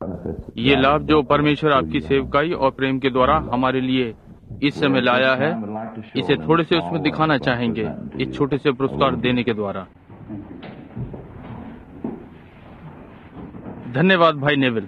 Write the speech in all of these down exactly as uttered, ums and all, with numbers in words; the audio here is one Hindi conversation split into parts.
ये लाभ जो परमेश्वर आपकी सेवकाई और प्रेम के द्वारा हमारे लिए इस समय लाया है, इसे थोड़े से उसमें दिखाना चाहेंगे इस छोटे से पुरस्कार देने के द्वारा। धन्यवाद भाई नेविल।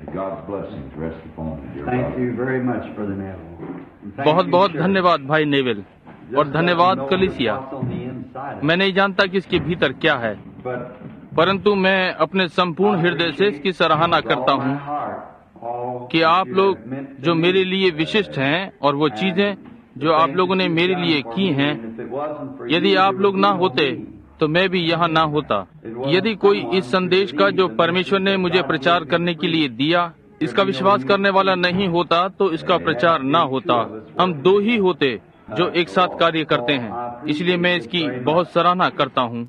बहुत बहुत धन्यवाद भाई नेविल, और धन्यवाद कलीसिया। मैं नहीं जानता कि इसके भीतर क्या है, परंतु मैं अपने संपूर्ण हृदय से इसकी सराहना करता हूँ कि आप लोग जो मेरे लिए विशिष्ट हैं और वो चीजें जो आप लोगों ने मेरे लिए की हैं, यदि आप लोग ना होते तो मैं भी यहाँ ना होता। यदि कोई इस संदेश का जो परमेश्वर ने मुझे प्रचार करने के लिए दिया, इसका विश्वास करने वाला नहीं होता तो इसका प्रचार ना होता। हम दो ही होते जो एक साथ कार्य करते हैं, इसलिए मैं इसकी बहुत सराहना करता हूँ।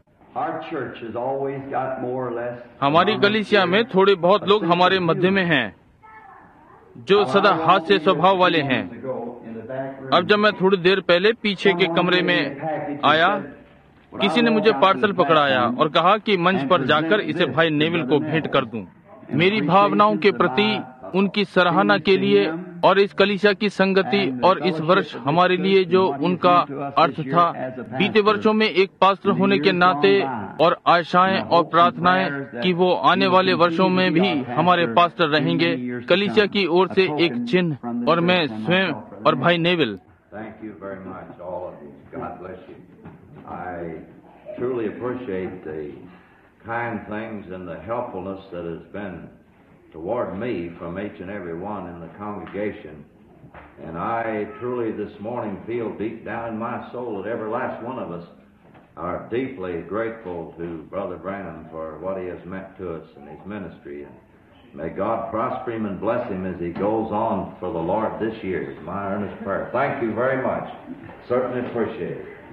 हमारी कलीसिया में थोड़े बहुत लोग हमारे मध्य में हैं जो सदा हास्य स्वभाव वाले हैं। अब जब मैं थोड़ी देर पहले पीछे के कमरे में आया, किसी ने मुझे पार्सल पकड़ाया और कहा कि मंच पर जाकर इसे भाई नेविल को भेंट कर दूं। मेरी भावनाओं के प्रति उनकी सराहना के लिए और इस कलीसिया की संगति और इस वर्ष हमारे लिए जो उनका अर्थ था, बीते वर्षों में एक पास्टर होने के नाते, और आशाएं और प्रार्थनाएं कि वो आने वाले वर्षों में भी हमारे पास्टर रहेंगे, कलीसिया की ओर से एक चिन्ह, और मैं स्वयं और भाई Neville. kind things and the helpfulness that has been toward me from each and every one in the congregation. And I truly this morning feel deep down in my soul that every last one of us are deeply grateful to Brother Branham for what he has meant to us in his ministry. And may God prosper him and bless him as he goes on for the Lord this year is my earnest prayer. Thank you very much. Certainly appreciate it.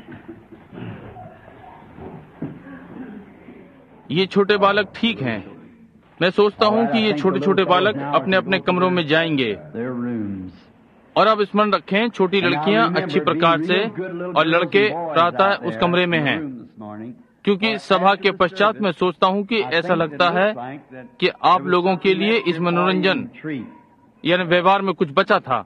ये छोटे बालक ठीक हैं। मैं सोचता हूँ कि ये छोटे छोटे बालक अपने अपने कमरों में जाएंगे। और अब स्मरण रखें, छोटी लड़कियाँ अच्छी प्रकार से और लड़के प्रातः उस कमरे में हैं, क्योंकि सभा के पश्चात मैं सोचता हूँ कि ऐसा लगता है कि आप लोगों के लिए इस मनोरंजन यानी व्यवहार में कुछ बचा था।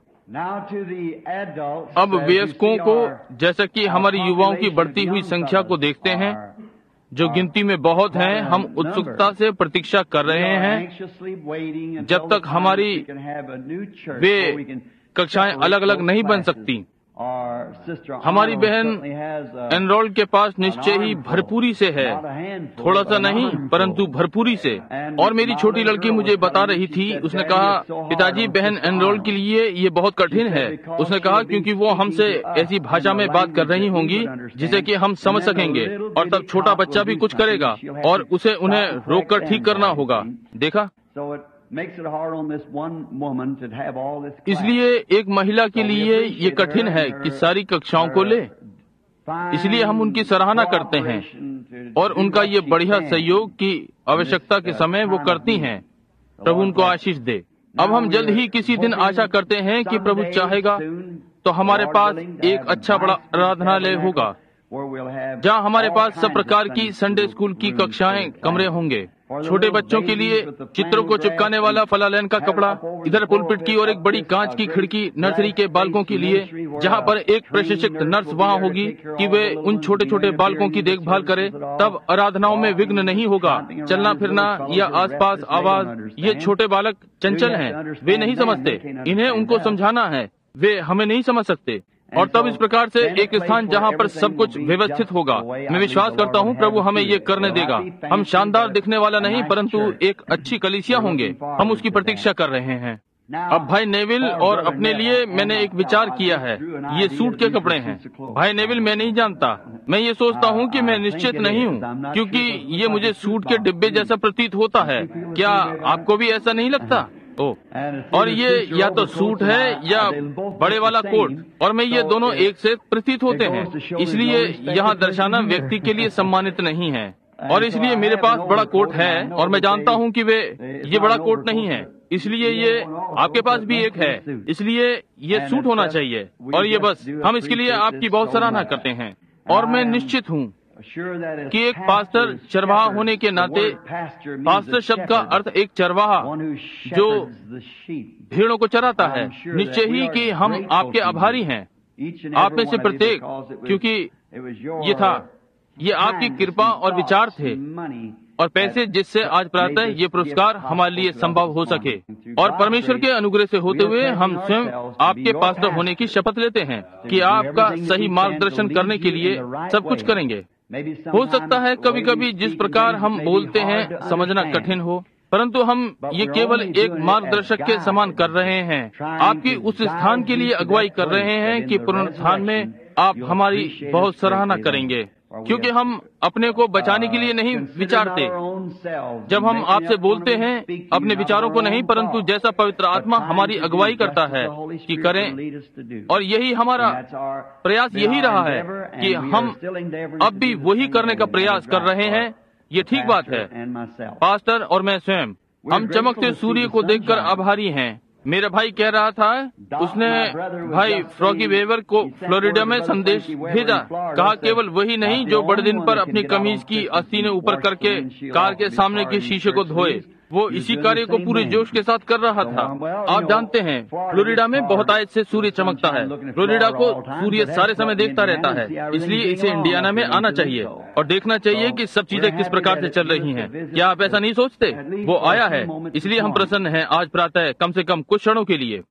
अब वयस्कों को, जैसा कि हमारी युवाओं की बढ़ती हुई संख्या को देखते हैं, जो गिनती में बहुत हैं, हम उत्सुकता से प्रतीक्षा कर रहे हैं जब तक हमारी वे कक्षाएं अलग अलग नहीं बन सकती। हमारी बहन एनरोल के पास निश्चय ही भरपूरी से है, थोड़ा सा नहीं परंतु भरपूरी से। और मेरी छोटी लड़की मुझे बता रही थी, उसने कहा, पिताजी बहन एनरोल के लिए ये बहुत कठिन है। उसने कहा क्योंकि वो हमसे ऐसी भाषा में बात कर रही होंगी जिसे कि हम समझ सकेंगे, और तब छोटा बच्चा भी कुछ करेगा और उसे उन्हें रोककर ठीक करना होगा। देखा, इसलिए एक महिला के लिए ये कठिन है कि सारी कक्षाओं को ले। इसलिए हम उनकी सराहना करते हैं और उनका ये बढ़िया सहयोग की आवश्यकता के समय वो करती हैं। प्रभु उनको आशीष दे। अब हम जल्द ही किसी दिन आशा करते हैं कि प्रभु चाहेगा तो हमारे पास एक अच्छा बड़ा आराधनालय होगा, जहाँ हमारे पास सब प्रकार की संडे स्कूल की कक्षाएं, कमरे होंगे। छोटे बच्चों के लिए चित्रों को चिपकाने वाला फलालैन का कपड़ा, इधर पुलपिट की और एक बड़ी कांच की खिड़की नर्सरी के बालकों के लिए, जहाँ पर एक प्रशिक्षित नर्स वहाँ होगी कि वे उन छोटे छोटे बालकों की देखभाल करे। तब आराधनाओं में विघ्न नहीं होगा। चलना फिरना या आसपास आवाज, ये छोटे बालक चंचल हैं, वे नहीं समझते। इन्हें उनको समझाना है, वे हमें नहीं समझ सकते। और तब इस प्रकार से एक स्थान जहाँ पर सब कुछ व्यवस्थित होगा। मैं विश्वास करता हूँ प्रभु हमें ये करने देगा। हम शानदार दिखने वाला नहीं परंतु एक अच्छी कलीसिया होंगे। हम उसकी प्रतीक्षा कर रहे हैं। अब भाई नेविल और अपने लिए मैंने एक विचार किया है। ये सूट के कपड़े हैं। भाई नेविल, मैं नहीं जानता, मैं ये सोचता हूँ कि मैं निश्चित नहीं हूँ, क्योंकि ये मुझे सूट के डिब्बे जैसा प्रतीत होता है। क्या आपको भी ऐसा नहीं लगता? ओ, और ये या तो सूट है या बड़े वाला कोट, और मैं ये दोनों एक से प्रतीत होते हैं। इसलिए यहाँ दर्शाना व्यक्ति के लिए सम्मानित नहीं है, और इसलिए मेरे पास बड़ा कोट है और मैं जानता हूँ कि वे ये बड़ा कोट नहीं है, इसलिए ये आपके पास भी एक है, इसलिए ये सूट होना चाहिए। और ये बस हम इसके लिए आपकी बहुत सराहना करते हैं। और मैं निश्चित हूँ कि एक पास्टर चरवाहा होने के नाते, पास्टर शब्द का अर्थ एक चरवाहा जो भेड़ों को चराता है। निश्चय ही कि हम आपके आभारी हैं, आप में से प्रत्येक, क्योंकि ये था, ये आपकी कृपा और विचार थे और पैसे जिससे आज प्रातः ये पुरस्कार हमारे लिए संभव हो सके। और परमेश्वर के अनुग्रह से होते हुए हम स्वयं आपके पास्टर होने की शपथ लेते हैं कि आपका सही मार्गदर्शन करने के लिए सब कुछ करेंगे। हो सकता है कभी कभी जिस प्रकार हम बोलते हैं समझना कठिन हो, परंतु हम ये केवल एक मार्गदर्शक के समान कर रहे हैं, आपकी उस स्थान के लिए अगुवाई कर रहे हैं कि पुनरुत्थान में आप हमारी बहुत सराहना करेंगे, क्योंकि हम अपने को बचाने के लिए नहीं विचारते। जब हम आपसे बोलते हैं अपने विचारों को नहीं, परंतु जैसा पवित्र आत्मा हमारी अगुवाई करता है कि करें, और यही हमारा प्रयास यही रहा है कि हम अब भी वही करने का प्रयास कर रहे हैं। ये ठीक बात है। पास्टर और मैं स्वयं, हम चमकते सूर्य को देखकर आभारी हैं। मेरा भाई कह रहा था, उसने भाई फ्रॉगी वेवर को फ्लोरिडा में संदेश भेजा, कहा केवल वही नहीं जो बड़े दिन पर अपनी कमीज की आस्तीनें ऊपर करके कार के सामने के शीशे को धोए, वो इसी कार्य को पूरे जोश के साथ कर रहा था। आप जानते हैं फ्लोरिडा में बहुत आयत से सूर्य चमकता है। फ्लोरिडा को सूर्य सारे समय देखता रहता है, इसलिए इसे इंडियाना में आना चाहिए और देखना चाहिए कि सब चीजें किस प्रकार से चल रही हैं। क्या आप ऐसा नहीं सोचते? वो आया है, इसलिए हम प्रसन्न हैं आज प्रातः, कम से कम कुछ क्षणों के लिए।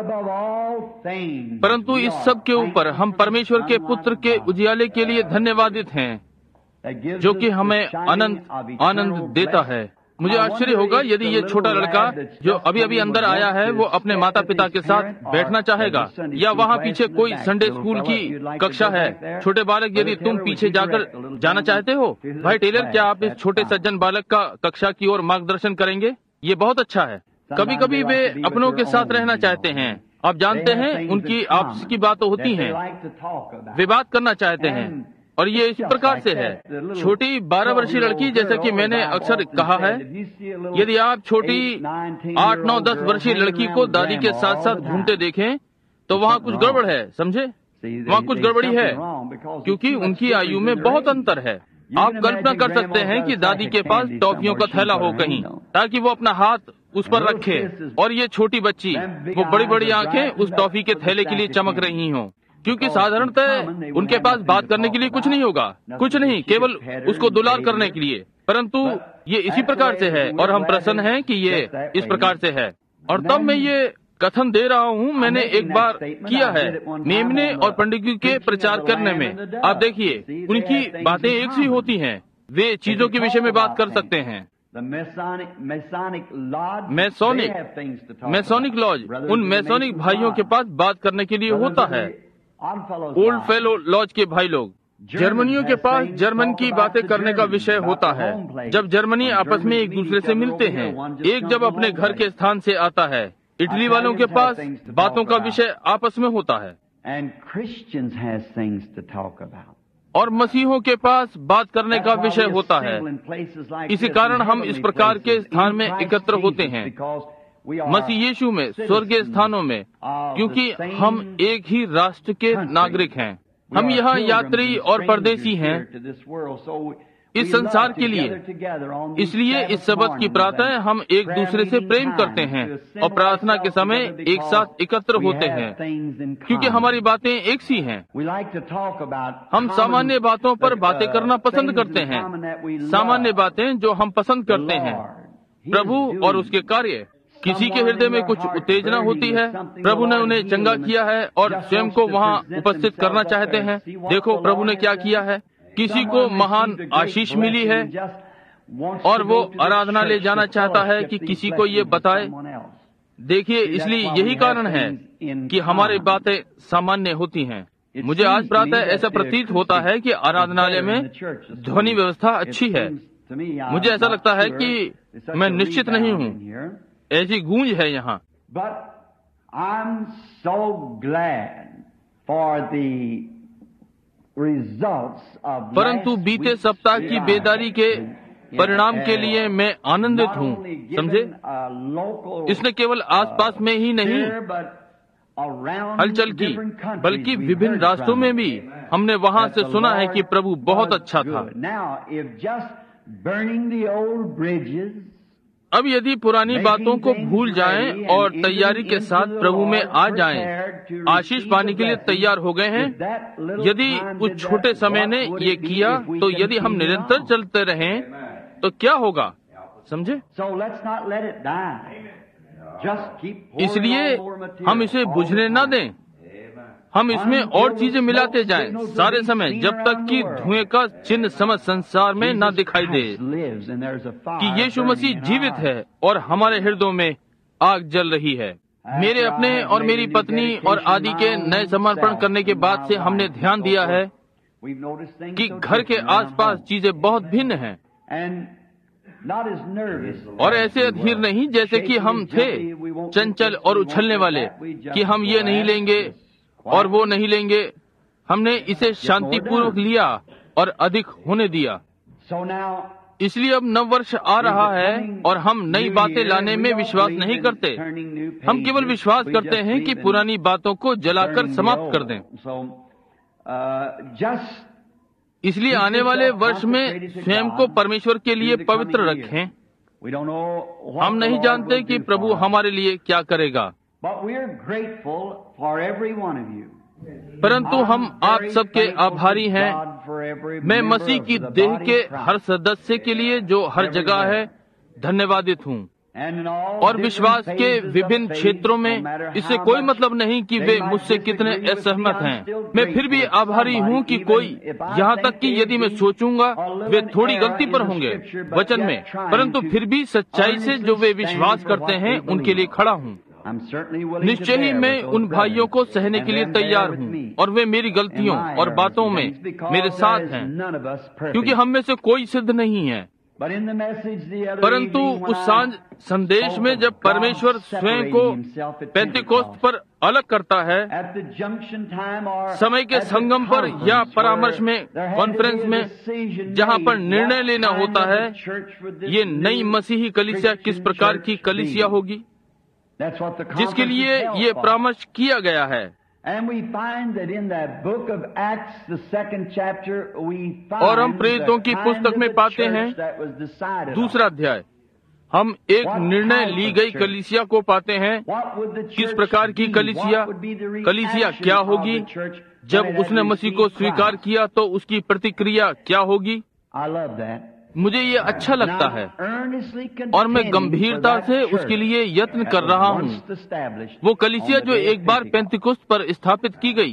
परंतु इस सब के ऊपर हम परमेश्वर के पुत्र के उजियाले के लिए धन्यवादित हैं, जो कि हमें अनंत आनंद देता है। मुझे आश्चर्य होगा यदि ये छोटा लड़का जो अभी अभी अंदर आया है वो अपने माता पिता के साथ बैठना चाहेगा, या वहाँ पीछे कोई संडे स्कूल की कक्षा है। छोटे बालक, यदि तुम पीछे जाकर जाना चाहते हो, भाई टेलर, क्या आप इस छोटे सज्जन बालक का कक्षा की ओर मार्गदर्शन करेंगे? ये बहुत अच्छा है। कभी कभी वे अपनों के साथ रहना चाहते हैं। आप जानते हैं, उनकी आपस की बातें होती हैं, वे बात करना चाहते हैं, और ये इसी प्रकार से है। छोटी बारह वर्षीय लड़की, जैसा कि मैंने अक्सर कहा है, यदि आप छोटी आठ नौ दस वर्षीय लड़की को दादी के साथ साथ घूमते देखें तो वहाँ कुछ गड़बड़ है, समझे? वहाँ कुछ गड़बड़ी है, क्योंकि उनकी आयु में बहुत अंतर है। आप कल्पना कर सकते हैं कि दादी के पास टॉफियों का थैला हो कहीं, ताकि वो अपना हाथ उस पर रखे, और ये छोटी बच्ची, वो बड़ी बड़ी आंखें उस टॉफी के थैले के लिए चमक रही हों, क्योंकि साधारणतः उनके पास बात करने के लिए कुछ नहीं होगा, कुछ नहीं, केवल उसको दुलार करने के लिए। परंतु ये इसी प्रकार से है, और हम प्रसन्न हैं कि ये इस प्रकार से है। और तब मैं ये कथन दे रहा हूँ, मैंने एक बार किया है मेमने और पंडित के प्रचार करने में। आप देखिए, उनकी बातें एक सी होती हैं, वे चीजों के विषय में बात कर सकते हैं। मैसोनिक मैसोनिक लॉज, उन मैसोनिक भाइयों के पास बात करने के लिए होता है। ओल्ड फेलो लॉज के भाई लोग, जर्मनियों के पास जर्मन की बातें करने का विषय होता है। जब जर्मनी आपस में एक दूसरे से मिलते हैं, एक जब अपने घर के स्थान से आता है। इटली वालों के पास बातों का विषय आपस में होता है, और मसीहों के पास बात करने का विषय होता है। इसी कारण हम इस प्रकार के स्थान में एकत्र होते हैं, मसीह यीशु में, स्वर्गीय स्थानों में, क्योंकि हम एक ही राष्ट्र के नागरिक हैं। हम यहाँ यात्री और परदेसी हैं इस संसार के लिए। इसलिए इस शब्द की प्रातः हम एक दूसरे से प्रेम करते हैं और प्रार्थना के समय एक साथ एकत्र होते हैं, क्योंकि हमारी बातें एक सी हैं। हम सामान्य बातों पर बातें करना पसंद करते हैं, सामान्य बातें जो हम पसंद करते हैं, प्रभु और उसके कार्य। किसी के हृदय में कुछ उत्तेजना होती है, प्रभु ने उन्हें चंगा किया है और स्वयं को वहाँ उपस्थित करना चाहते हैं। देखो प्रभु ने क्या किया है। किसी को महान आशीष मिली है और वो आराधना ले जाना चाहता है कि किसी को ये बताए। देखिए, इसलिए यही कारण है कि हमारी बातें सामान्य होती हैं। मुझे आज प्रातः ऐसा प्रतीत होता है कि आराधनालय में ध्वनि व्यवस्था अच्छी है। मुझे ऐसा लगता है कि मैं निश्चित नहीं हूँ, ऐसी गूंज है यहाँ। परंतु बीते सप्ताह की बेदारी के परिणाम के लिए मैं आनंदित हूँ, समझे? इसने केवल आसपास में ही नहीं, हलचल की, बल्कि विभिन्न राष्ट्रों में भी हमने वहाँ से सुना है कि प्रभु बहुत अच्छा था। अब यदि पुरानी बातों को भूल जाएं और तैयारी के साथ प्रभु में आ जाएं, आशीष पाने के लिए तैयार हो गए हैं, यदि उस छोटे समय ने ये किया, तो यदि हम निरंतर चलते रहें तो क्या होगा, समझे? इसलिए हम इसे बुझने न दें, हम इसमें और चीजें मिलाते जाएं सारे समय, जब तक कि धुएं का चिन्ह समझ संसार में न दिखाई दे कि यीशु मसीह जीवित है और हमारे हृदयों में आग जल रही है। मेरे अपने और मेरी पत्नी और आदि के नए समर्पण करने के बाद से हमने ध्यान दिया है कि घर के आसपास चीजें बहुत भिन्न हैं और ऐसे अधीर नहीं जैसे कि हम थे, चंचल और उछलने वाले कि हम ये नहीं लेंगे और वो नहीं लेंगे। हमने इसे शांतिपूर्वक लिया और अधिक होने दिया। इसलिए अब नव वर्ष आ रहा है और हम नई बातें लाने में विश्वास नहीं करते, हम केवल विश्वास करते हैं कि पुरानी बातों को जलाकर समाप्त कर दें। इसलिए आने वाले वर्ष में स्वयं को परमेश्वर के लिए पवित्र रखें। हम नहीं जानते कि प्रभु हमारे लिए क्या करेगा, परंतु हम आप सबके आभारी हैं। मैं मसीह की देह के हर सदस्य के लिए जो हर जगह है धन्यवादित हूँ। और विश्वास के विभिन्न क्षेत्रों में इससे कोई मतलब नहीं कि वे मुझसे कितने असहमत हैं, मैं फिर भी आभारी हूँ कि कोई, यहाँ तक कि यदि मैं सोचूंगा वे थोड़ी गलती पर होंगे वचन में, परंतु फिर भी सच्चाई से जो वे विश्वास करते हैं उनके लिए खड़ा हूँ। निश्चय ही मैं उन भाइयों को सहने के लिए तैयार हूँ और वे मेरी गलतियों और बातों में मेरे साथ हैं, क्योंकि हम में से कोई सिद्ध नहीं है। परंतु उस सांझ संदेश में जब परमेश्वर स्वयं को पेंतिकोस्त पर अलग करता है, समय के संगम पर या परामर्श में, कॉन्फ्रेंस में, जहाँ पर निर्णय लेना होता है ये नई मसीही कलीसिया किस प्रकार की कलीसिया होगी, जिसके लिए ये परामर्श किया गया है। और हम प्रेरितों की पुस्तक में पाते हैं, दूसरा अध्याय, हम एक निर्णय ली गई कलीसिया को पाते हैं। किस प्रकार की कलीसिया? कलीसिया क्या होगी? जब उसने मसीह को स्वीकार किया तो उसकी प्रतिक्रिया क्या होगी? मुझे ये अच्छा लगता है और मैं गंभीरता से उसके लिए यत्न कर रहा हूँ। वो कलीसिया जो एक बार पेंतिकुस्त पर स्थापित की गई,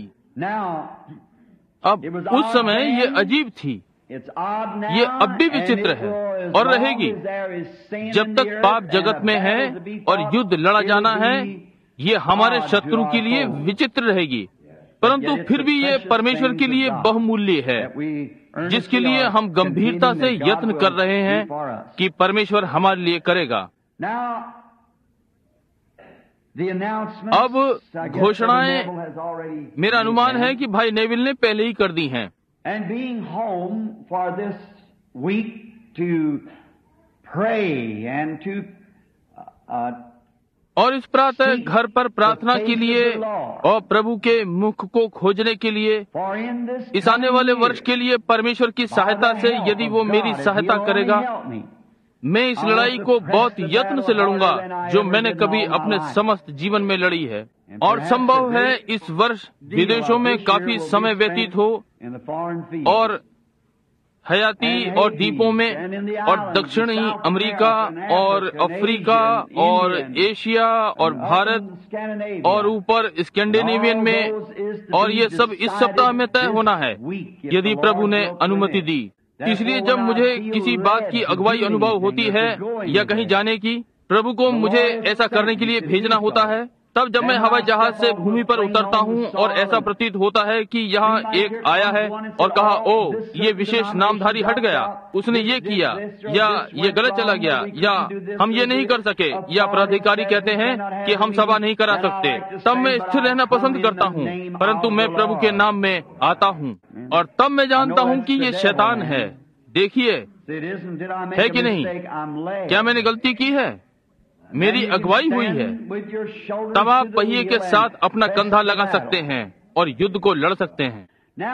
अब उस समय ये अजीब थी, ये अब भी विचित्र है और रहेगी जब तक पाप जगत में है और युद्ध लड़ा जाना है। ये हमारे शत्रु के लिए विचित्र रहेगी, परंतु फिर भी ये परमेश्वर के लिए बहुमूल्य है, जिसके लिए हम गंभीरता से यत्न कर रहे हैं कि परमेश्वर हमारे लिए करेगा। अब घोषणाएं मेरा अनुमान है कि भाई नेविल ने पहले ही कर दी हैं। और इस प्रातः घर पर प्रार्थना के लिए और प्रभु के मुख को खोजने के लिए, इस आने वाले वर्ष के लिए परमेश्वर की सहायता से, यदि वो मेरी सहायता करेगा, मैं इस लड़ाई को बहुत यत्न से लड़ूंगा जो मैंने कभी अपने समस्त जीवन में लड़ी है। और संभव है इस वर्ष विदेशों में काफी समय व्यतीत हो और हयाती और द्वीपों में और दक्षिणी अमेरिका और अफ्रीका और एशिया और भारत और ऊपर स्कैंडिनेवियन में, और ये सब इस सप्ताह में तय होना है यदि प्रभु ने अनुमति दी। इसलिए जब मुझे किसी बात की अगुवाई अनुभव होती है या कहीं जाने की, प्रभु को मुझे ऐसा करने के लिए भेजना होता है, तब जब मैं हवाई जहाज से भूमि पर उतरता हूँ और ऐसा प्रतीत होता है कि यहाँ एक आया है और कहा, ओ ये विशेष नामधारी हट गया, उसने ये किया या ये गलत चला गया या हम ये नहीं कर सके, या प्राधिकारी कहते हैं कि हम सभा नहीं करा सकते, तब मैं स्थिर रहना पसंद करता हूँ, परंतु मैं प्रभु के नाम में आता हूँ और तब मैं जानता हूँ कि ये शैतान है। देखिए, है कि नहीं? क्या मैंने गलती की है? मेरी अगुवाई हुई है, तब आप पहिए के साथ अपना कंधा लगा सकते हैं और युद्ध को लड़ सकते हैं।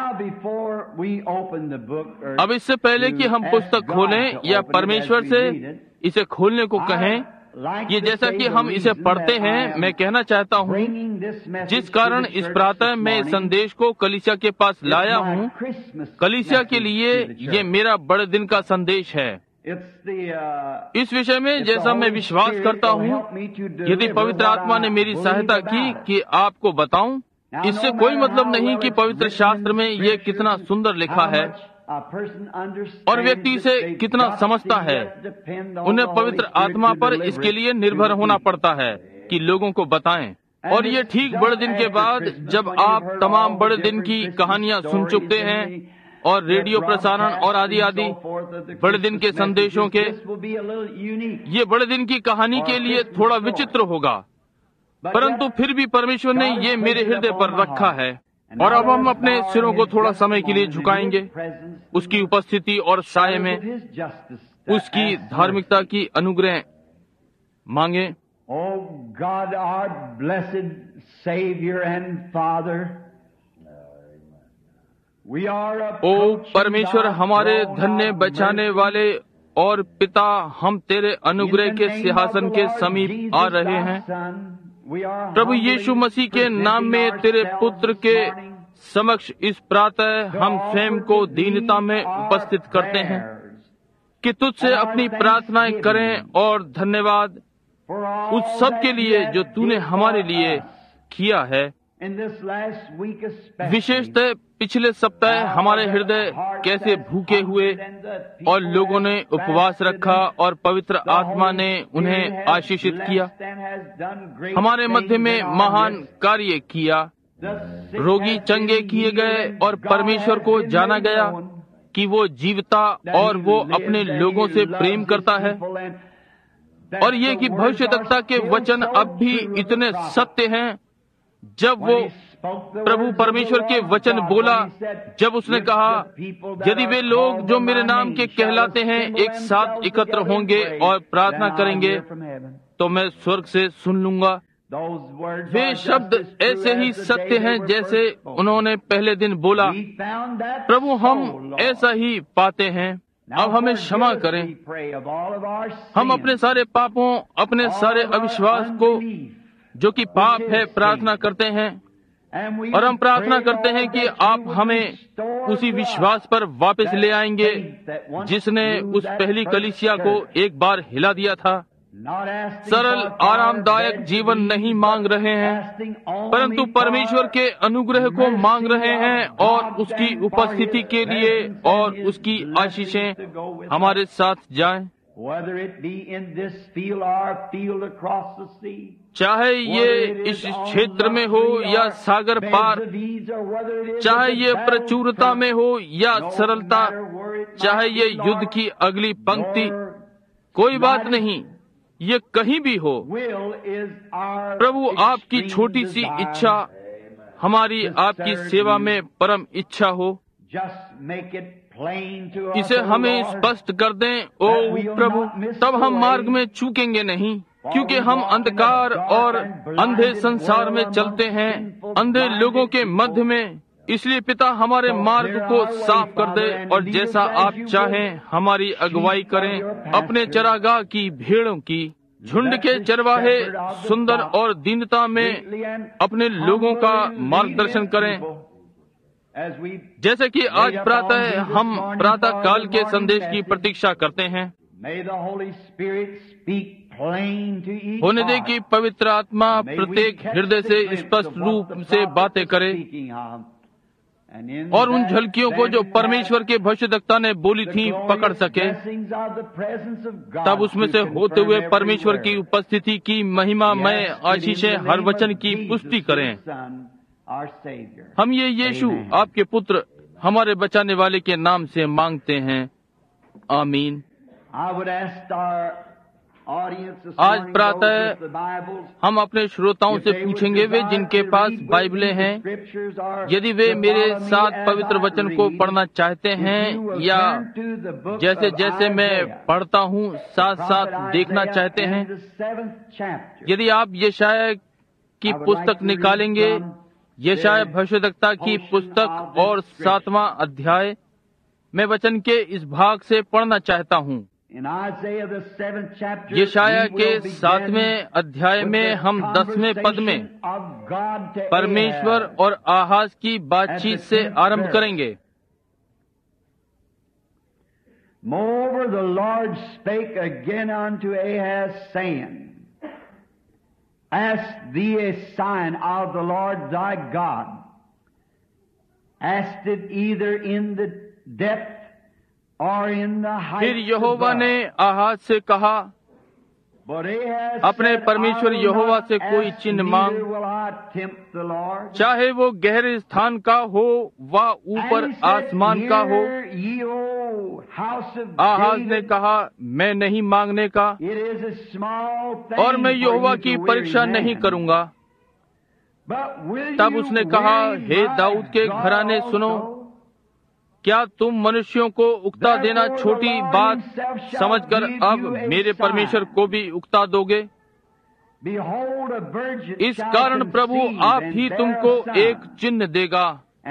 अब इससे पहले कि हम पुस्तक खोलें या परमेश्वर से इसे खोलने को कहें, ये जैसा कि हम इसे पढ़ते हैं, मैं कहना चाहता हूँ जिस कारण इस प्रातः मैं इस संदेश को कलीसिया के पास लाया हूँ, कलीसिया के लिए ये मेरा बड़े दिन का संदेश है। इस विषय में जैसा मैं विश्वास करता हूँ, यदि पवित्र आत्मा ने मेरी सहायता की कि आपको बताऊं, इससे कोई मतलब नहीं कि पवित्र शास्त्र में ये कितना सुंदर लिखा है और व्यक्ति इसे कितना समझता है। उन्हें पवित्र आत्मा पर इसके लिए निर्भर होना पड़ता है कि लोगों को बताएं। और ये ठीक बड़े दिन के बाद, जब आप तमाम बड़े दिन की कहानियां सुन चुके हैं और रेडियो प्रसारण और आदि आदि बड़े दिन के संदेशों के, ये बड़े दिन की कहानी के लिए थोड़ा विचित्र होगा, परंतु फिर भी परमेश्वर ने ये मेरे हृदय पर रखा है। और अब हम अपने सिरों को थोड़ा समय के लिए झुकाएंगे उसकी उपस्थिति और साये में, उसकी धार्मिकता की अनुग्रह मांगे। Oh God, our blessed Savior and Father, we are ओ परमेश्वर, हमारे धन्य बचाने वाले और पिता, हम तेरे अनुग्रह के सिंहासन के समीप आ रहे हैं। प्रभु यीशु मसीह के नाम में तेरे पुत्र के समक्ष इस प्रातः हम स्वयं को दीनता में उपस्थित करते हैं कि तुझसे अपनी प्रार्थनाएं करें, और धन्यवाद उस सब के लिए जो तूने हमारे लिए किया है। विशेषतः पिछले सप्ताह हमारे हृदय कैसे भूखे हुए और लोगों ने उपवास रखा और पवित्र आत्मा ने उन्हें आशीषित किया, हमारे मध्य में महान कार्य किया। रोगी चंगे किए गए और परमेश्वर को जाना गया कि वो जीवता और वो अपने लोगों से प्रेम करता है, और ये कि भविष्यद्वक्ता के वचन अब भी इतने सत्य हैं। जब वो प्रभु परमेश्वर के वचन बोला, जब उसने कहा, यदि वे लोग जो मेरे नाम के कहलाते हैं एक साथ एकत्र होंगे और प्रार्थना करेंगे, तो मैं स्वर्ग से सुन लूंगा। वे शब्द ऐसे ही सत्य हैं जैसे उन्होंने पहले दिन बोला। प्रभु, हम ऐसा ही पाते हैं। अब हमें क्षमा करें। हम अपने सारे पापों, अपने सारे अविश्वास को, जो कि पाप है, प्रार्थना करते हैं, और हम प्रार्थना करते हैं कि आप हमें उसी विश्वास पर वापस ले आएंगे जिसने उस पहली कलीसिया को एक बार हिला दिया था। सरल आरामदायक जीवन नहीं मांग रहे हैं, परंतु परमेश्वर के अनुग्रह को मांग रहे हैं और उसकी उपस्थिति के लिए, और उसकी आशीषें हमारे साथ जाएं। चाहे ये इस क्षेत्र में हो या सागर पार, चाहे ये प्रचुरता में हो या सरलता, चाहे ये युद्ध की अगली पंक्ति, कोई बात नहीं, ये कहीं भी हो। प्रभु, आपकी छोटी सी इच्छा हमारी आपकी सेवा में परम इच्छा हो, इसे हमें स्पष्ट कर दें ओ प्रभु। तब हम मार्ग में चूकेंगे नहीं, क्योंकि हम अंधकार और अंधे संसार में चलते हैं, अंधे लोगों के मध्य में। इसलिए पिता, हमारे मार्ग को साफ कर दे, और जैसा आप चाहें हमारी अगुवाई करें। अपने चरागाह की भेड़ों की झुंड के चरवाहे सुंदर और दीनता में अपने लोगों का मार्गदर्शन करें। जैसे कि आज प्रातः हम प्रातः काल के संदेश की प्रतीक्षा करते हैं, होने दे कि पवित्र आत्मा प्रत्येक हृदय से स्पष्ट रूप से बातें करे, और उन झलकियों को जो परमेश्वर के भविष्यद्वक्ता ने बोली थी पकड़ सके। तब उसमें से होते हुए परमेश्वर की उपस्थिति की महिमामय आशीषें हर वचन की पुष्टि करें। हम ये यीशु आपके पुत्र, हमारे बचाने वाले के नाम से मांगते हैं, आमीन। आज प्रातः हम अपने श्रोताओं से पूछेंगे, वे जिनके पास बाइबलें हैं, यदि वे मेरे साथ पवित्र वचन को पढ़ना चाहते हैं या जैसे जैसे मैं पढ़ता हूँ साथ साथ देखना चाहते हैं, यदि आप यशायाह की पुस्तक निकालेंगे, यशायाह भविष्यद्वक्ता की पुस्तक और सातवां अध्याय, मैं वचन के इस भाग से पढ़ना चाहता हूँ। यशायाह के सातवें अध्याय में हम दसवें पद में परमेश्वर और आहाज की बातचीत से आरंभ करेंगे। Moreover, the Lord spake again unto Ahaz, saying, Ask thee a sign of the Lord thy God. Ask it either in the depth or in the height. फिर यहोवा ने आहाज से कहा, अपने परमेश्वर यहोवा से कोई चिन्ह मांग, चाहे वो गहरे स्थान का हो व ऊपर आसमान का हो। आहाज ने कहा, मैं नहीं मांगने का, और मैं यहोवा की परीक्षा नहीं करूंगा। तब उसने कहा, हे दाऊद के घराने सुनो, क्या तुम मनुष्यों को उकता देना छोटी बात समझकर अब मेरे परमेश्वर को भी उकता दोगे? इस कारण प्रभु आप ही तुमको एक चिन्ह देगा।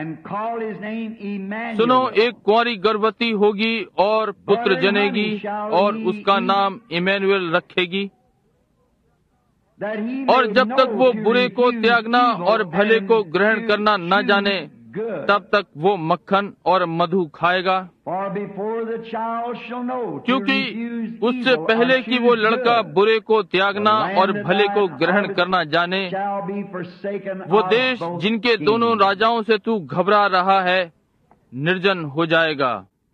सुनो, एक कुंवारी गर्भवती होगी और पुत्र जनेगी और उसका नाम इमैनुएल रखेगी। और जब तक वो बुरे को त्यागना और भले को ग्रहण करना न जाने, तब तक वो मक्खन और मधु खाएगा। क्योंकि उससे पहले कि वो लड़का बुरे को त्यागना और भले को ग्रहण करना जाने, वो देश जिनके दोनों राजाओं से तू घबरा रहा है निर्जन हो जाएगा।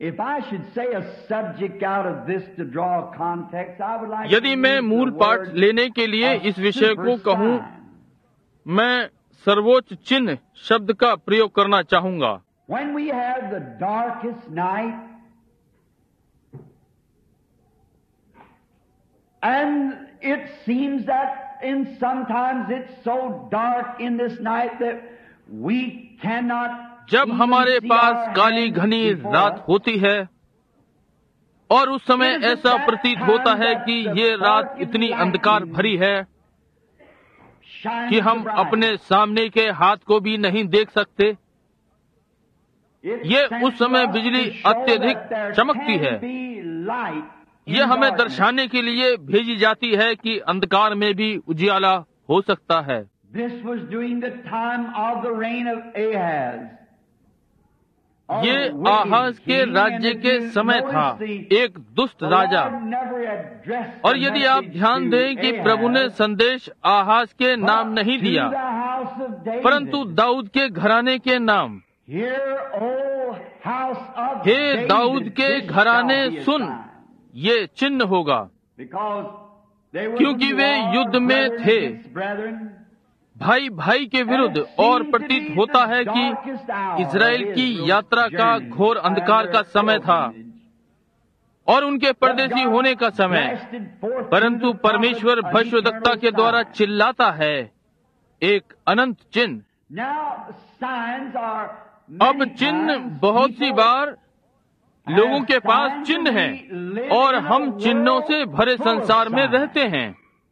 यदि मैं मूल पाठ लेने के लिए इस विषय को कहूँ, मैं सर्वोच्च चिन्ह शब्द का प्रयोग करना चाहूंगा। When we have the darkest night, and it seems that in sometimes it's so dark in this night that we cannot, जब हमारे पास काली घनी रात होती है और उस समय ऐसा प्रतीत होता है कि ये रात इतनी अंधकार भरी है कि हम अपने सामने के हाथ को भी नहीं देख सकते। ये उस समय बिजली अत्यधिक चमकती है। ये हमें दर्शाने के लिए भेजी जाती है कि अंधकार में भी उजियाला हो सकता है। ये आहाज के राज्य के समय था, एक दुष्ट राजा। और यदि आप ध्यान दें कि प्रभु ने संदेश आहाज के नाम नहीं दिया, परंतु दाऊद के घराने के नाम। हे दाऊद के घराने सुन, ये चिन्ह होगा, क्योंकि वे युद्ध में थे, भाई भाई के विरुद्ध। और प्रतीत होता है कि इज़राइल की यात्रा का घोर अंधकार का समय था और उनके परदेशी होने का समय। परंतु परमेश्वर भविष्यद्वक्ता के द्वारा चिल्लाता है, एक अनंत चिन्ह। अब चिन्ह बहुत सी बार लोगों के पास चिन्ह हैं और हम चिन्हों से भरे संसार में रहते हैं।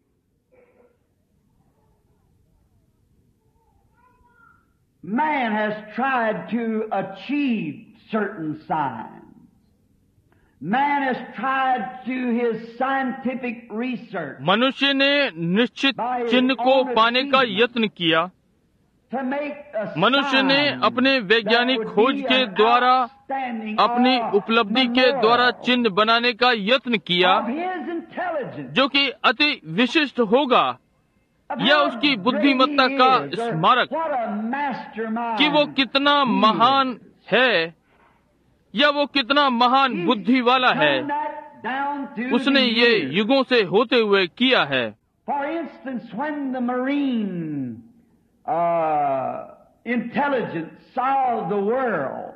Man has tried to achieve certain signs. Man has tried to his scientific research. मनुष्य ने निश्चित चिन्ह को पाने का यत्न किया। मनुष्य ने अपने वैज्ञानिक खोज के द्वारा, अपनी उपलब्धि के द्वारा चिन्ह बनाने का यत्न किया, जो कि अति विशिष्ट होगा, या उसकी बुद्धिमत्ता का स्मारक कि वो कितना महान है या वो कितना महान बुद्धि वाला है। उसने ये युगों से होते हुए किया है। For instance, when the marine uh, intelligence saw the world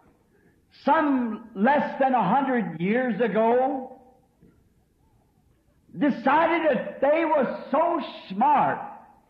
some less than a hundred years ago, decided that they were so smart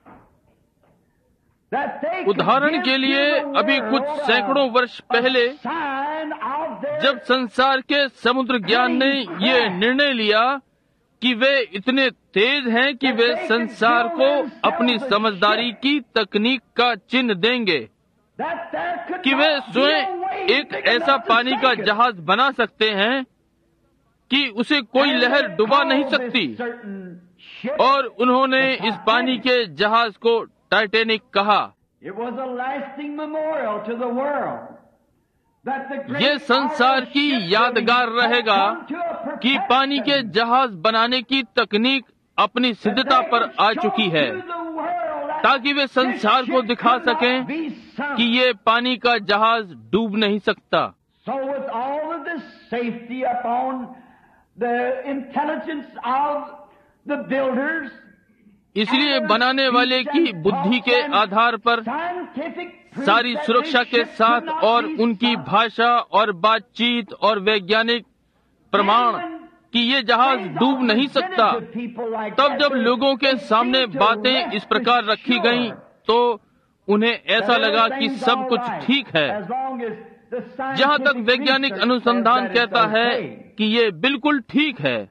that they could उदाहरण give के लिए to the अभी कुछ world सैकड़ों वर्ष a पहले sign of their जब संसार के समुद्र ज्ञान ने ये निर्णय लिया कि वे इतने तेज हैं कि वे संसार को अपनी समझदारी की तकनीक का चिन्ह देंगे that there could कि वे not be स्वयं a way एक big ऐसा enough to पानी का sink it. जहाज बना सकते हैं कि उसे कोई And लहर they डुबा नहीं called सकती, this certain ship और उन्होंने इस पानी के जहाज को टाइटैनिक कहा। It was a lasting memorial to the world that the great ये संसार की shipbuilding यादगार had रहेगा come to a कि पानी के perfection. जहाज बनाने की तकनीक अपनी सिद्धता पर आ चुकी है, ताकि वे संसार को दिखा सकें कि ये पानी का जहाज डूब नहीं सकता। So with all of this safety upon the intelligence of the builders, इसलिए बनाने वाले की बुद्धि के आधार पर सारी सुरक्षा के साथ और उनकी भाषा और बातचीत और वैज्ञानिक प्रमाण कि ये जहाज डूब नहीं सकता, तब जब लोगों के सामने बातें इस प्रकार रखी गईं तो उन्हें ऐसा लगा कि सब कुछ ठीक है, जहां तक वैज्ञानिक अनुसंधान कहता है कि ये बिल्कुल ठीक है।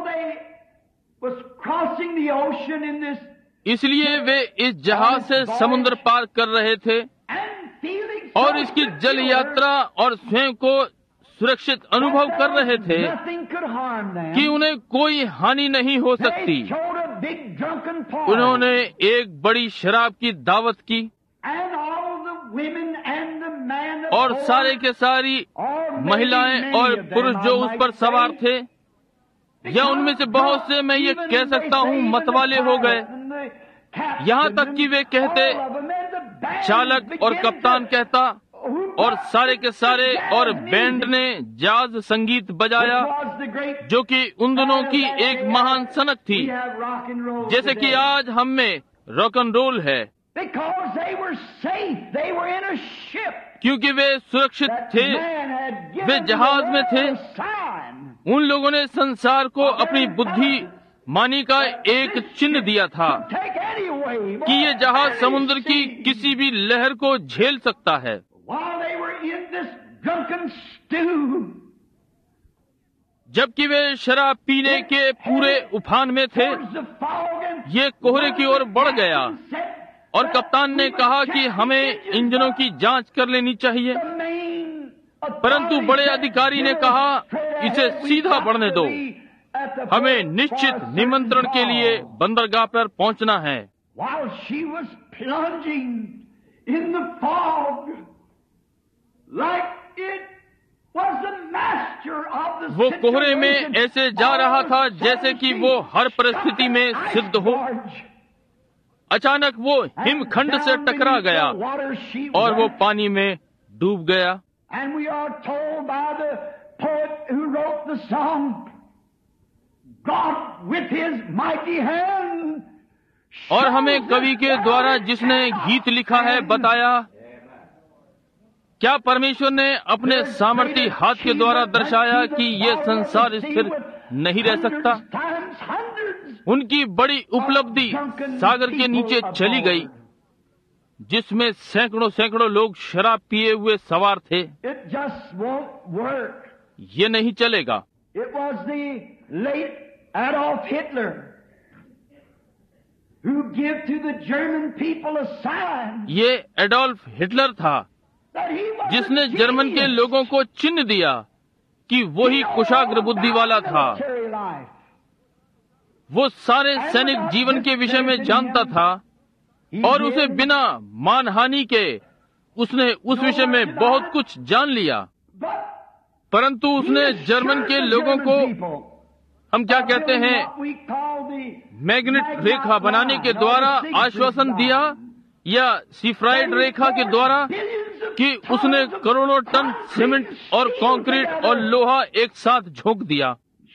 इसलिए वे इस जहाज से समुद्र पार कर रहे थे और इसकी जल यात्रा और स्वयं को सुरक्षित अनुभव कर रहे थे कि उन्हें कोई हानि नहीं हो सकती। उन्होंने एक बड़ी शराब की दावत की और सारे के सारी महिलाएं और पुरुष जो उस पर सवार थे, या उनमें से बहुत से मैं ये कह सकता हूँ मतवाले हो गए, यहाँ तक कि वे कहते, चालक और कप्तान कहता, और सारे के सारे और बैंड ने जाज संगीत बजाया, जो कि उन दिनों की एक महान सनक थी, जैसे कि आज हम में रॉक एंड रोल है, क्योंकि वे सुरक्षित थे, वे जहाज में थे। उन लोगों ने संसार को अपनी बुद्धि मानी का एक चिन्ह दिया था कि ये जहाज समुद्र की किसी भी लहर को झेल सकता है। जबकि वे शराब पीने के पूरे उफान में थे, ये कोहरे की ओर बढ़ गया और कप्तान ने कहा कि हमें इंजनों की जांच कर लेनी चाहिए, परंतु बड़े अधिकारी ने कहा इसे सीधा बढ़ने दो, हमें निश्चित निमंत्रण के लिए बंदरगाह पर पहुंचना है। वो कोहरे में ऐसे जा रहा था जैसे कि वो हर परिस्थिति में सिद्ध हो। अचानक वो हिमखंड से टकरा गया और वो पानी में डूब गया। और हमें कवि के द्वारा जिसने गीत लिखा है बताया, क्या परमेश्वर ने अपने सामर्थी हाथ के द्वारा दर्शाया कि ये संसार स्थिर नहीं रह सकता। उनकी बड़ी उपलब्धि सागर के नीचे चली गई, जिसमें सैकड़ों सैकड़ों लोग शराब पिए हुए सवार थे। ये नहीं चलेगा। Adolf Hitler, who gave to the German people a sign, ये एडोल्फ हिटलर था जिसने जर्मन के लोगों को चिन्ह दिया कि वो ही कुशाग्र बुद्धि वाला था। वो सारे सैनिक जीवन के विषय में जानता था और उसे बिना मानहानि के उसने उस विषय में बहुत कुछ जान लिया, परंतु उसने जर्मन के लोगों को, हम क्या कहते हैं, मैग्नेट रेखा बनाने के द्वारा आश्वासन दिया, या सिफ्राइड रेखा के द्वारा, कि उसने करोड़ों टन सीमेंट और कंक्रीट और लोहा एक साथ झोंक दिया।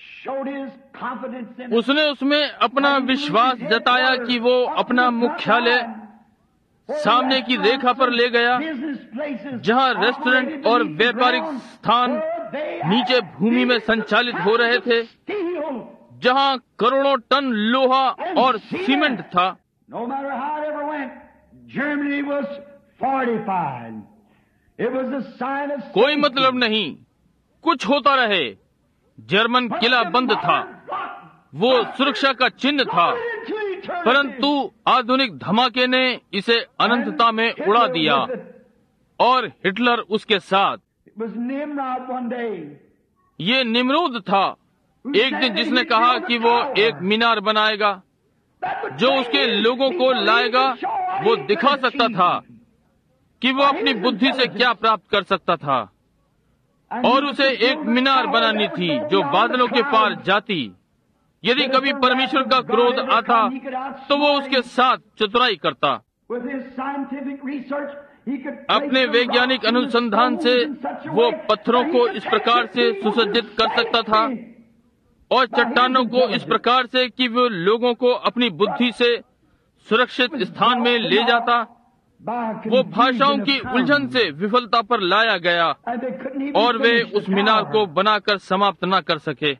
उसने उसमें अपना विश्वास जताया कि वो अपना मुख्यालय सामने की रेखा पर ले गया, जहां रेस्टोरेंट और व्यापारिक स्थान नीचे भूमि में संचालित हो रहे थे, जहां करोड़ों टन लोहा और सीमेंट था। No matter how it ever went, Germany was fortified. It was a sign of कोई मतलब नहीं, कुछ होता रहे, जर्मन किला बंद था, वो सुरक्षा का चिन्ह था। परंतु आधुनिक धमाके ने इसे अनंतता में उड़ा दिया और हिटलर उसके साथ। It was Nimrod one day. ये निमरूद था एक दिन, जिसने कहा कि वो एक मीनार बनाएगा जो उसके लोगों को लाएगा। वो दिखा सकता था कि वो अपनी बुद्धि से क्या प्राप्त कर सकता था, और उसे एक मीनार बनानी थी जो बादलों के पार जाती। यदि कभी परमेश्वर का क्रोध आता तो वो उसके साथ चतुराई करता। अपने वैज्ञानिक अनुसंधान से वो पत्थरों को इस प्रकार से सुसज्जित कर सकता था और चट्टानों को इस प्रकार से कि वो लोगों को अपनी बुद्धि से सुरक्षित स्थान में ले जाता। वो भाषाओं की उलझन से विफलता पर लाया गया और वे उस मीनार को बनाकर समाप्त न कर सके।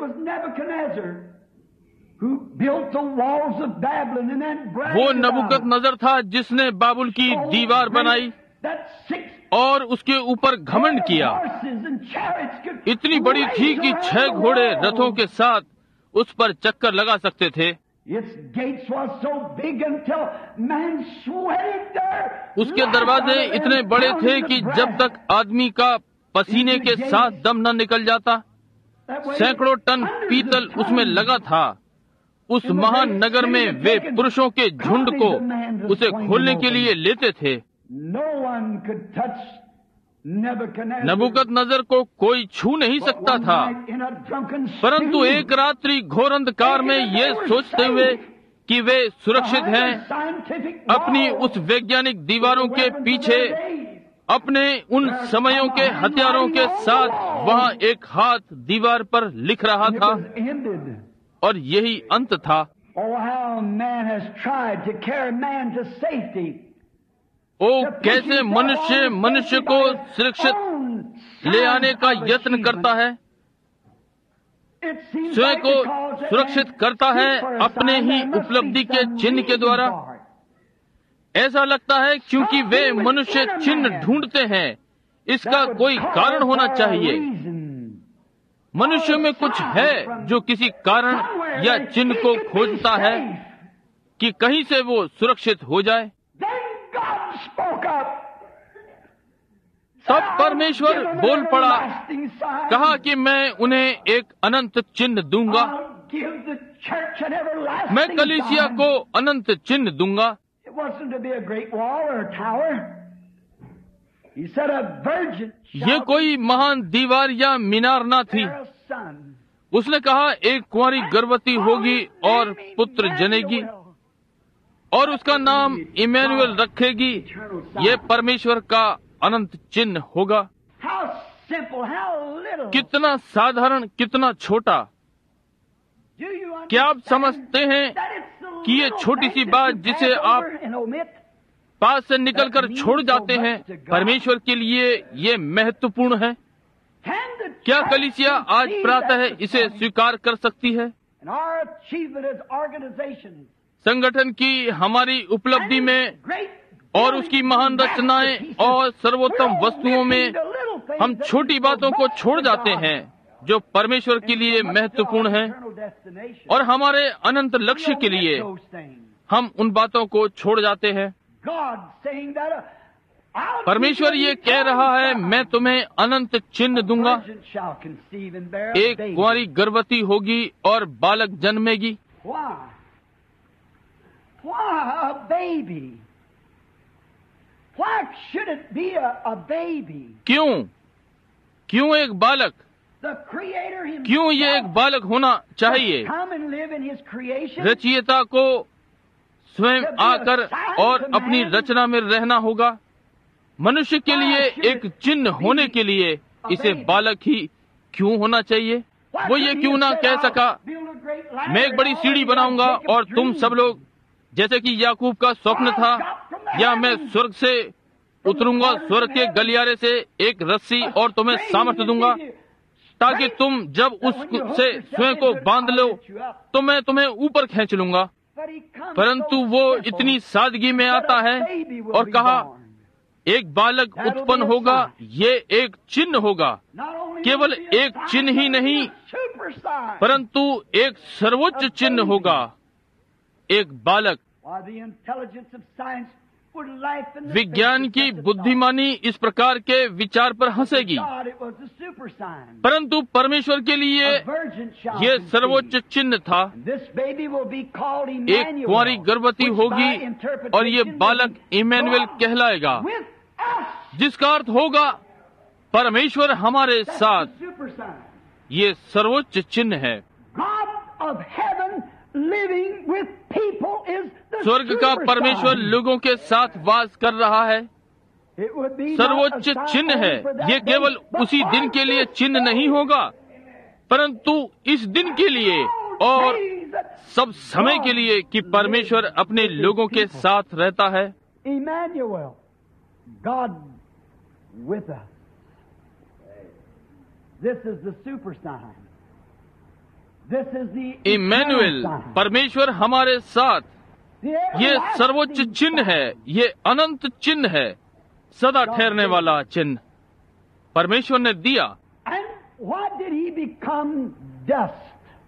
वो नबूकदनेस्सर था जिसने बाबुल की दीवार बनाई और उसके ऊपर घमंड किया। इतनी बड़ी थी कि छह घोड़े रथों के साथ उस पर चक्कर लगा सकते थे। उसके दरवाजे इतने बड़े थे कि जब तक आदमी का पसीने के साथ दम न निकल जाता, सैकड़ों टन पीतल उसमें लगा था। उस महान नगर में वे पुरुषों के झुंड को उसे खोलने के लिए लेते थे। नबूकदनेस्सर को कोई छू नहीं सकता था। परंतु एक रात्रि घोर अंधकार में ये सोचते हुए कि वे सुरक्षित हैं अपनी उस वैज्ञानिक दीवारों के पीछे, अपने उन समयों के हथियारों के साथ, वहाँ एक हाथ दीवार पर लिख रहा था और यही अंत था। ओ कैसे मनुष्य मनुष्य को सुरक्षित ले आने का यत्न करता है, स्वयं को सुरक्षित करता है अपने ही उपलब्धि के चिन्ह के द्वारा। ऐसा लगता है क्योंकि वे मनुष्य चिन्ह ढूंढते हैं, इसका कोई कारण होना चाहिए। मनुष्य में कुछ है जो किसी कारण या चिन्ह को खोजता है कि कहीं से वो सुरक्षित हो जाए। तब परमेश्वर बोल पड़ा, कहा कि मैं उन्हें एक अनंत चिन्ह दूंगा, मैं कलीसिया को अनंत चिन्ह दूंगा। ये कोई महान दीवार या मीनार न थी। उसने कहा एक कुंवारी गर्भवती होगी और पुत्र जनेगी और उसका नाम इमैनुएल रखेगी। ये परमेश्वर का अनंत चिन्ह होगा। कितना साधारण, कितना छोटा। क्या आप समझते हैं कि ये छोटी सी बात जिसे आप पास से निकलकर छोड़ जाते हैं, परमेश्वर के लिए ये महत्वपूर्ण है? क्या कलीसिया आज प्रातः इसे स्वीकार कर सकती है? संगठन की हमारी उपलब्धि में और उसकी महान रचनाएं और सर्वोत्तम वस्तुओं में हम छोटी बातों को छोड़ जाते हैं जो परमेश्वर के लिए महत्वपूर्ण है, और हमारे अनंत लक्ष्य के लिए हम उन बातों को छोड़ जाते हैं। परमेश्वर ये कह रहा है, मैं तुम्हें अनंत चिन्ह दूंगा। एक कुंवारी गर्भवती होगी और बालक जन्मेगी। क्यों? क्यों एक बालक? क्यों ये एक बालक होना चाहिए? रचयिता को स्वयं आकर और अपनी रचना में रहना होगा। मनुष्य के लिए एक चिन्ह होने के लिए इसे बालक ही क्यों होना चाहिए? वो ये क्यों ना कह सका, मैं एक बड़ी सीढ़ी बनाऊंगा और तुम सब लोग, जैसे कि याकूब का स्वप्न था, या मैं स्वर्ग से उतरूंगा, स्वर्ग के गलियारे से एक रस्सी, और तुम्हें सामर्थ्य दूंगा ताकि तुम जब उससे स्वयं को बांध लो तो मैं तुम्हें ऊपर खींच लूंगा। परंतु वो इतनी सादगी में आता है और कहा, एक बालक उत्पन्न होगा, ये एक चिन्ह होगा। केवल एक चिन्ह ही नहीं, परंतु एक सर्वोच्च चिन्ह होगा, एक बालक। विज्ञान की बुद्धिमानी इस प्रकार के विचार पर हंसेगी, परंतु परमेश्वर के लिए ये सर्वोच्च चिन्ह था। एक कुंवारी गर्भवती होगी और ये बालक इमैनुएल कहलाएगा, जिसका अर्थ होगा परमेश्वर हमारे साथ। ये सर्वोच्च चिन्ह है। स्वर्ग का परमेश्वर लोगों के साथ वास कर रहा है, सर्वोच्च चिन्ह है। ये केवल उसी दिन के लिए चिन्ह नहीं होगा, परंतु इस दिन के लिए और सब समय के लिए कि परमेश्वर अपने लोगों के साथ रहता है। Emmanuel, God with us. This is the super sign. This is the Emmanuel, परमेश्वर हमारे साथ, ये सर्वोच्च चिन्ह है, ये अनंत चिन्ह है, सदा ठहरने वाला चिन्ह परमेश्वर ने दिया। And why did he become dust?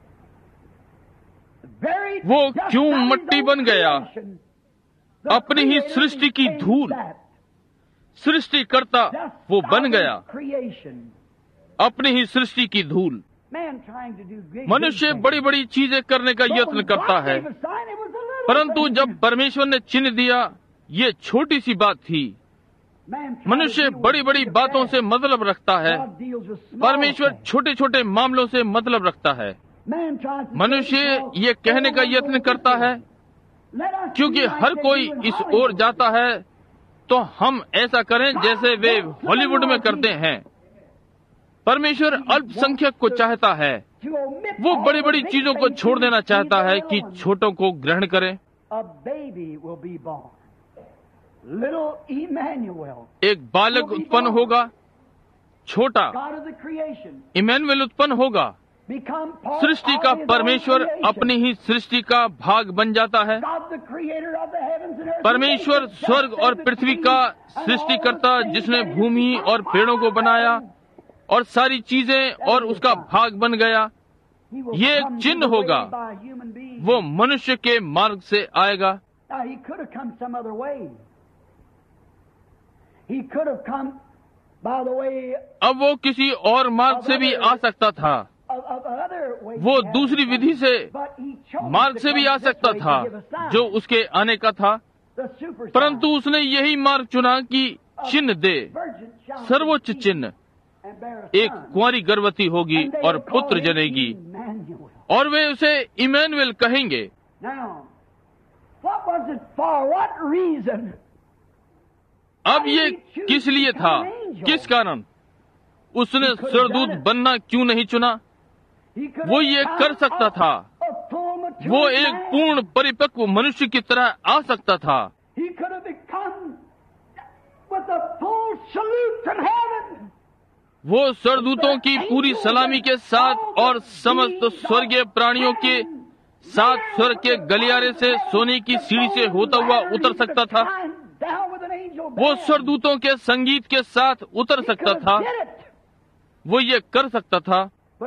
Very वो dust क्यों of his मट्टी own बन गया? creation. The अपनी ही creator सृष्टि की became धूल, that. सृष्टिकर्ता Dust वो बन of गया, his creation. अपनी ही सृष्टि की धूल। Man trying to do great मनुष्य things. बड़ी बड़ी चीजें करने का But यत्न when करता God है, gave a sign, it was a little परंतु thing. जब परमेश्वर ने चिन्ह दिया, ये छोटी सी बात थी। Man tries मनुष्य to deal बड़ी with बड़ी the बातों bad. से मतलब रखता है, God deals with small परमेश्वर things. छोटे छोटे मामलों से मतलब रखता है। Man tries to मनुष्य say, "Oh, ये कहने का everyone यत्न goes करता this है, way." Let us क्योंकि be like हर they कोई do in इस Hollywood. ओर जाता है तो हम ऐसा करें जैसे वे हॉलीवुड में करते हैं। परमेश्वर अल्पसंख्यक को चाहता है, To omit वो all बड़ी the बड़ी big चीजों को things छोड़ देना and चाहता leave है the कि little ones. छोटों को ग्रहण करें। A baby will be born. Little Emmanuel, एक बालक उत्पन्न होगा, छोटा God of the creation, Emmanuel उत्पन्न होगा। become part सृष्टि का of his own परमेश्वर creation. अपनी ही सृष्टि का भाग बन जाता है। God the creator of the heavens and earth. परमेश्वर स्वर्ग और पृथ्वी का सृष्टिकर्ता, जिसने भूमि और पेड़ों को बनाया और सारी चीजें और उसका भाग बन गया, ये एक चिन्ह होगा। वो मनुष्य के मार्ग से आएगा। Now, he could have come some other way. He could have come by the way अब वो किसी और मार्ग से भी आ सकता था, of, of other way. वो दूसरी विधि से But he chose मार्ग to से भी come आ this सकता way to था, give a sign. जो उसके आने का था, The super परंतु sign. उसने यही मार्ग चुना कि चिन्ह दे, Virgin shall सर्वोच्च conceive चिन्ह। and bear a एक son. कुंवारी गर्भवती होगी And they और will call पुत्र him जनेगी, Emmanuel. और वे उसे इमैनुएल कहेंगे। Now, what was it for? What reason? अब ये किस लिए था, किस कारण उसने स्वर्गदूत बनना क्यों नहीं चुना? He could वो have ये come कर सकता up था, a full mature वो एक man. पूर्ण परिपक्व मनुष्य की तरह आ सकता था। He could have become with a full salute from heaven. वो स्वर्गदूतों की पूरी सलामी के साथ और समस्त स्वर्गीय प्राणियों के साथ स्वर्ग के गलियारे से सोने की सीढ़ी से होता हुआ उतर सकता था। वो स्वर्गदूतों के संगीत के साथ उतर सकता था, वो ये कर सकता था।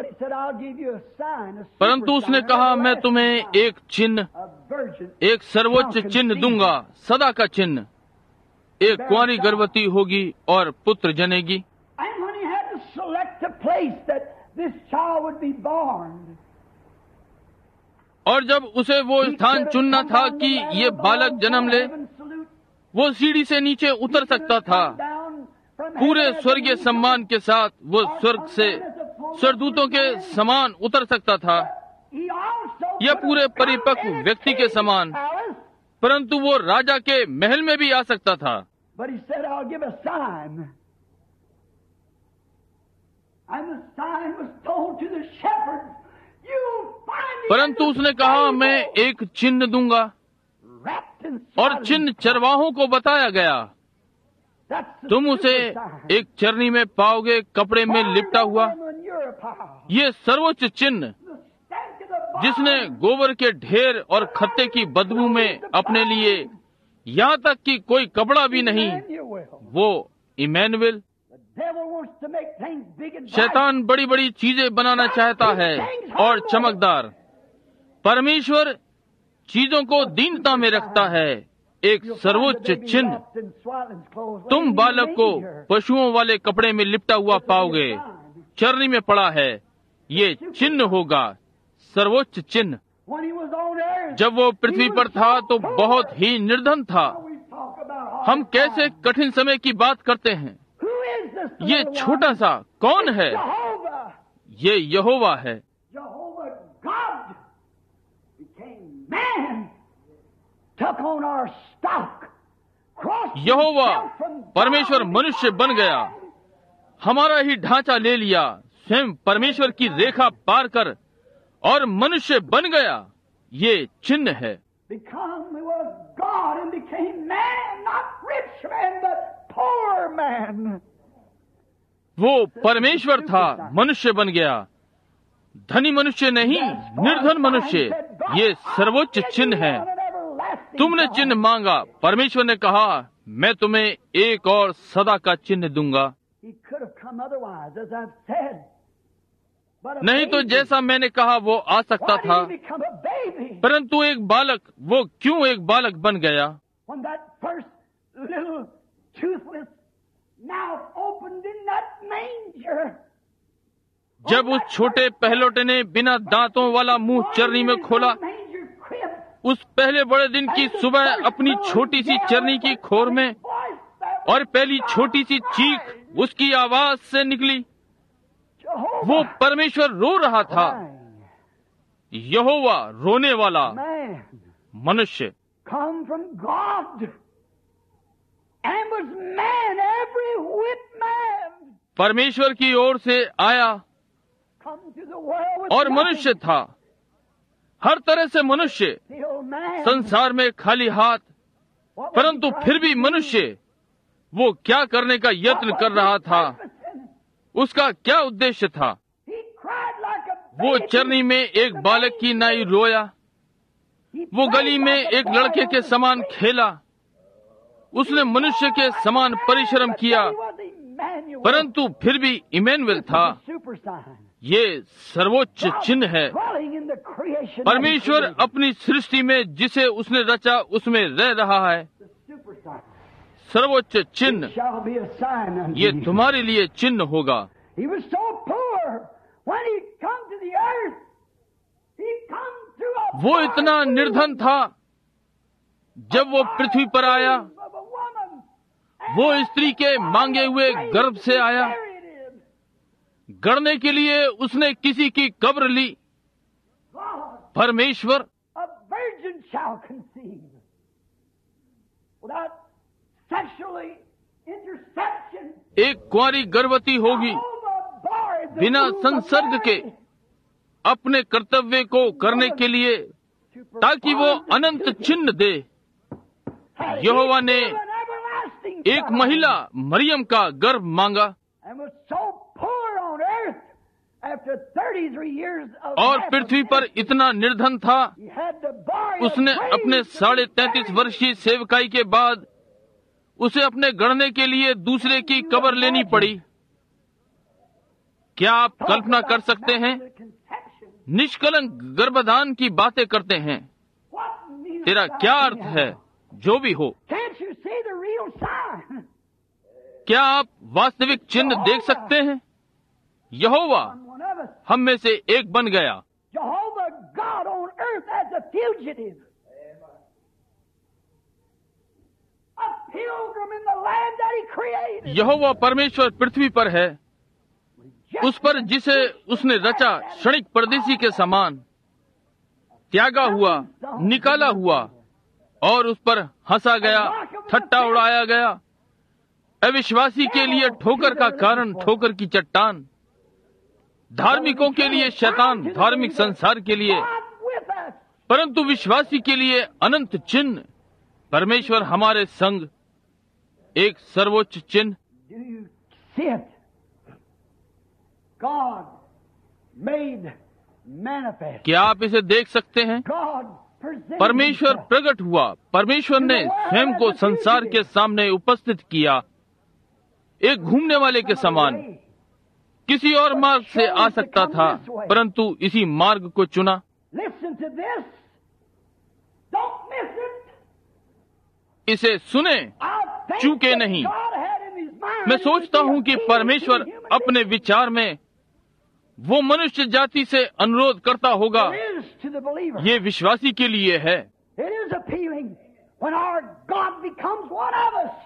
परंतु उसने कहा, मैं तुम्हें एक चिन्ह, एक सर्वोच्च चिन्ह दूंगा, सदा का चिन्ह। एक कुंवारी गर्भवती होगी और पुत्र जनेगी। और जब उसे वो स्थान चुनना था कि ये बालक जन्म ले, वो सीढ़ी से नीचे उतर सकता था, पूरे स्वर्गीय सम्मान के साथ वो स्वर्ग से स्वर्गदूतों के समान उतर सकता था, या पूरे परिपक्व व्यक्ति के समान, परंतु वो राजा के महल में भी आ सकता था। परंतु उसने कहा, मैं एक चिन्ह दूंगा, और चिन्ह चरवाहों को बताया गया। तुम उसे एक चरनी में पाओगे, कपड़े में लिपटा हुआ। manure pile. ये सर्वोच्च चिन्ह The stench of the barn. जिसने गोबर के ढेर और खत्ते की बदबू में अपने लिए यहाँ तक कि कोई कपड़ा भी नहीं, Emmanuel. वो Emmanuel. The devil wants to make things big and bright. शैतान बड़ी बड़ी चीजें बनाना चाहता है और चमकदार। परमेश्वर चीजों को दीनता में रखता है। एक You'll find सर्वोच्च the baby चिन्ह wrapped in swaddling clothes, तुम laying in बालक the को manger. पशुओं वाले कपड़े में लिपटा हुआ पाओगे, चरनी में पड़ा है। ये चिन्ह होगा, सर्वोच्च चिन्ह। When he was on earth, जब वो पृथ्वी he पर was था so तो poor. बहुत ही निर्धन था। Now we talk about hard हम कैसे times. कठिन समय की बात करते हैं। Who is this ये little छोटा one? सा कौन है? Jehovah. ये यहोवा है। Jehovah God became man, took on our stock, crossed Jehovah himself from God परमेश्वर and मनुष्य became बन गया, man. हमारा ही ढांचा ले लिया, स्वयं परमेश्वर की रेखा पार कर और मनुष्य बन गया। ये चिन्ह है। Become was God and became man, not rich man, but poor man. वो परमेश्वर था, मनुष्य बन गया, धनी मनुष्य नहीं, निर्धन मनुष्य। ये सर्वोच्च चिन्ह है। तुमने चिन्ह मांगा, परमेश्वर ने कहा मैं तुम्हें एक और सदा का चिन्ह दूंगा। He could have come otherwise, as I've said. But a नहीं तो baby, जैसा मैंने कहा वो आ सकता why did था, he become a baby? परंतु एक बालक, वो क्यों एक बालक बन गया? When that first little toothless mouth opened in that manger. जब उस छोटे पहलौटे ने बिना दांतों वाला मुंह चरनी में खोला, Manger crib. उस पहले बड़े दिन की सुबह अपनी छोटी सी चरनी की खोर में, और पहली छोटी सी चीख उसकी आवाज से निकली। वो परमेश्वर रो रहा था। यहोवा रोने वाला Man मनुष्य come from God and was man, every whit man. परमेश्वर की ओर से आया Come to the world with और मनुष्य nothing. था, हर तरह से मनुष्य, Still man. संसार में खाली हाथ, What was परंतु he फिर भी trying to do? मनुष्य वो क्या करने का यत्न What कर was रहा his था, purpose in it? उसका क्या उद्देश्य था? He cried like a वो baby. चरनी में एक बालक की नाई रोया, He वो played गली में like a एक boy लड़के on के the समान street. खेला, उसने मनुष्य के समान परिश्रम But किया, he was Emmanuel. परंतु फिर भी इमैनुएल था। Super sign. ये सर्वोच्च चिन्ह है। Dwelling in the creation परमेश्वर that he created. अपनी सृष्टि में जिसे उसने रचा उसमें रह रहा है। The super sign. सर्वोच्च चिन्ह, It shall be a sign unto ये you. तुम्हारे लिए चिन्ह होगा। He was so poor when he come to the earth. He come through a वो इतना barren निर्धन था, जब वो पृथ्वी पर आया, of a woman. वो स्त्री के मांगे हुए गर्भ से आया। Buried him. गड़ने के लिए उसने किसी की कब्र ली। God, परमेश्वर a virgin shall conceive without sexually interception. एक कुंवारी गर्भवती होगी, Jehovah bore the बिना womb of संसर्ग के Mary अपने कर्तव्य को करने के लिए, to ताकि वो perform the अनंत duty. चिन्ह दे। Had यहोवा he ने given an everlasting एक son महिला मरियम का गर्भ मांगा, and was so poor on earth after thirty-three years of और heaven, पृथ्वी पर इतना निर्धन था, he had to borrow उसने a अपने grave to साढ़े be तैतीस buried. वर्षीय सेवकाई के बाद उसे अपने गढ़ने के लिए दूसरे की कब्र लेनी पड़ी। क्या आप Talk कल्पना कर about सकते हैं? immaculate conception. निष्कलंक गर्भधान की बातें करते हैं। What means तेरा that क्या अर्थ anyhow? है? जो भी हो, Can't you see the real sign? क्या आप वास्तविक चिन्ह देख सकते हैं? यहोवा On one of us, हम में से एक बन गया। Jehovah God on earth as a fugitive. A pilgrim in the land that he created. यहोवा परमेश्वर पृथ्वी पर है, उस पर जिसे उसने रचा क्षणिक परदेसी के समान त्यागा हुआ, निकाला हुआ, और उस पर हंसा गया, ठट्टा उड़ाया गया। अविश्वासी के लिए ठोकर का कारण ठोकर की चट्टान, धार्मिकों के लिए शैतान, धार्मिक संसार के लिए, God with us. परंतु विश्वासी के लिए अनंत चिन्ह। परमेश्वर हमारे संग, एक सर्वोच्च चिन्ह। Do you see it? God made manifest. क्या आप इसे देख सकते हैं? God presented परमेश्वर himself. प्रकट हुआ, परमेश्वर ने स्वयं को संसार के सामने उपस्थित किया, एक घूमने वाले के समान। किसी और मार्ग से आ सकता था, परंतु इसी मार्ग को चुना। Listen to this. Don't miss it. इसे सुने, I think चूके that नहीं। God had in his mind मैं सोचता हूँ कि that परमेश्वर he was अपने विचार में वो मनुष्य जाति से अनुरोध करता होगा। It is to the believer. ये विश्वासी के लिए है। It is appealing when our God becomes one of us.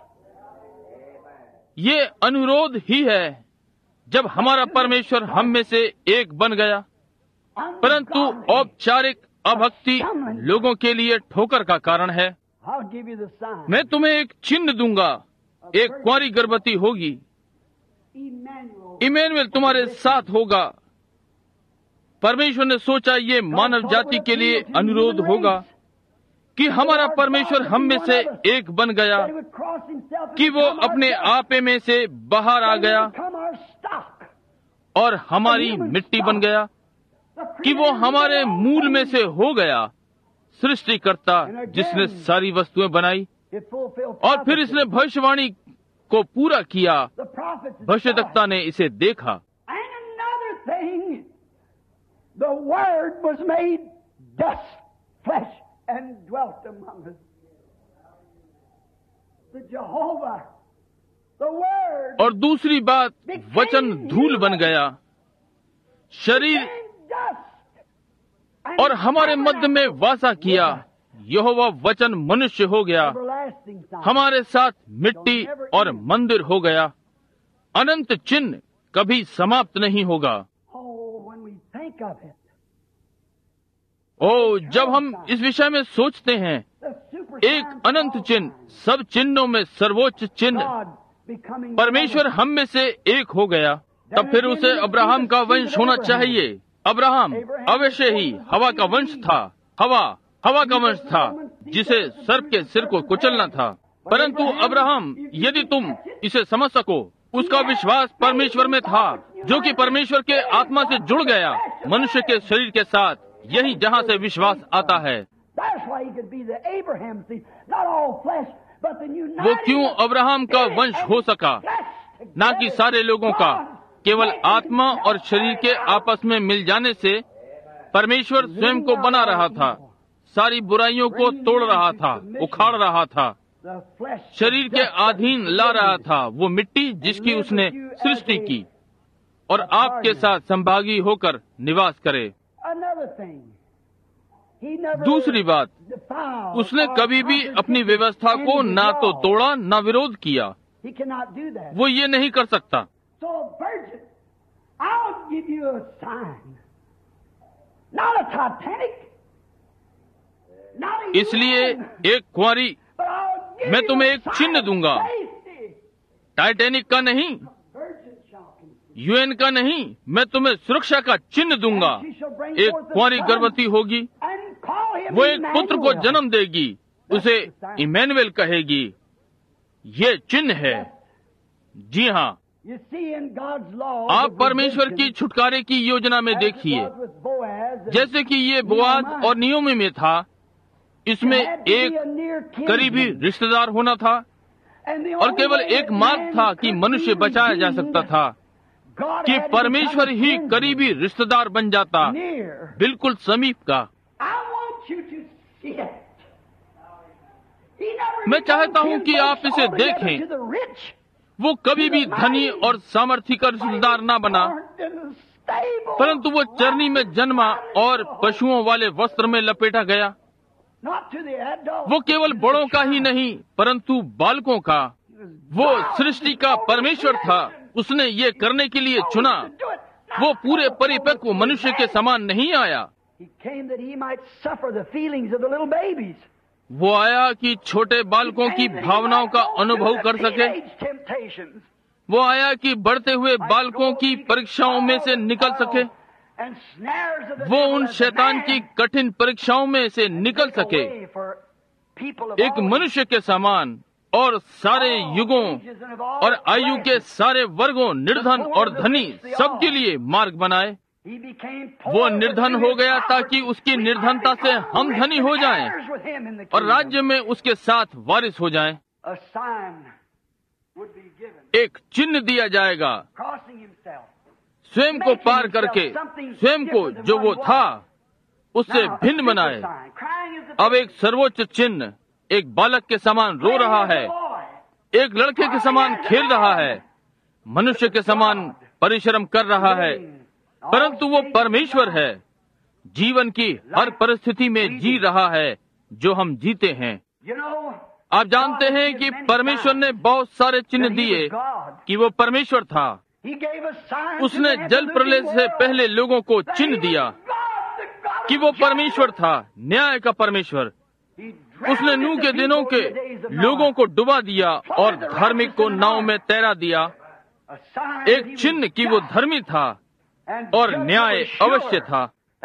ये अनुरोध ही है जब हमारा परमेश्वर हम में से एक बन गया। परंतु औपचारिक अभक्ति लोगों के लिए ठोकर का कारण है। I'll give you the sign. मैं तुम्हें एक चिन्ह दूंगा, एक कुंवारी गर्भवती होगी, Emmanuel. इमैनुएल तुम्हारे साथ होगा। परमेश्वर ने सोचा ये मानव जाति के लिए अनुरोध होगा कि हमारा परमेश्वर हम में से एक बन गया, That he would cross himself and कि वो become our अपने dust. आपे में से बाहर आ That he गया would become our stock. और हमारी मिट्टी बन गया, The कि वो creator हमारे of all मूल में things. से हो गया, सृष्टिकर्ता जिसने सारी वस्तुएं बनाई। It fulfilled और फिर इसने भविष्यवाणी को पूरा किया। the prophets. भविष्यद्वक्ता ने इसे देखा। And another thing, the Word was made dust, flesh, and dwelt among us. The Jehovah, the Word, और दूसरी बात, वचन धूल बन गया, शरीर became dust, and और हमारे मध्य में वासा किया। यहोवा वचन मनुष्य हो गया, everlasting sign. हमारे साथ मिट्टी और मंदिर हो गया। अनंत चिन्ह कभी समाप्त नहीं होगा। Oh, when we think of it, ओ, जब हम इस विषय में सोचते हैं, the super एक अनंत चिन्ह, सब चिन्हों में सर्वोच्च चिन्ह, God becoming परमेश्वर हम में से एक हो गया, तब फिर उसे अब्राहम का वंश होना चाहिए। अब्राहम अवश्य ही हवा का वंश था। हवा हवा का वंश था जिसे सर्प के सिर को कुचलना था। परंतु अब्राहम, यदि तुम इसे समझ सको, उसका विश्वास परमेश्वर में था, जो कि परमेश्वर के आत्मा से जुड़ गया मनुष्य के शरीर के साथ। यही जहाँ से विश्वास आता है। That's why he could be the Abraham seed, not all flesh, but the uniting वो क्यों of अब्राहम का spirit वंश and हो सका, flesh न कि सारे लोगों का। God केवल making आत्मा और शरीर के आपस में मिल जाने से परमेश्वर स्वयं को बना रहा था, सारी बुराइयों को तोड़ रहा था, उखाड़ रहा था, the flesh शरीर के अधीन ला रहा था वो मिट्टी जिसकी उसने सृष्टि की, और आपके साथ संभागी होकर निवास करे। Another thing, he never दूसरी बात, defiled उसने or कभी भी अपनी contradicted व्यवस्था को any ना तो law. तोड़ा ना विरोध किया। He cannot do that. वो ये नहीं कर सकता। So, virgin, I'll give you a sign. Not a Titanic. Not a इसलिए U N, एक कुंवारी, but I'll give मैं you तुम्हें a एक sign चिन्ह of दूंगा। safety. टाइटैनिक का नहीं, Virgin shall conceive. यूएन का नहीं, मैं तुम्हें सुरक्षा का चिन्ह दूंगा। And she shall bring एक forth a कुंवारी son, गर्भवती होगी, and call him वो एक पुत्र को Emmanuel. जन्म देगी, उसे इमैनुएल कहेगी। ये चिन्ह है। जी हाँ, You see in God's law, आप the परमेश्वर की redemption, छुटकारे की योजना में as it देखिए, was with Boaz and जैसे कि ये बोआज और नियोमी में था, इसमें there had to be एक a near kinsman. करीबी रिश्तेदार होना था, And the और only केवल way एक that मार्ग man था कि could मनुष्य be बचाया जा redeemed, सकता था God कि had to परमेश्वर become a ही kinsman करीबी रिश्तेदार बन जाता, near. बिल्कुल समीप का। I want you to see it. He never मैं चाहता हूं becomes कि आप kinfolk इसे altogether देखें। to the rich, वो कभी भी धनी और सामर्थी का रिश्तेदार ना बना, born in the stable, परंतु वो चरनी में जन्मा और पशुओं वाले वस्त्र में लपेटा गया। not to the adult, वो केवल बड़ों का ही नहीं, परंतु बालकों का। वो सृष्टि का परमेश्वर था, उसने ये करने के लिए चुना। वो पूरे परिपक्व मनुष्य के समान नहीं आया। He came that he might suffer the feelings of the little babies. वो आया कि छोटे बालकों की भावनाओं का अनुभव कर सके। Teenage temptations. वो आया कि बढ़ते हुए बालकों की परीक्षाओं में से निकल सके। And snares of the वो devil उन as a शैतान man की कठिन परीक्षाओं में से निकल make a सके, way for people of एक all मनुष्य के समान, और सारे युगों ages and of all और आयु के classes. सारे वर्गों, निर्धन और धनी, सबके लिए मार्ग बनाए। वो निर्धन हो गया ताकि उसकी निर्धनता से हम धनी हो जाएं और राज्य में उसके साथ वारिस हो जाएं। एक चिन्ह दिया जाएगा, स्वयं को पार करके, स्वयं को जो वो था उससे भिन्न बनाए। अब एक सर्वोच्च चिन्ह एक बालक के समान रो रहा है, एक लड़के के समान खेल रहा है, मनुष्य के समान परिश्रम कर रहा है, परंतु वो परमेश्वर है, जीवन की हर परिस्थिति में जी रहा है जो हम जीते हैं। आप जानते हैं कि परमेश्वर ने बहुत सारे चिन्ह दिए कि वो परमेश्वर था। उसने जल प्रलय से पहले लोगों को चिन्ह दिया कि वो परमेश्वर था, न्याय का परमेश्वर। उसने नूह के दिनों के लोगों को डुबा दिया और धार्मिक को नाव में तैरा दिया। एक चिन्ह कि वो धर्मी था और न्याय अवश्य था।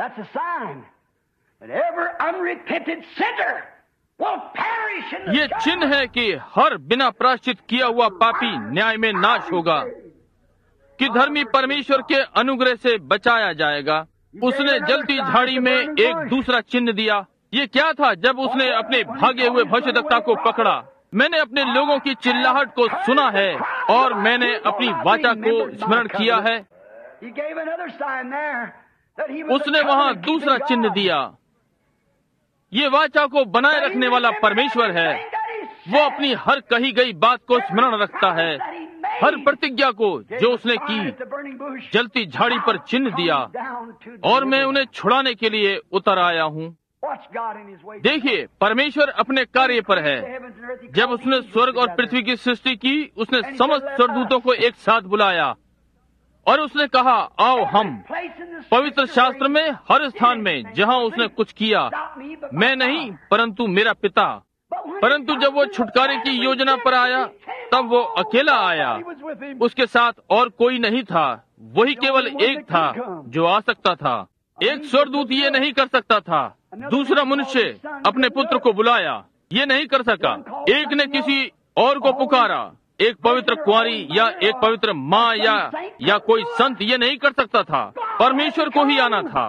ये चिन्ह है कि हर बिना प्रायश्चित किया हुआ पापी न्याय में नाश होगा, कि धर्मी परमेश्वर के अनुग्रह से बचाया जाएगा। उसने जलती झाड़ी में एक दूसरा चिन्ह दिया। ये क्या था? जब उसने अपने भागे हुए भविष्यद्वक्ता को पकड़ा। मैंने अपने लोगों की चिल्लाहट को सुना है और मैंने अपनी वाचा को स्मरण किया है। उसने वहाँ दूसरा चिन्ह दिया। ये वाचा को बनाए रखने वाला परमेश्वर है। वो अपनी हर कही गई बात को स्मरण रखता है, हर प्रतिज्ञा को जो उसने की। जलती झाड़ी पर चिन्ह दिया और मैं उन्हें छुड़ाने के लिए उतर आया हूँ। देखिए, परमेश्वर अपने कार्य पर है। जब उसने स्वर्ग और पृथ्वी की सृष्टि की, उसने समस्त स्वर्गदूतों को एक साथ बुलाया और उसने कहा, आओ हम पवित्र शास्त्र में हर स्थान में जहाँ उसने कुछ किया, मैं नहीं परंतु मेरा पिता। परंतु जब वो छुटकारे की योजना पर आया, तब वो अकेला आया। उसके साथ और कोई नहीं था, वही केवल एक था जो आ सकता था। एक स्वर्गदूत ये नहीं कर सकता था। दूसरा मनुष्य अपने पुत्र को बुलाया, ये नहीं कर सका। एक ने किसी और को पुकारा, एक पवित्र कुंवारी या एक पवित्र माँ या या कोई संत ये नहीं कर सकता था। परमेश्वर को ही आना था।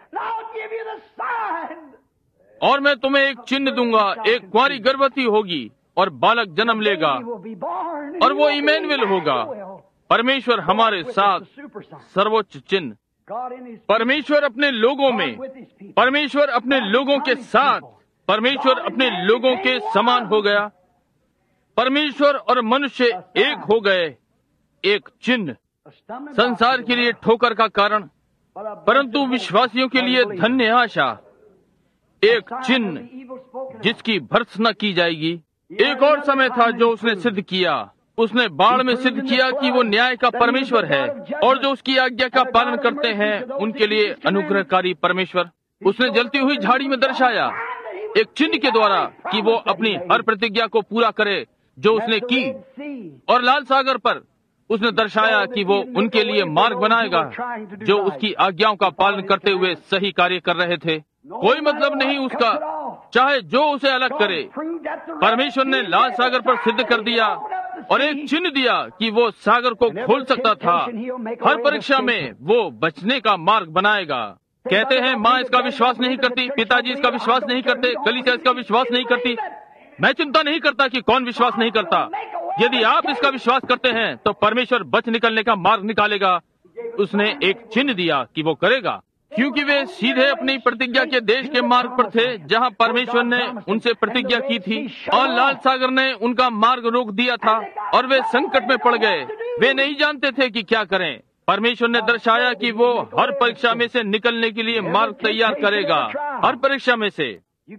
और मैं तुम्हें एक चिन्ह दूंगा, एक कुंवारी गर्भवती होगी और बालक जन्म लेगा और वो इमैनुएल होगा। परमेश्वर हमारे साथ, सर्वोच्च चिन्ह। परमेश्वर अपने लोगों में, परमेश्वर अपने लोगों के साथ, परमेश्वर अपने लोगों के समान हो गया। परमेश्वर और मनुष्य एक हो गए। एक चिन्ह, संसार के लिए ठोकर का कारण, परंतु विश्वासियों के लिए धन्य आशा। एक चिन्ह जिसकी भर्त्सना की जाएगी। एक और समय था जो उसने सिद्ध किया। उसने बाढ़ में सिद्ध किया कि वो न्याय का परमेश्वर है और जो उसकी आज्ञा का पालन करते हैं उनके लिए अनुग्रहकारी परमेश्वर। उसने जलती हुई झाड़ी में दर्शाया एक चिन्ह के द्वारा कि वो अपनी हर प्रतिज्ञा को पूरा करे जो उसने की। और लाल सागर पर उसने दर्शाया कि वो उनके लिए मार्ग बनाएगा जो उसकी आज्ञाओं का पालन करते हुए सही कार्य कर रहे थे। कोई मतलब नहीं उसका, चाहे जो उसे अलग करे। परमेश्वर ने लाल सागर पर सिद्ध कर दिया और एक चिन्ह दिया कि वो सागर को खोल सकता था। हर परीक्षा में वो बचने का मार्ग बनाएगा। कहते हैं माँ इसका विश्वास नहीं करती, पिताजी इसका विश्वास नहीं करते, कलीसिया इसका विश्वास नहीं करती। मैं चिंता नहीं करता कि कौन विश्वास नहीं करता। यदि आप इसका विश्वास करते हैं तो परमेश्वर बच निकलने का मार्ग निकालेगा। उसने एक चिन्ह दिया कि वो करेगा, क्योंकि वे सीधे अपनी प्रतिज्ञा के देश के मार्ग पर थे जहां परमेश्वर ने उनसे प्रतिज्ञा की थी। और लाल सागर ने उनका मार्ग रोक दिया था और वे संकट में पड़ गए। वे नहीं जानते थे कि क्या करें। परमेश्वर ने दर्शाया कि वो हर परीक्षा में से निकलने के लिए मार्ग तैयार करेगा। हर परीक्षा में से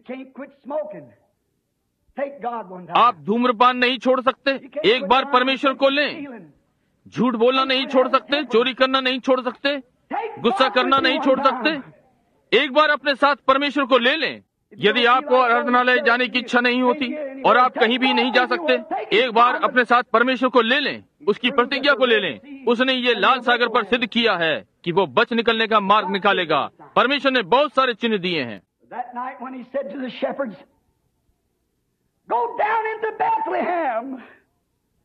आप धूम्रपान नहीं छोड़ सकते, एक बार परमेश्वर को लें। झूठ बोलना नहीं छोड़ सकते, चोरी करना नहीं छोड़ सकते, गुस्सा करना नहीं छोड़ सकते। एक बार अपने साथ परमेश्वर को ले लें। यदि आपको आराधनालय जाने की इच्छा नहीं होती और आप कहीं भी नहीं जा सकते, एक बार अपने साथ परमेश्वर को ले लें, उसकी प्रतिज्ञा को ले लें। उसने ये लाल सागर पर सिद्ध किया है कि वो बच निकलने का मार्ग निकालेगा। परमेश्वर ने बहुत सारे चिन्ह दिए हैं।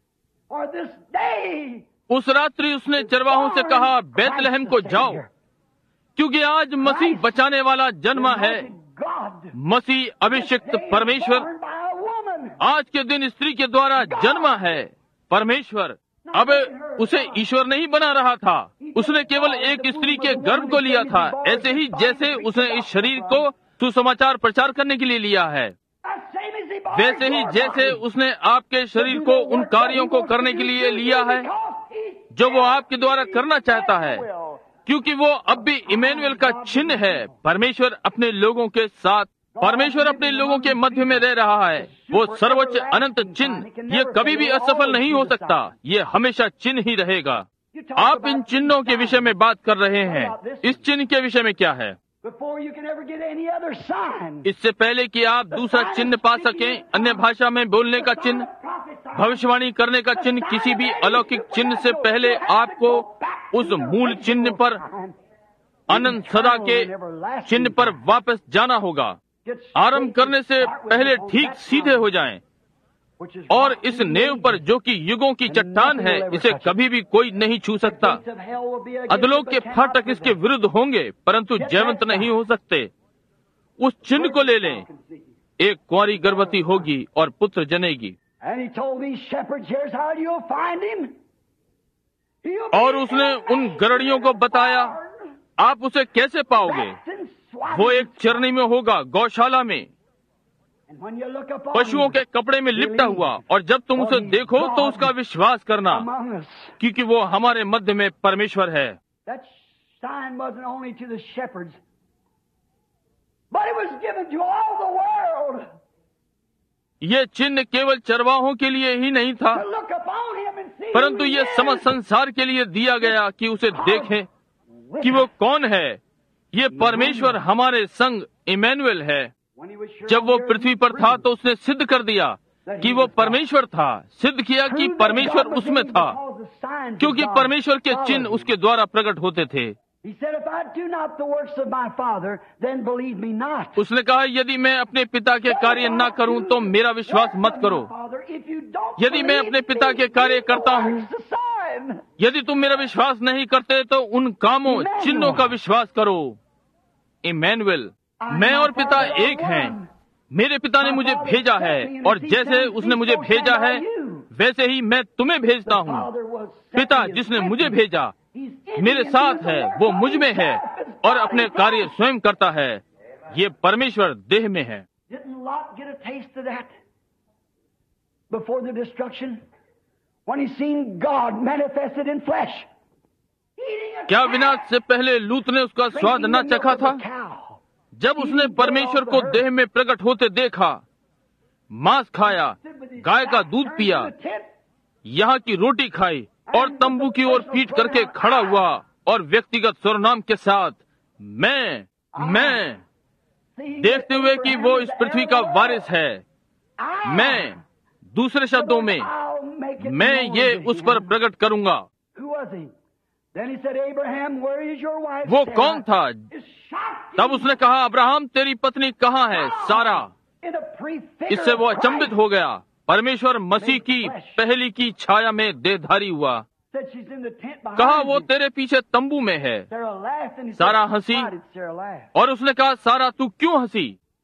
उस रात्रि उसने चरवाहों से कहा, बैतलहम को जाओ, क्योंकि आज मसीह बचाने वाला जन्मा है। मसीह अभिषिक्त परमेश्वर आज के दिन स्त्री के द्वारा जन्मा है। परमेश्वर अब उसे ईश्वर नहीं बना रहा था, उसने केवल एक स्त्री के गर्भ को लिया था, ऐसे ही जैसे उसने इस शरीर को सुसमाचार प्रचार करने के लिए लिया है, वैसे ही जैसे उसने आपके शरीर को उन कार्यों को करने के लिए लिया है जो वो आपके द्वारा करना चाहता है, क्योंकि वो अब भी इमैनुएल का चिन्ह है। परमेश्वर अपने लोगों के साथ, परमेश्वर अपने लोगों के मध्य में रह रहा है। वो सर्वोच्च अनंत चिन्ह, ये कभी भी असफल नहीं हो सकता, ये हमेशा चिन्ह ही रहेगा। आप इन चिन्हों के विषय में बात कर रहे हैं, इस चिन्ह के विषय में क्या है? इससे पहले कि आप दूसरा चिन्ह पा सकें, अन्य भाषा में बोलने का चिन्ह, भविष्यवाणी करने का चिन्ह, किसी भी अलौकिक चिन्ह से पहले आपको उस मूल चिन्ह पर, अनंत सदा के चिन्ह पर वापस जाना होगा। आरंभ करने से पहले ठीक सीधे हो जाएं, और इस नेव पर जो कि युगों की चट्टान है, इसे कभी भी कोई नहीं छू सकता। अधलोक के फाटक इसके विरुद्ध होंगे, परंतु जयवंत नहीं हो सकते। उस चिन्ह को ले लें। एक कुंवारी गर्भवती होगी और पुत्र जनेगी। और उसने उन गरड़ियों को बताया, आप उसे कैसे पाओगे? वो एक चरनी में होगा, गौशाला में, पशुओं के कपड़े में लिपटा हुआ, और जब तुम उसे देखो तो उसका विश्वास करना, क्योंकि वो हमारे मध्य में परमेश्वर है। ये चिन्ह केवल चरवाहों के लिए ही नहीं था, परंतु ये समस्त संसार के लिए दिया गया कि उसे देखें कि वो कौन है। ये परमेश्वर हमारे संग इमैनुएल है। जब वो पृथ्वी पर था तो उसने सिद्ध कर दिया कि वो परमेश्वर था, सिद्ध किया कि परमेश्वर उसमें था, क्योंकि परमेश्वर के चिन्ह उसके द्वारा प्रकट होते थे। उसने कहा, यदि मैं अपने पिता के कार्य न करूं तो मेरा विश्वास मत करो। यदि मैं अपने पिता के कार्य करता हूं, यदि तुम मेरा विश्वास नहीं करते तो उन कामों, चिन्हों का विश्वास करो। इमैनुएल, मैं और पिता एक हैं। मेरे पिता ने मुझे भेजा है, और जैसे उसने मुझे भेजा है वैसे ही मैं तुम्हें भेजता हूँ। पिता जिसने मुझे भेजा मेरे साथ है, वो मुझ में है और अपने कार्य स्वयं करता है। ये परमेश्वर देह में है। क्या विनाश से पहले लूत ने उसका स्वाद न चखा था? जब उसने परमेश्वर को देह में प्रकट होते देखा, मांस खाया, गाय का दूध पिया, यहाँ की रोटी खाई, और तंबू की ओर पीठ करके खड़ा हुआ, और व्यक्तिगत सर्वनाम के साथ मैं मैं देखते हुए कि वो इस पृथ्वी का वारिस है, मैं, दूसरे शब्दों में, मैं ये उस पर प्रकट करूंगा। वो कौन था? तब उसने कहा, अब्राहम तेरी पत्नी कहाँ है, सारा। इससे वो अचंभित हो गया। परमेश्वर मसीह की पहली की छाया में देहधारी हुआ। कहा, वो तेरे पीछे तंबू में है। सारा हंसी, और उसने कहा, सारा तू क्यों हंसी?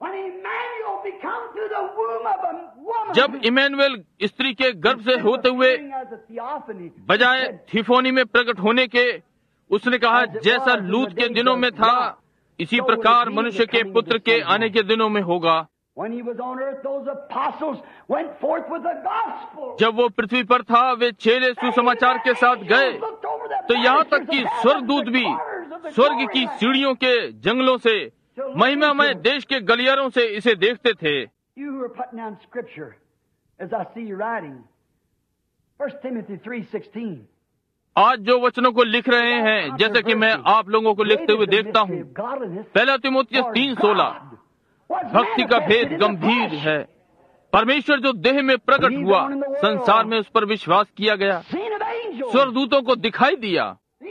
जब इमैनुएल स्त्री के गर्भ से होते हुए बजाय थिफोनी में प्रकट होने के, उसने कहा, जैसा लूत के दिनों में था इसी प्रकार मनुष्य के पुत्र के आने के दिनों में होगा। जब वो पृथ्वी पर था, वे चेले सुसमाचार के साथ गए, तो यहाँ तक कि स्वर्गदूत भी स्वर्ग की सीढ़ियों के जंगलों से, महिमामय देश के गलियारों से इसे देखते थे। आज जो वचनों को लिख रहे हैं, जैसे कि मैं आप लोगों को लिखते हुए देखता हूँ, पहला तीमुथियुस तीन सोलह, भक्ति का भेद गंभीर है। परमेश्वर जो देह में प्रकट हुआ, संसार में उस पर विश्वास किया गया, स्वर्गदूतों को दिखाई दिया।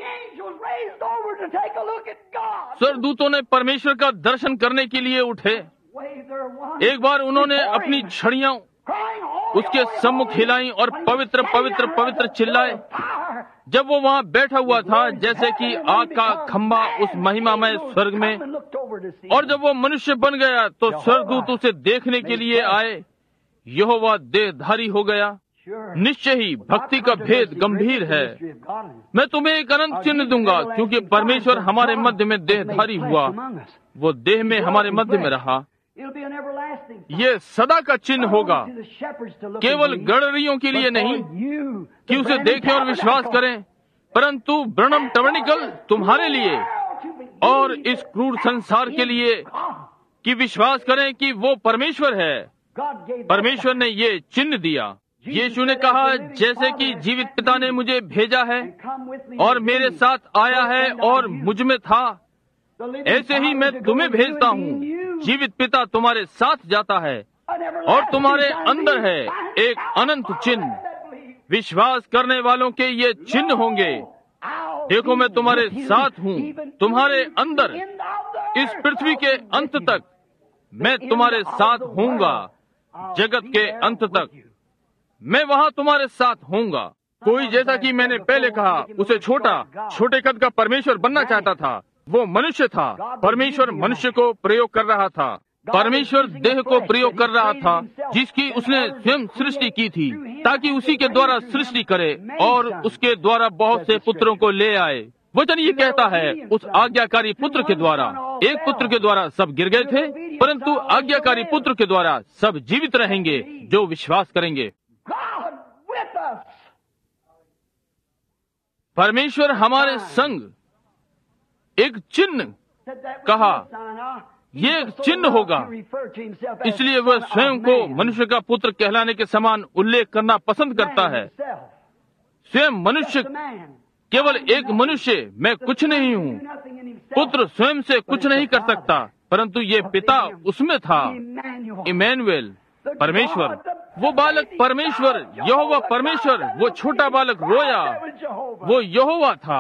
स्वर्गदूतों ने परमेश्वर का दर्शन करने के लिए उठे। एक बार उन्होंने अपनी छड़ियां उसके सम्मुख हिलाई और पवित्र पवित्र पवित्र चिल्लाए, जब वो वहाँ बैठा हुआ था जैसे कि आग का खंभा उस महिमामय स्वर्ग में, और जब वो मनुष्य बन गया तो स्वर्गदूत उसे देखने के लिए आए। यहोवा देहधारी हो गया। निश्चय ही भक्ति का भेद गंभीर है। मैं तुम्हें एक अनंत चिन्ह दूंगा, क्योंकि परमेश्वर हमारे मध्य में देहधारी हुआ, वो देह में हमारे मध्य में रहा। ये सदा का चिन्ह होगा, केवल गड़रियों के लिए नहीं कि उसे देखें और विश्वास करें, परंतु ब्रनम टर्मिनेकल तुम्हारे लिए और इस क्रूर संसार के लिए कि विश्वास करें कि वो परमेश्वर है। परमेश्वर ने ये चिन्ह दिया। यीशु ने कहा, जैसे कि जीवित पिता ने मुझे भेजा है और मेरे साथ आया है और मुझ में था, ऐसे ही मैं तुम्हें भेजता हूँ। जीवित पिता तुम्हारे साथ जाता है और तुम्हारे अंदर है एक अनंत चिन्ह। विश्वास करने वालों के ये चिन्ह होंगे। देखो, मैं तुम्हारे साथ हूँ, तुम्हारे अंदर, इस पृथ्वी के अंत तक मैं तुम्हारे साथ हूँगा, जगत के अंत तक मैं वहाँ तुम्हारे साथ हूँगा। कोई, जैसा कि मैंने पहले कहा, उसे छोटा छोटे कद का परमेश्वर बनना चाहता था। वो मनुष्य था। परमेश्वर मनुष्य को प्रयोग कर रहा था। परमेश्वर देह को प्रयोग कर रहा था, जिसकी उसने स्वयं सृष्टि की थी, ताकि उसी के द्वारा सृष्टि करे और उसके द्वारा बहुत से पुत्रों को ले आए। वचन ये कहता है, उस आज्ञाकारी पुत्र के द्वारा, एक पुत्र के द्वारा सब गिर गए थे, परंतु आज्ञाकारी पुत्र के द्वारा सब जीवित रहेंगे जो विश्वास करेंगे। परमेश्वर हमारे संग एक चिन्ह कहा, ये एक चिन्ह होगा। इसलिए वह स्वयं को मनुष्य का पुत्र कहलाने के समान उल्लेख करना पसंद करता है। स्वयं मनुष्य, केवल एक मनुष्य, मैं कुछ नहीं हूँ। पुत्र स्वयं से कुछ नहीं कर सकता, परंतु ये पिता उसमें था। इमैनुएल, परमेश्वर, वो बालक परमेश्वर, यहोवा परमेश्वर, वो छोटा बालक रोया, वो यहोवा था।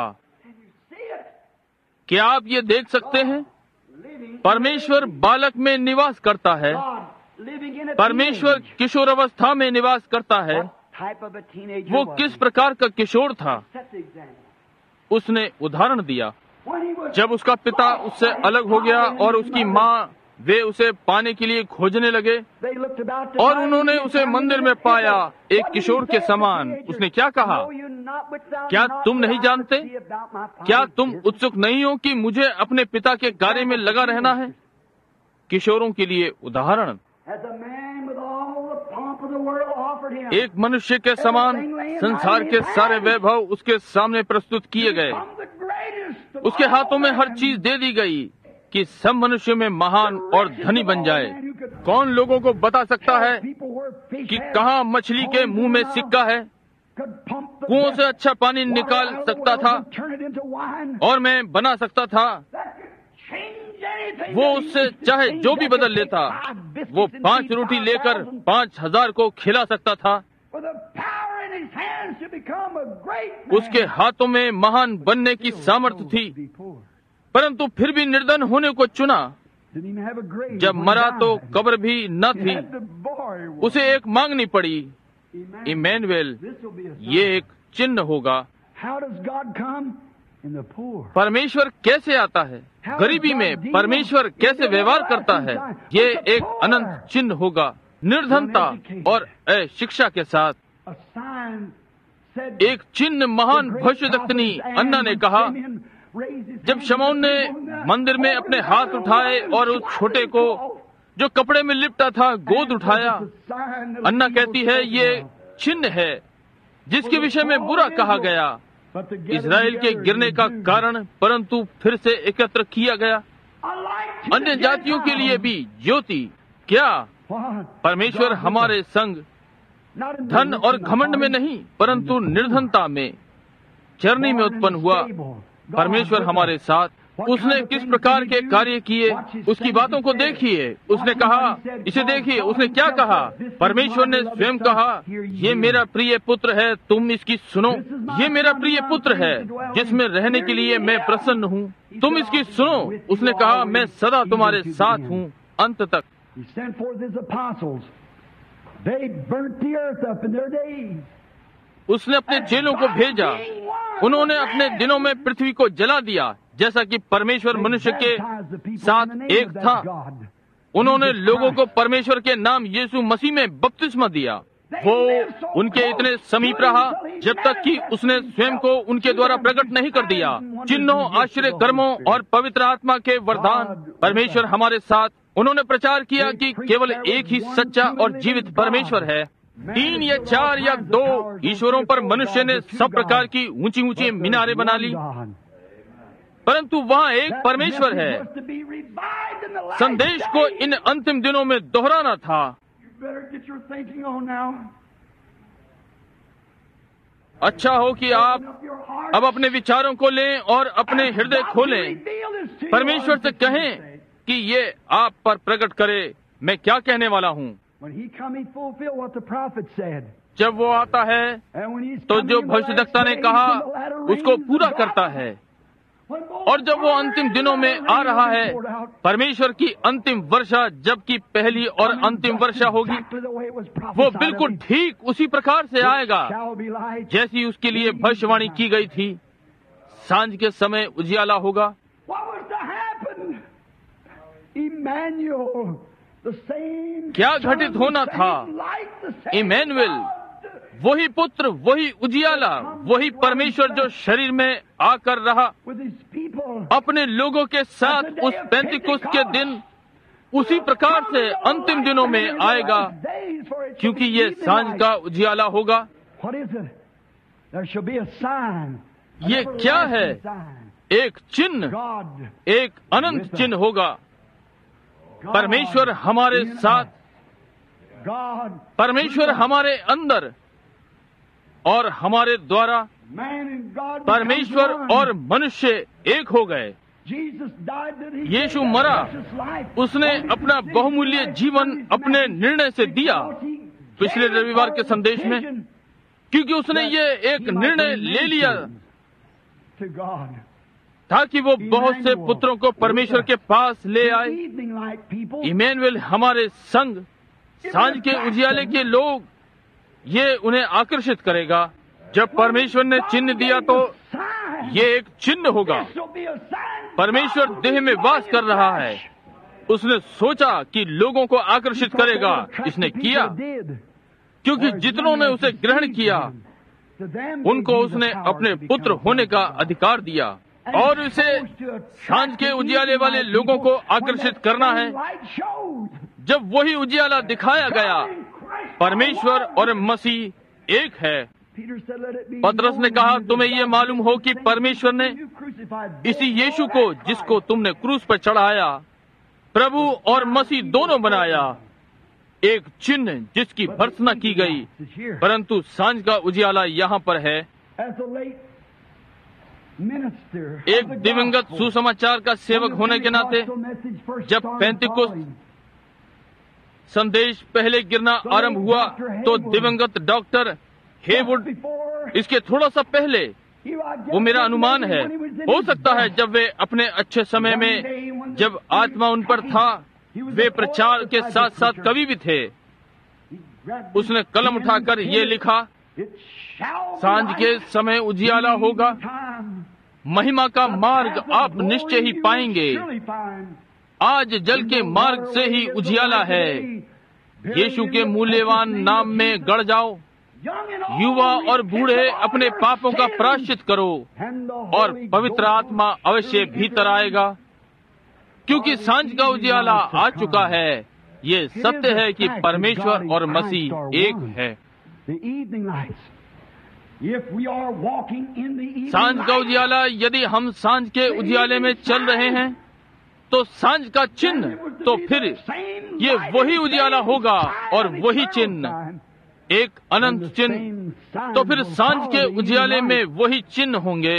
क्या आप ये देख सकते हैं? परमेश्वर बालक में निवास करता है। परमेश्वर किशोर अवस्था में निवास करता है। वो किस प्रकार का किशोर था, उसने उदाहरण दिया। जब उसका पिता उससे अलग हो गया और उसकी माँ, वे उसे पाने के लिए खोजने लगे और उन्होंने उसे मंदिर में पाया एक किशोर के समान। उसने क्या कहा? क्या तुम नहीं जानते? क्या तुम उत्सुक नहीं हो कि मुझे अपने पिता के कार्य में लगा रहना है? किशोरों के लिए उदाहरण। एक मनुष्य के समान संसार के सारे वैभव उसके सामने प्रस्तुत किए गए। उसके हाथों में हर चीज दे दी गई कि सब मनुष्य में महान और धनी बन जाए। कौन लोगों को बता सकता है कि कहाँ मछली के मुंह में सिक्का है? कुओं से अच्छा पानी निकाल सकता था और मैं बना सकता था। वो उससे चाहे जो भी बदल लेता। वो पांच रोटी लेकर पांच हजार को खिला सकता था। उसके हाथों में महान बनने की सामर्थ्य थी, परंतु फिर भी निर्धन होने को चुना। जब मरा तो कब्र भी न थी, उसे एक मांगनी पड़ी। इमैनुएल, ये एक चिन्ह होगा। परमेश्वर कैसे आता है? गरीबी में परमेश्वर कैसे व्यवहार करता है? ये एक अनंत चिन्ह होगा। निर्धनता और अशिक्षा के साथ एक चिन्ह। महान भविष्यद्वक्तनी अन्ना ने कहा, जब शमौन ने मंदिर में अपने हाथ उठाए और उस छोटे को जो कपड़े में लिपटा था गोद उठाया, अन्ना कहती है ये चिन्ह है जिसके विषय में बुरा कहा गया, इजराइल के गिरने का कारण, परंतु फिर से एकत्र किया गया। अन्य जातियों के लिए भी ज्योति। क्या परमेश्वर हमारे संग धन और घमंड में नहीं, परंतु निर्धनता में, चरनी में उत्पन्न हुआ। परमेश्वर हमारे साथ, उसने किस प्रकार के कार्य किए, उसकी बातों को देखिए। उसने कहा, इसे देखिए, उसने क्या कहा? परमेश्वर ने स्वयं कहा, ये मेरा प्रिय पुत्र है, तुम इसकी सुनो। ये मेरा प्रिय पुत्र है जिसमें रहने के लिए मैं प्रसन्न हूँ, तुम इसकी सुनो। उसने कहा, मैं सदा तुम्हारे साथ हूँ अंत तक। उसने अपने चेलों को भेजा। उन्होंने अपने दिनों में पृथ्वी को जला दिया, जैसा कि परमेश्वर मनुष्य के साथ एक था। उन्होंने लोगों को परमेश्वर के नाम यीशु मसीह में बपतिस्मा दिया। वो उनके इतने समीप रहा जब तक कि उसने स्वयं को उनके द्वारा प्रकट नहीं कर दिया। चिन्हों, आश्चर्य कर्मों और पवित्र आत्मा के वरदान परमेश्वर हमारे साथ। उन्होंने प्रचार किया कि केवल एक ही सच्चा और जीवित परमेश्वर है। तीन या चार या दो ईश्वरों पर मनुष्य ने सब प्रकार की ऊंची ऊंची मीनारें बना ली, परंतु वहाँ एक परमेश्वर है। संदेश को इन अंतिम दिनों में दोहराना था। अच्छा हो कि आप अब अपने विचारों को लें और अपने हृदय खोलें। परमेश्वर से कहें कि ये आप पर प्रकट करे मैं क्या कहने वाला हूँ। जब वो आता है तो जो भविष्यद्वक्ता ने कहा उसको पूरा करता है। और जब वो अंतिम दिनों में आ रहा है, परमेश्वर की अंतिम वर्षा जबकि पहली और अंतिम वर्षा होगी, वो बिल्कुल ठीक उसी प्रकार से आएगा जैसी उसके लिए भविष्यवाणी की गई थी। सांझ के समय उजियाला होगा। क्या घटित होना था? इमैनुएल, वही पुत्र, वही उजियाला, वही परमेश्वर जो शरीर में आकर रहा अपने लोगों के साथ उस पेंतिकुस्त के दिन, उसी प्रकार से अंतिम दिनों में आएगा, क्योंकि ये सांझ का उजियाला होगा। ये क्या है? एक चिन्ह, एक अनंत चिन्ह होगा। परमेश्वर हमारे साथ, परमेश्वर हमारे अंदर और हमारे द्वारा परमेश्वर और मनुष्य एक हो गए। यीशु मरा, उसने अपना बहुमूल्य जीवन अपने निर्णय से दिया पिछले रविवार के संदेश में, क्योंकि उसने ये एक निर्णय ले लिया ताकि वो बहुत से पुत्रों को परमेश्वर के पास ले आए। इमैनुएल हमारे संग, सांझ के उजियाले के लोग, ये उन्हें आकर्षित करेगा। जब परमेश्वर ने चिन्ह दिया तो ये एक चिन्ह होगा। परमेश्वर देह में वास कर रहा है। उसने सोचा कि लोगों को आकर्षित करेगा। इसने किया, क्योंकि जितनों ने उसे ग्रहण किया उनको उसने अपने पुत्र होने का अधिकार दिया। और उसे सांझ के उजियाले वाले लोगों को आकर्षित करना है। जब वही उजियाला दिखाया गया, परमेश्वर और मसीह एक है। पतरस ने कहा, तुम्हें ये मालूम हो कि परमेश्वर ने इसी यीशु को, जिसको तुमने क्रूस पर चढ़ाया, प्रभु और मसीह दोनों बनाया। एक चिन्ह जिसकी भर्त्सना की गई, परंतु सांझ का उजियाला यहाँ पर है। एक दिवंगत सुसमाचार का सेवक होने के नाते, जब पेंतिकुस्त संदेश पहले गिरना आरंभ हुआ तो दिवंगत डॉक्टर हेवुड, इसके थोड़ा सा पहले, वो मेरा अनुमान है, हो सकता है जब वे अपने अच्छे समय में, जब आत्मा उन पर था, वे प्रचार के साथ साथ कवि भी थे। उसने कलम उठाकर ये लिखा, सांझ के समय उजियाला होगा, महिमा का मार्ग आप निश्चय ही पाएंगे। आज जल के मार्ग से ही उजियाला है। यीशु के मूल्यवान नाम में गड़ जाओ। युवा और बूढ़े अपने पापों का प्रायश्चित करो और पवित्र आत्मा अवश्य भीतर आएगा, क्योंकि सांझ का उजियाला आ चुका है। ये सत्य है कि परमेश्वर और मसीह एक है। सांझ का उजियाला, यदि हम सांझ के उजियाले में चल रहे हैं तो सांझ का चिन्ह, तो फिर ये वही उजियाला होगा और वही चिन्ह, एक अनंत चिन्ह। तो फिर सांझ के उजियाले में वही चिन्ह होंगे।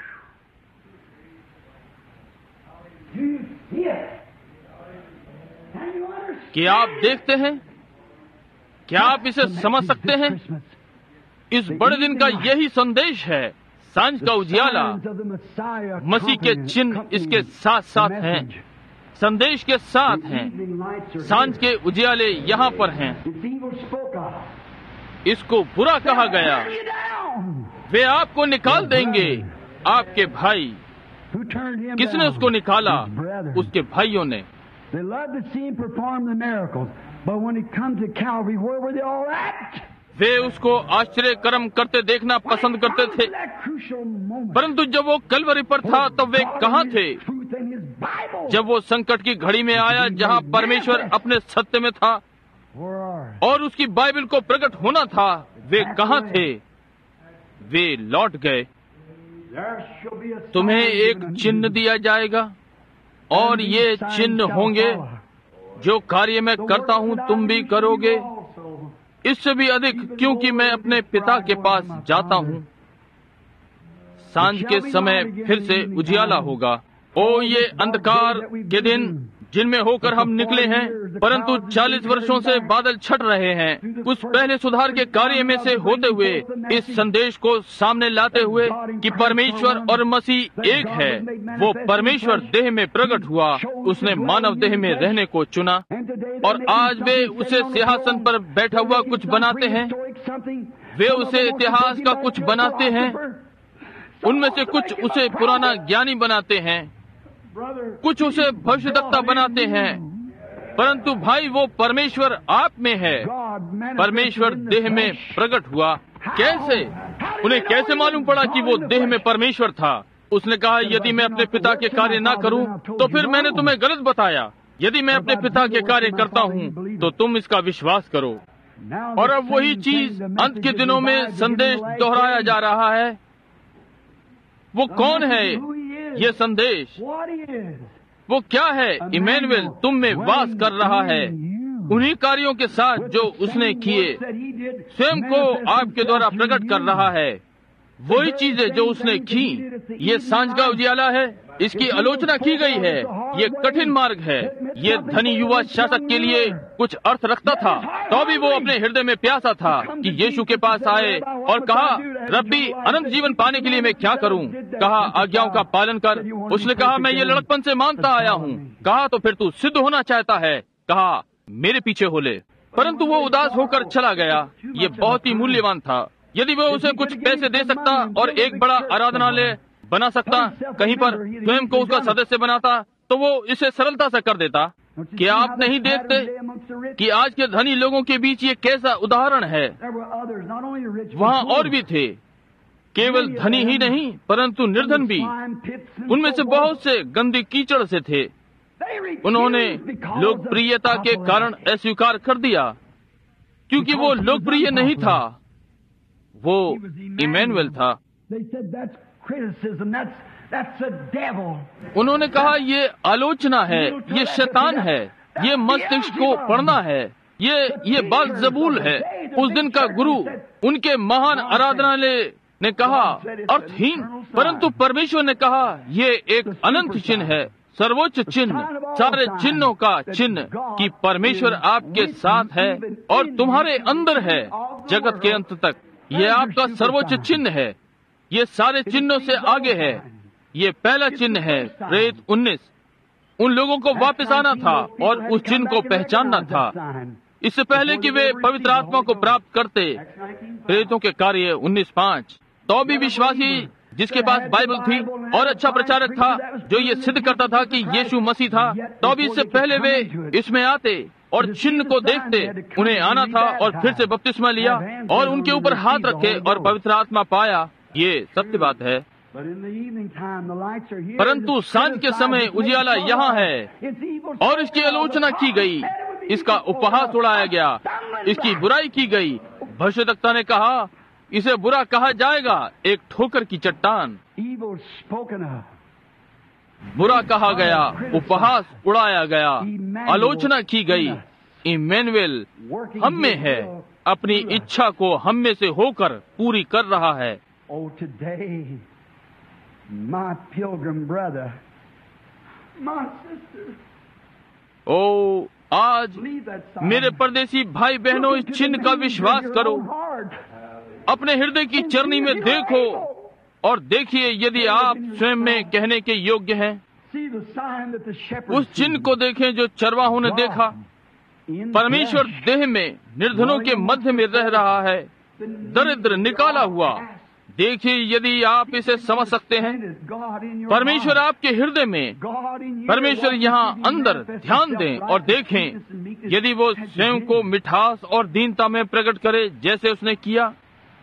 क्या आप देखते हैं? क्या आप इसे समझ सकते हैं? इस बड़े दिन का यही संदेश है। सांझ का उजियाला, मसीह के चिन्ह इसके साथ साथ हैं, संदेश के साथ हैं। सांझ के उजियाले यहाँ पर हैं। इसको बुरा कहा गया, वे आपको निकाल देंगे। आपके भाई, किसने उसको निकाला? उसके भाइयों ने। वे उसको आश्चर्य कर्म करते देखना पसंद करते थे, परंतु जब वो कलवरी पर था तब वे कहाँ थे? जब वो संकट की घड़ी में आया जहाँ परमेश्वर अपने सत्य में था और उसकी बाइबल को प्रकट होना था, वे कहाँ थे? वे लौट गए। तुम्हें एक चिन्ह दिया जाएगा और ये चिन्ह होंगे, जो कार्य मैं करता हूँ तुम भी करोगे, इससे भी अधिक, क्योंकि मैं अपने पिता के पास जाता हूँ। सांझ के समय फिर से उजियाला होगा। ओ ये अंधकार के दिन जिनमें होकर हम निकले हैं, परंतु चालीस वर्षों से बादल छट रहे हैं, उस पहले सुधार के कार्य में से होते हुए इस संदेश को सामने लाते हुए कि परमेश्वर और मसीह एक है। वो परमेश्वर देह में प्रकट हुआ, उसने मानव देह में रहने को चुना, और आज वे उसे सिंहासन पर बैठा हुआ कुछ बनाते हैं, वे उसे इतिहास का कुछ बनाते हैं, उनमें से कुछ उसे पुराना ज्ञानी बनाते हैं, कुछ उसे भविष्यद्वक्ता बनाते हैं, परंतु भाई वो परमेश्वर आप में है। परमेश्वर देह में प्रकट हुआ। कैसे? उन्हें कैसे मालूम पड़ा कि वो देह में परमेश्वर था? उसने कहा, यदि मैं अपने पिता के कार्य ना करूं तो फिर मैंने तुम्हें गलत बताया। यदि मैं अपने पिता के कार्य करता हूं तो तुम इसका विश्वास करो। और अब वही चीज अंत के दिनों में संदेश दोहराया जा रहा है। वो कौन है ये संदेश? वो क्या है? इमैनुएल तुम में वास कर रहा है। उन्हीं कार्यों के साथ जो उसने किए, स्वयं को आपके द्वारा प्रकट कर रहा है। वही चीजें जो उसने की। ये सांझ का उजियाला है। इसकी आलोचना की गई है। ये कठिन मार्ग है। ये धनी युवा शासक के लिए कुछ अर्थ रखता था, तो भी वो अपने हृदय में प्यासा था कि यीशु के पास आए और कहा, रब्बी अनंत जीवन पाने के लिए मैं क्या करूं? कहा, आज्ञाओं का पालन कर। उसने कहा, मैं ये लड़कपन से मानता आया हूं। कहा, तो फिर तू सिद्ध होना चाहता है? कहा, मेरे पीछे हो ले। परंतु वो उदास होकर चला गया। ये बहुत ही मूल्यवान था। यदि वो उसे कुछ पैसे दे सकता और एक बड़ा आराधनालय बना सकता, कहीं पर स्वयं को उसका सदस्य बनाता, तो वो इसे सरलता से कर देता। क्या आप नहीं देखते कि आज के धनी लोगों के बीच ये कैसा उदाहरण है? वहाँ और भी थे, केवल धनी ही नहीं परंतु निर्धन भी। उनमें से बहुत से गंदी कीचड़ से थे। उन्होंने लोकप्रियता के कारण अस्वीकार कर दिया, क्योंकि वो लोकप्रिय नहीं था, वो इमैनुएल था। उन्होंने कहा, ये आलोचना है, ये शैतान है, ये मस्तिष्क को पढ़ना है, ये ये बालजबूल है। उस दिन का गुरु, उनके महान आराधनालय ने कहा अर्थहीन, परंतु परमेश्वर ने कहा ये एक अनंत चिन्ह है, सर्वोच्च चिन्ह, सारे चिन्हों का चिन्ह, कि परमेश्वर आपके साथ है और तुम्हारे अंदर है जगत के अंत तक। ये आपका सर्वोच्च चिन्ह है। ये सारे चिन्हों से आगे है। ये पहला चिन्ह है। प्रेरित उन्नीस। उन लोगों को वापस आना था और उस चिन्ह को पहचानना था, इससे पहले कि वे पवित्र आत्मा को प्राप्त करते। प्रेरितों के कार्य उन्नीस पाँच। तो भी विश्वासी जिसके पास बाइबल थी और अच्छा प्रचारक था जो ये सिद्ध करता था कि यीशु मसीह था, तो भी इससे पहले वे इसमें आते और चिन्ह को देखते। उन्हें आना था और फिर से बपतिस्मा लिया और उनके ऊपर हाथ रखे और पवित्र आत्मा पाया। ये सत्य बात है। परंतु सांझ के समय उजियाला यहाँ है और इसकी आलोचना की गई, इसका उपहास उड़ाया गया, इसकी बुराई की गई। भविष्यद्वक्ता ने कहा, इसे बुरा कहा जाएगा, एक ठोकर की चट्टान। बुरा कहा गया, उपहास उड़ाया गया, आलोचना की गई। इमैनुएल हम में है, अपनी इच्छा को हम में से होकर पूरी कर रहा है। Oh, today, my pilgrim brother, my sister, ओ आज मेरे परदेसी भाई बहनों, इस चिन्ह का विश्वास करो। अपने हृदय की चरनी में देखो और देखिए यदि आप स्वयं में कहने के योग्य हैं। उस चिन्ह को देखें जो चरवाहों ने देखा। परमेश्वर देह में निर्धनों के मध्य में रह रहा है, दरिद्र निकाला हुआ। देखिए, यदि आप इसे समझ सकते हैं, परमेश्वर आपके हृदय में, परमेश्वर यहाँ अंदर ध्यान दें और देखें यदि वो स्वयं को मिठास और दीनता में प्रकट करे जैसे उसने किया।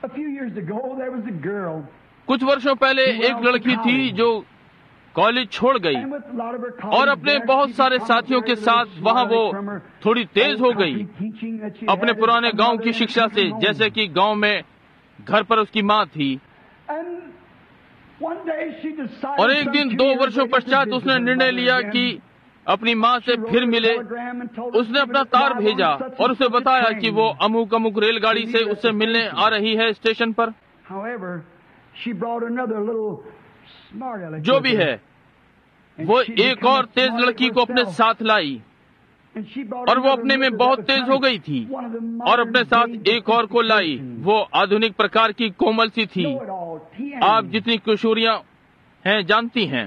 कुछ वर्षों पहले एक लड़की थी जो कॉलेज छोड़ गई और अपने बहुत सारे साथियों के साथ वहाँ वो थोड़ी तेज हो गई अपने पुराने गांव की शिक्षा से, जैसे कि गांव में घर पर उसकी माँ थी। और एक दिन दो वर्षों पश्चात उसने निर्णय लिया कि अपनी माँ से फिर मिले। उसने अपना तार भेजा और उसे बताया कि वो अमुक अमुक रेलगाड़ी से उससे मिलने आ रही है स्टेशन पर। जो भी है, वो एक और तेज लड़की को अपने साथ लाई और वो अपने में बहुत तेज हो गई थी और अपने साथ एक और को लाई। वो आधुनिक प्रकार की कोमल सी थी, आप जितनी किशोरियां हैं जानती हैं।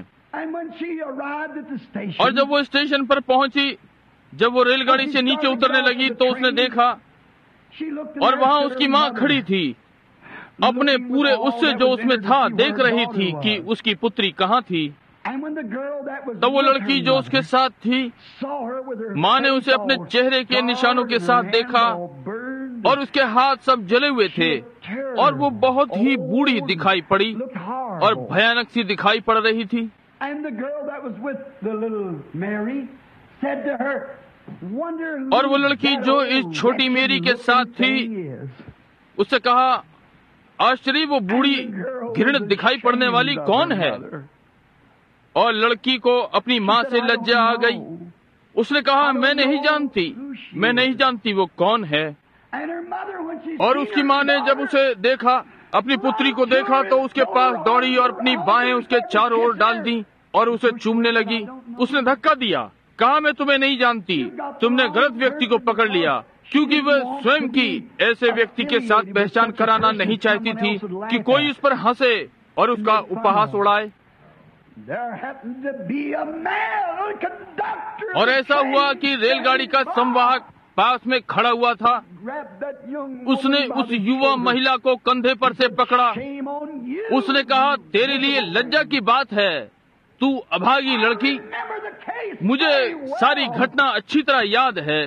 और जब वो स्टेशन पर पहुंची, जब वो रेलगाड़ी से नीचे उतरने लगी तो उसने देखा और वहां उसकी माँ खड़ी थी, अपने पूरे उससे जो उसमें था देख रही थी कि उसकी पुत्री कहाँ थी। तब वो लड़की जो उसके साथ थी, माँ ने उसे अपने चेहरे के निशानों के साथ देखा और उसके हाथ सब जले हुए थे और वो बहुत ही बूढ़ी दिखाई पड़ी और भयानक सी दिखाई पड़ रही थी। और वो लड़की जो इस छोटी मेरी के साथ थी, उससे कहा, आश्चर्य, वो बूढ़ी घृणित दिखाई पड़ने वाली कौन है? और लड़की को अपनी माँ से लज्जा आ गई। उसने कहा, मैं नहीं जानती, मैं नहीं जानती वो कौन है। और उसकी माँ ने जब उसे देखा, अपनी पुत्री को देखा, तो उसके पास दौड़ी और अपनी बाहें उसके चारों ओर डाल दी और उसे चूमने लगी। उसने धक्का दिया, कहा, मैं तुम्हें नहीं जानती, तुमने गलत व्यक्ति को पकड़ लिया, क्योंकि वह स्वयं की ऐसे व्यक्ति के साथ पहचान कराना नहीं चाहती थी कि कोई उस पर हंसे और उसका उपहास उड़ाए। और ऐसा हुआ कि रेलगाड़ी का संवाहक पास में खड़ा हुआ था। उसने उस युवा महिला को कंधे पर से पकड़ा। उसने कहा, तेरे लिए लज्जा की बात है, तू अभागी लड़की। मुझे सारी घटना अच्छी तरह याद है।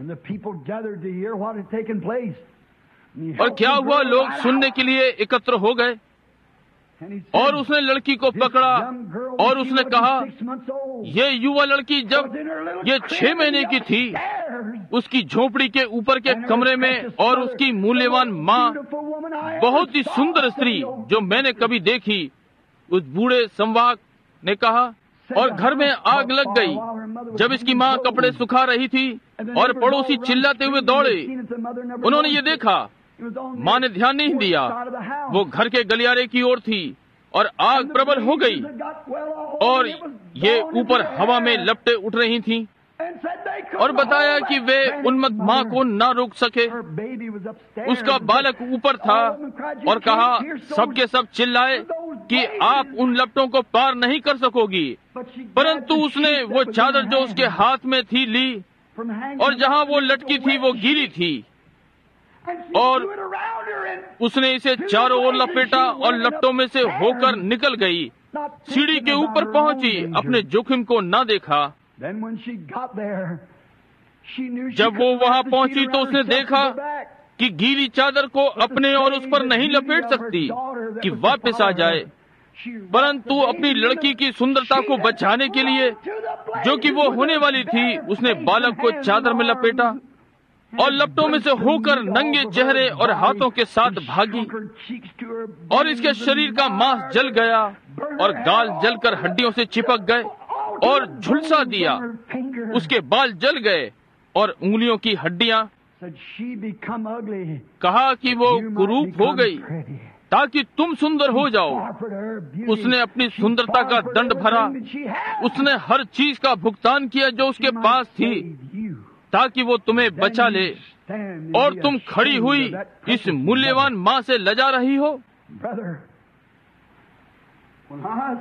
और क्या हुआ, लोग सुनने के लिए एकत्र हो गए और उसने लड़की को पकड़ा और उसने कहा, ये युवा लड़की जब ये छह महीने की थी, उसकी झोपड़ी के ऊपर के कमरे में, और उसकी मूल्यवान माँ, बहुत ही सुंदर स्त्री जो मैंने कभी देखी, उस बूढ़े संवाहक ने कहा। और घर में आग लग गई जब इसकी माँ कपड़े सुखा रही थी और पड़ोसी चिल्लाते हुए दौड़े। उन्होंने ये देखा, माँ ने ध्यान नहीं दिया, वो घर के गलियारे की ओर थी और आग प्रबल हो गई और ये ऊपर हवा में लपटें उठ रही थीं। और बताया कि वे उन्मत्त माँ को ना रोक सके। उसका बालक ऊपर था और कहा, सबके सब चिल्लाए कि आप उन लपटों को पार नहीं कर सकोगी। परंतु उसने वो चादर जो उसके हाथ में थी ली, और जहाँ वो लटकी थी वो गीली थी, और उसने इसे चारों ओर लपेटा और लपटों में से होकर निकल गई। सीढ़ी के ऊपर पहुंची, अपने जोखिम को न देखा। जब वो वहां पहुंची तो उसने देखा कि गीली चादर को अपने और उस पर नहीं लपेट सकती कि वापस आ जाए, परंतु अपनी लड़की की सुंदरता को बचाने के लिए, जो कि वो होने वाली थी, उसने बालक को चादर में लपेटा और लपटों में से होकर नंगे चेहरे और हाथों के साथ भागी। और इसके शरीर का मांस जल गया और गाल जलकर हड्डियों से चिपक गए और झुलसा दिया। उसके बाल जल गए और उंगलियों की हड्डियां। कहा कि वो कुरूप हो गई ताकि तुम सुंदर हो जाओ। उसने अपनी सुंदरता का दंड भरा। उसने हर चीज का भुगतान किया जो उसके पास थी, ताकि वो तुम्हें बचा ले। और तुम खड़ी हुई इस मूल्यवान माँ से लजा रही हो।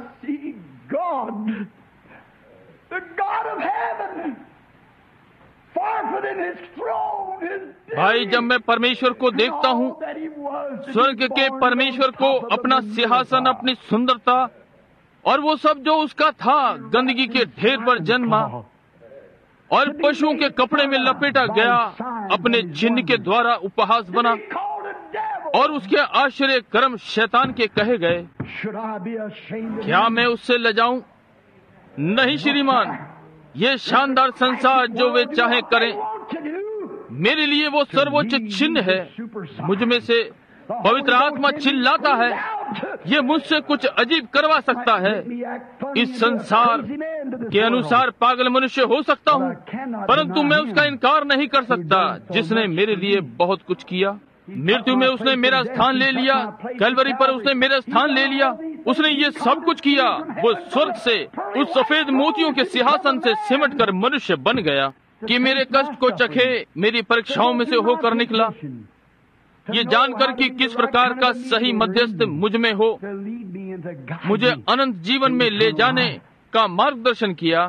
The God of heaven, भाई, जब मैं परमेश्वर को देखता हूँ, स्वर्ग के परमेश्वर को, अपना सिंहासन, अपनी सुंदरता और वो सब जो उसका था, गंदगी के ढेर पर जन्मा और पशुओं के कपड़े में लपेटा गया, अपने चिन्ह के द्वारा उपहास बना और उसके आश्चर्य कर्म शैतान के कहे गए। क्या मैं उससे लजाऊं? नहीं श्रीमान, ये शानदार संसार जो वे चाहे करें, मेरे लिए वो सर्वोच्च चिन्ह है। मुझ में से पवित्र आत्मा चिल्लाता है, ये मुझसे कुछ अजीब करवा सकता है। इस संसार के अनुसार पागल मनुष्य हो सकता हूँ, परंतु मैं उसका इनकार नहीं कर सकता जिसने मेरे लिए बहुत कुछ किया। मृत्यु में उसने मेरा स्थान ले लिया, कैलवरी पर उसने मेरा स्थान ले लिया। उसने ये सब कुछ किया। वो स्वर्ग से उस सफेद मोतियों के सिंहासन से सिमट कर मनुष्य बन गया कि मेरे कष्ट को चखे, मेरी परीक्षाओं में से होकर निकला, ये जानकर कि किस प्रकार का सही मध्यस्थ मुझ में हो, मुझे अनंत जीवन में ले जाने का मार्गदर्शन किया।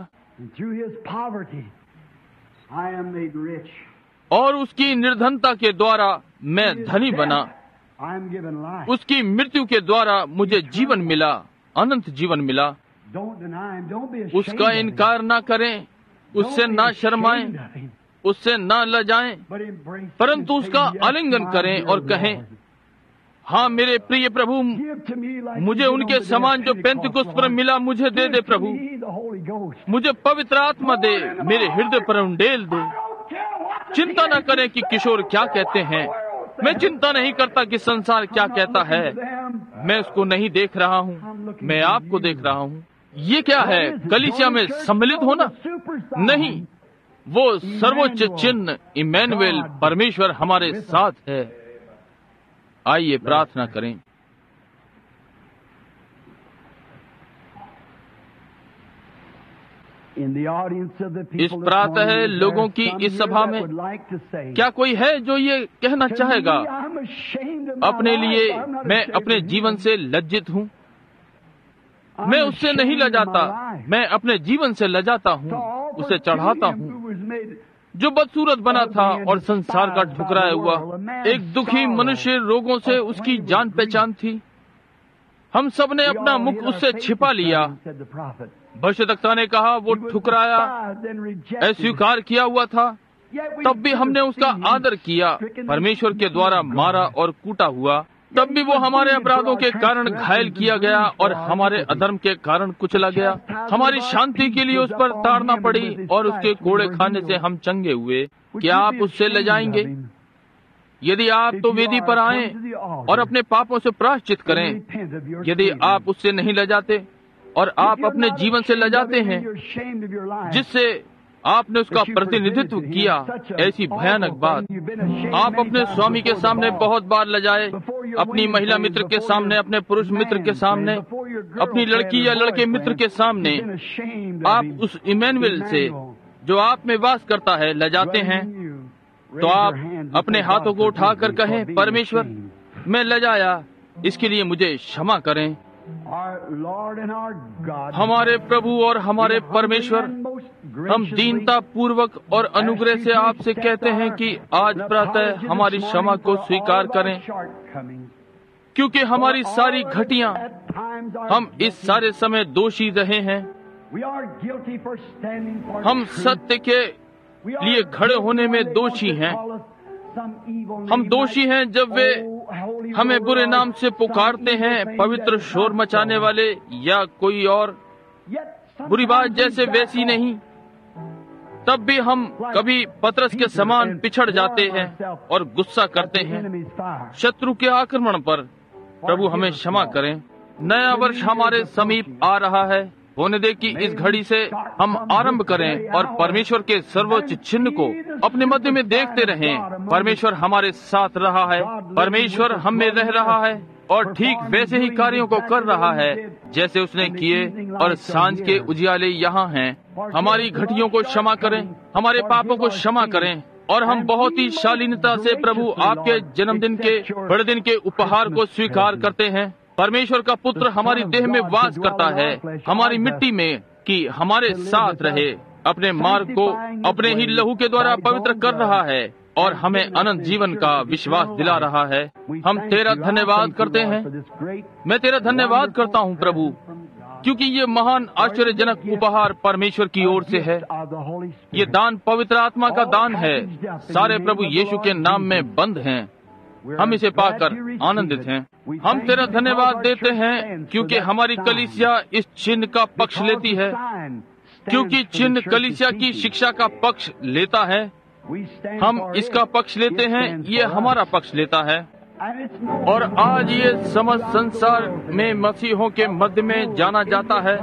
और उसकी निर्धनता के द्वारा मैं धनी बना। उसकी मृत्यु के द्वारा मुझे जीवन मिला, अनंत जीवन मिला। उसका इनकार ना करें, उससे ना शर्माएं, उससे ना लजाएं, परंतु उसका आलिंगन करें और कहें, हाँ मेरे प्रिय प्रभु, मुझे उनके समान जो पेंतिकुस्त पर मिला मुझे दे दे प्रभु। मुझे पवित्र आत्मा दे, मेरे हृदय पर उंडेल दे। चिंता न करें कि किशोर क्या कहते हैं, मैं चिंता नहीं करता कि संसार क्या कहता है। मैं उसको नहीं देख रहा हूँ, मैं आपको देख रहा हूँ। ये क्या है? कलीसिया में सम्मिलित होना? नहीं, वो सर्वोच्च चिन्ह इमैनुएल, परमेश्वर हमारे साथ है। आइए प्रार्थना करें। इस प्रातः लोगों की इस सभा में क्या कोई है जो ये कहना चाहेगा, अपने लिए मैं अपने जीवन से लज्जित हूँ, मैं उससे नहीं लजाता, मैं अपने जीवन से लजाता हूँ, उसे चढ़ाता हूँ जो बदसूरत बना था और संसार का ठुकराया हुआ एक दुखी मनुष्य, रोगों से उसकी जान पहचान थी। हम सब ने अपना मुख उससे छिपा लिया। भविष्यद्वक्ता ने कहा वो ठुकराया, अस्वीकार किया हुआ था, तब भी हमने उसका आदर किया, परमेश्वर के द्वारा मारा और कूटा हुआ। तब भी वो हमारे अपराधों के कारण घायल किया गया और हमारे अधर्म के कारण कुचला गया। हमारी शांति के लिए उस पर ताड़ना पड़ी और उसके कोड़े खाने से हम चंगे हुए। क्या आप उससे ले जाएंगे? यदि आप तो वेदी पर आएं और अपने पापों से प्रायश्चित करें। यदि आप उससे नहीं ले जाते और आप अपने जीवन से ले जाते हैं जिससे आपने उसका प्रतिनिधित्व किया, ऐसी भयानक बात। आप अपने स्वामी के सामने बहुत बार लजाए, अपनी महिला मित्र के सामने, अपने पुरुष मित्र के सामने, अपनी लड़की या लड़के मित्र के सामने आप उस इमैनुएल से जो आप में वास करता है लजाते हैं। तो आप अपने हाथों को उठाकर कहें, परमेश्वर मैं लजाया, इसके लिए मुझे क्षमा करें। हमारे प्रभु और हमारे परमेश्वर, हम दीनता पूर्वक और अनुग्रह से आपसे कहते हैं कि आज प्रातः हमारी क्षमा को स्वीकार करें, क्योंकि हमारी सारी घटियां, हम इस सारे समय दोषी रहे हैं। हम सत्य के लिए खड़े होने में दोषी हैं। हम दोषी हैं जब वे हमें बुरे नाम से पुकारते हैं, पवित्र शोर मचाने वाले या कोई और बुरी बात जैसे वैसी नहीं। तब भी हम कभी पतरस के समान पिछड़ जाते हैं और गुस्सा करते हैं शत्रु के आक्रमण पर। प्रभु हमें क्षमा करें। नया वर्ष हमारे समीप आ रहा है। होने दे कि इस घड़ी से हम आरंभ करें और परमेश्वर के सर्वोच्च चिन्ह को अपने मध्य में देखते रहें। परमेश्वर हमारे साथ रहा है, परमेश्वर हम में रह रहा है और ठीक वैसे ही कार्यों को कर रहा है जैसे उसने किए, और सांझ के उजियाले यहाँ हैं। हमारी घटियों को क्षमा करें, हमारे पापों को क्षमा करें, और हम बहुत ही शालीनता से प्रभु आपके जन्मदिन के बड़े दिन के उपहार को स्वीकार करते हैं। परमेश्वर का पुत्र हमारी देह में वास करता है, हमारी मिट्टी में, कि हमारे साथ रहे अपने मार्ग को अपने ही लहू के द्वारा पवित्र कर रहा है और हमें अनंत जीवन का विश्वास दिला रहा है। हम तेरा धन्यवाद करते हैं। मैं तेरा धन्यवाद करता हूँ प्रभु, क्योंकि ये महान आश्चर्यजनक उपहार परमेश्वर की ओर से है। ये दान पवित्र आत्मा का दान है, सारे प्रभु यीशु के नाम में बंद हैं। हम इसे पाकर आनंदित हैं। हम तेरा धन्यवाद देते हैं क्योंकि हमारी कलीसिया इस चिन्ह का पक्ष लेती है, क्योंकि चिन्ह कलीसिया की शिक्षा का पक्ष लेता है। हम इसका पक्ष लेते हैं, ये हमारा पक्ष लेता है। और आज ये समस्त संसार में मसीहों के मध्य में जाना जाता है।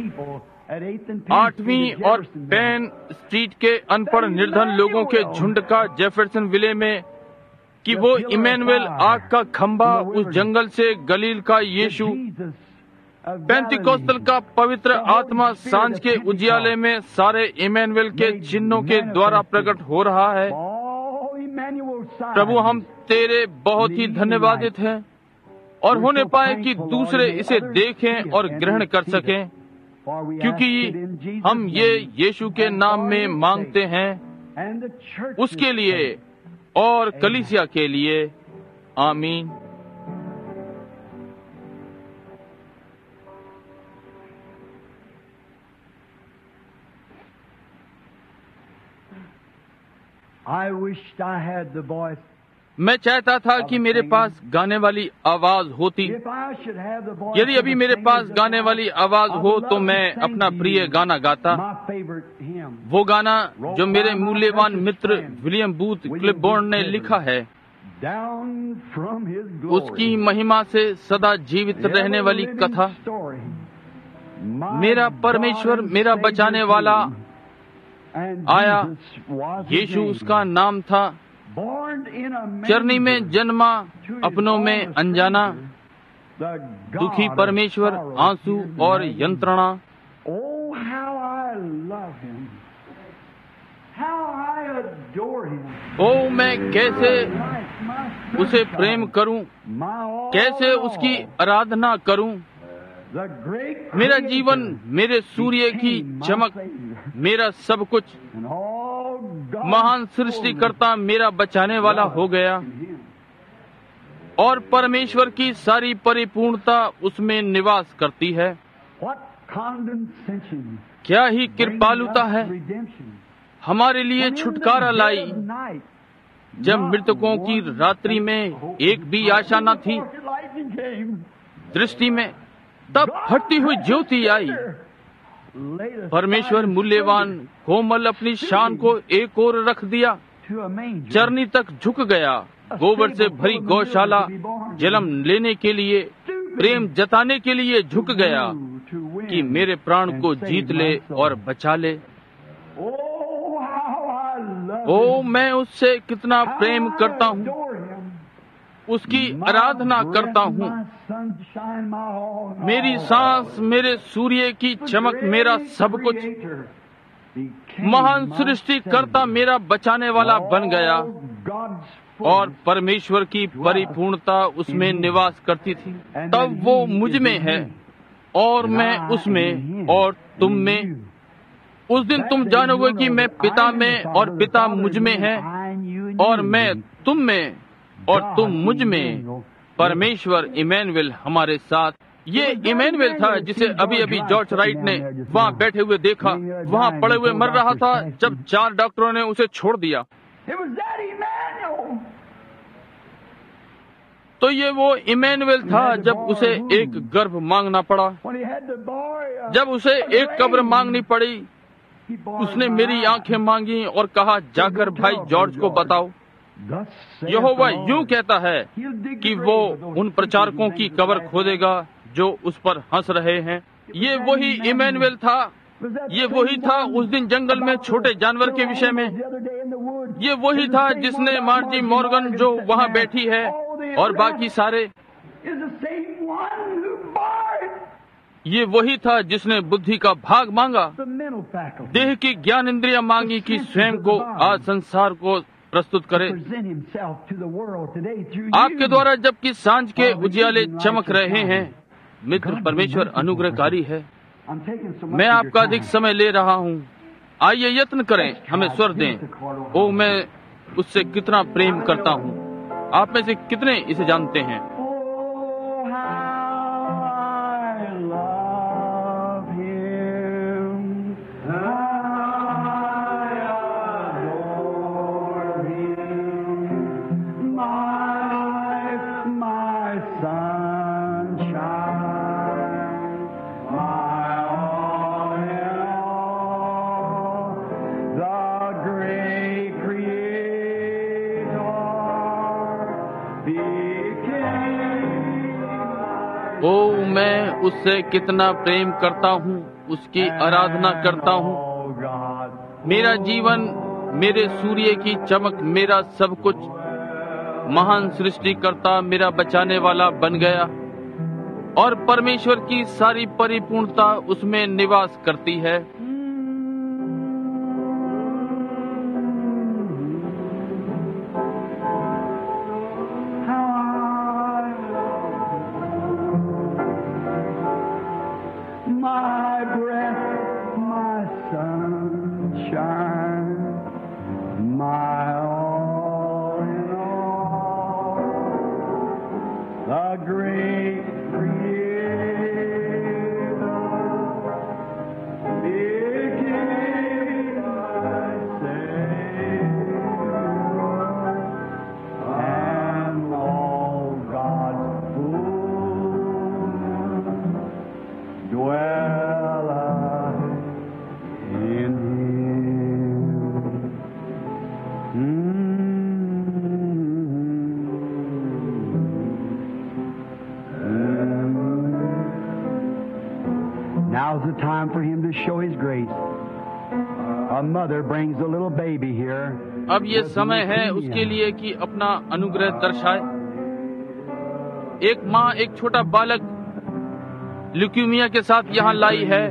आठवीं और पेन स्ट्रीट के अनपढ़ निर्धन लोगों के झुंड का जेफरसन विले में कि वो इमैनुएल आग का खंभा उस जंगल से गलील का यीशु, पेंतिकोस्तल का पवित्र आत्मा सांझ के उजियाले में सारे इमैनुएल के चिन्हों के द्वारा प्रकट हो रहा है। प्रभु, हम तेरे बहुत ही धन्यवादित हैं और होने पाए कि दूसरे इसे देखें और ग्रहण कर सकें, क्योंकि हम ये यीशु के नाम में मांगते हैं, उसके लिए और कलीसिया के लिए। आमीन। I wished I had the voice. मैं चाहता था कि मेरे पास गाने वाली आवाज होती। If I should have the voice यदि अभी मेरे पास गाने वाली आवाज हो तो मैं अपना प्रिय गाना गाता, my favorite hymn. वो गाना जो मेरे मूल्यवान मित्र विलियम बूथ क्लिपबोर्न ने लिखा है। Down from his glory. उसकी महिमा से सदा जीवित रहने वाली कथा। Story. My मेरा परमेश्वर, God मेरा and बचाने Savior वाला and आया। Jesus was his Yeshu name. उसका नाम था। Born in a चरनी में manger जन्मा, to his अपनों में own अनजाना, stranger, the God दुखी of परमेश्वर, sorrow आंसू is और made. यंत्रणा। Oh, how I love him. How I adore him. ओ मैं कैसे Like my उसे son, प्रेम करूं, my all कैसे in उसकी all. आराधना करूं। The great मेरा creator जीवन मेरे सूर्य की became my चमक, Savior. मेरा सब कुछ, And all God's महान सृष्टिकर्ता मेरा बचाने वाला हो गया, fullness in him. और परमेश्वर की सारी परिपूर्णता उसमें निवास करती है। What condescension क्या ही कृपालुता brings है, us redemption. हमारे लिए When in the छुटकारा dead लाई। of night, जब not मृतकों की one रात्रि में एक भी आशा न थी, Before lightning came, दृष्टि में तब फटती हुई ज्योति आई। laid aside परमेश्वर his मूल्यवान splendor कोमल अपनी शान को एक ओर रख दिया, to a manger. चरनी तक झुक गया, गोबर से भरी गौशाला जन्म लेने के लिए, प्रेम जताने के लिए झुक गया to win कि मेरे प्राण and को save जीत my ले soul. और बचा ले। Oh, how I love O him. मैं उससे कितना How प्रेम I करता हूँ, adore him. उसकी My आराधना breath, करता हूँ। my sunshine, my all in मेरी all. सांस, मेरे सूर्य की The चमक, मेरा great सब कुछ, creator became महान my सृष्टिकर्ता Savior. मेरा बचाने वाला बन गया, All God's और fullness. परमेश्वर की परिपूर्णता उसमें निवास करती थी। तब वो मुझ में है और मैं उसमें और तुम में। उस दिन तुम जानोगे कि मैं पिता में और पिता मुझ में है, और मैं तुम में और तुम मुझ में। परमेश्वर इमैनुएल हमारे साथ। ये इमैनुएल था जिसे अभी अभी जॉर्ज राइट ने वहाँ बैठे हुए देखा, वहाँ पड़े हुए मर रहा था जब चार डॉक्टरों ने उसे छोड़ दिया। It was that Emmanuel. तो ये वो इमैनुएल था जब उसे एक गर्भ मांगना पड़ा, When he had the boy, uh, जब उसे एक कब्र मांगनी पड़ी। he bore उसने my मेरी eyes. आंखें मांगी और कहा, जाकर भाई जॉर्ज को बताओ। Thus saith Jehovah the Lord. यूं कहता है He'll dig कि the वो grave of those उन प्रचारकों preachers की who कब्र made the खोदेगा जो उस पर हंस रहे हैं। ये वही इमैनुएल था। Was that ये the वही same था one उस दिन जंगल में about छोटे the जानवर के little विषय में। animals the other day in the woods? ये वही Is था the same जिसने one Margie about Morgan Margie जो Morgan वहाँ sitting बैठी there? है All the और rest बाकी सारे, is the same one who bore it. ये वही था जिसने बुद्धि का भाग मांगा, The mental faculty. देह की ज्ञान इंद्रिया मांगी कि स्वयं को आज संसार को प्रस्तुत करे। Present himself to the world today through आपके you. द्वारा जबकि सांझ के उजियाले चमक रहे हैं। मित्र, परमेश्वर अनुग्रहकारी है। I'm taking so much मैं of your आपका अधिक time. समय ले रहा हूँ, आइए यत्न करें, हमें स्वर दें। ओ मैं उससे कितना प्रेम करता हूँ। आप में से कितने इसे जानते हैं? ओ मैं उससे कितना प्रेम करता हूँ, उसकी आराधना करता हूँ। मेरा जीवन, मेरे सूर्य की चमक, मेरा सब कुछ, महान सृष्टिकर्ता मेरा बचाने वाला बन गया और परमेश्वर की सारी परिपूर्णता उसमें निवास करती है। Now's the time for him to show his grace. A mother brings a little baby here. अब ये समय है उसके लिए कि अपना अनुग्रह दर्शाए। एक माँ एक छोटा बालक ल्यूकीमिया के साथ यहाँ लाई है।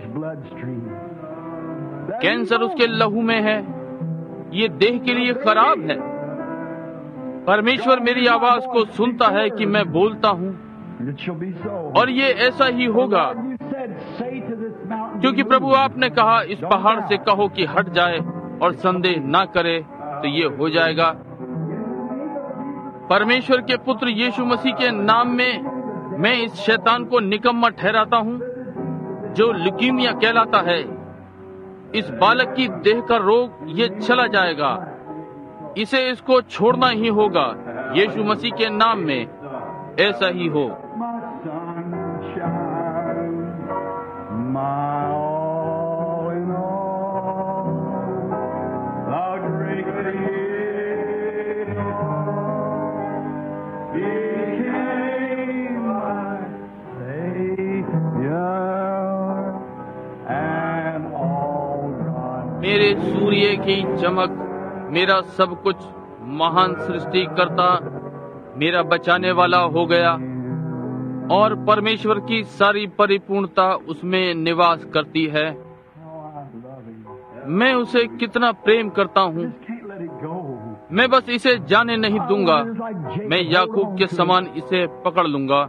कैंसर उसके लहू में है। ये देह के लिए खराब है। परमेश्वर मेरी आवाज को सुनता है कि मैं बोलता हूँ, और ये ऐसा ही होगा, क्योंकि प्रभु आपने कहा इस पहाड़ से कहो कि हट जाए, और संदेह ना करे तो ये हो जाएगा। परमेश्वर के पुत्र यीशु मसीह के नाम में मैं इस शैतान को निकम्मा ठहराता हूँ जो ल्यूकीमिया कहलाता है। इस बालक की देह का रोग ये चला जाएगा। इसे इसको छोड़ना ही होगा। यीशु मसीह के नाम में ऐसा ही हो। मेरे सूर्य की चमक, मेरा सब कुछ, महान सृष्टिकर्ता मेरा बचाने वाला हो गया, और परमेश्वर की सारी परिपूर्णता उसमें निवास करती है। मैं उसे कितना प्रेम करता हूँ। मैं बस इसे जाने नहीं दूंगा। मैं याकूब के समान इसे पकड़ लूंगा।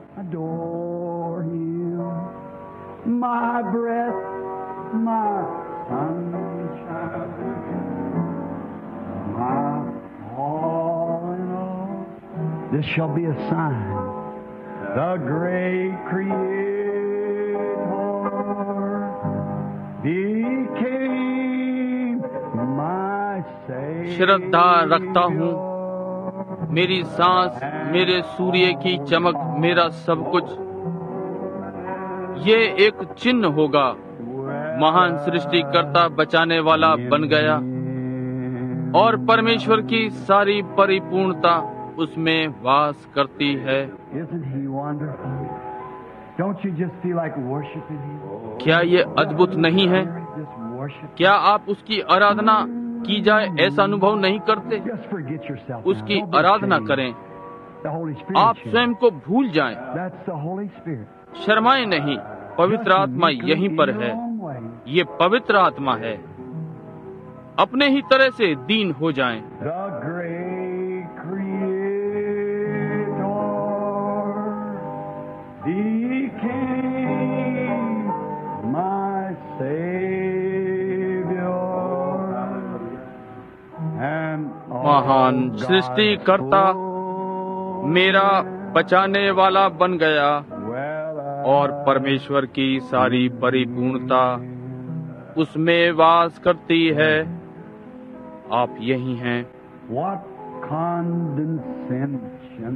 My breath, my This shall be a sign. The great Creator became my Savior. श्रद्धा रखता हूँ। मेरी सांस, मेरे सूर्य की चमक, मेरा सब कुछ, ये एक चिन्ह होगा। महान सृष्टिकर्ता बचाने वाला बन गया, और परमेश्वर की सारी परिपूर्णता उसमें वास करती है। क्या ये अद्भुत नहीं है? क्या आप उसकी आराधना की जाए ऐसा अनुभव नहीं करते? उसकी आराधना करें। आप स्वयं को भूल जाएं। शर्माएं नहीं। पवित्र आत्मा यहीं पर है। ये पवित्र आत्मा है। अपने ही तरह से दीन हो जाएं। Became my Savior. महान सृष्टिकर्ता मेरा बचाने वाला बन गया और परमेश्वर की सारी परिपूर्णता उसमें वास करती है। आप यही हैं। What condescension,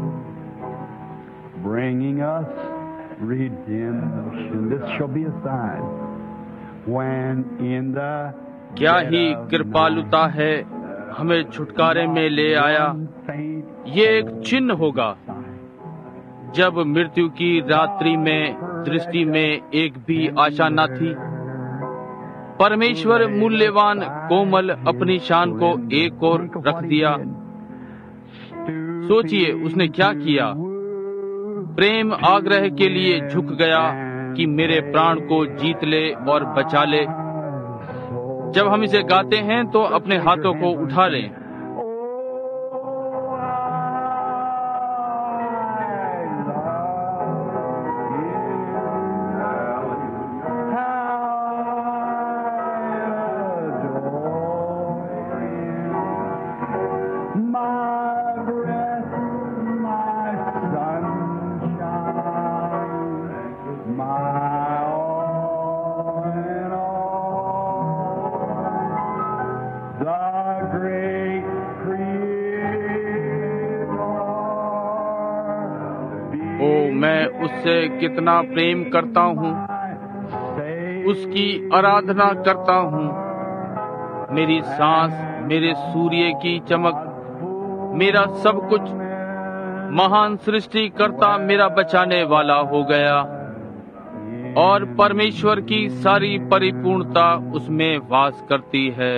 bringing us redemption. This shall be a sign when in the क्या ही कृपालुता है, हमें छुटकारे में ले आया। ये एक चिन्ह होगा जब मृत्यु की रात्रि में दृष्टि में एक भी आशा न थी। परमेश्वर मूल्यवान कोमल अपनी शान को एक ओर रख दिया। सोचिए उसने क्या किया। प्रेम आग्रह के लिए झुक गया कि मेरे प्राण को जीत ले और बचा ले। जब हम इसे गाते हैं तो अपने हाथों को उठा लें। मैं उससे कितना प्रेम करता हूँ, उसकी आराधना करता हूँ। मेरी सांस, मेरे सूर्य की चमक, मेरा सब कुछ महान सृष्टिकर्ता मेरा बचाने वाला हो गया और परमेश्वर की सारी परिपूर्णता उसमें वास करती है।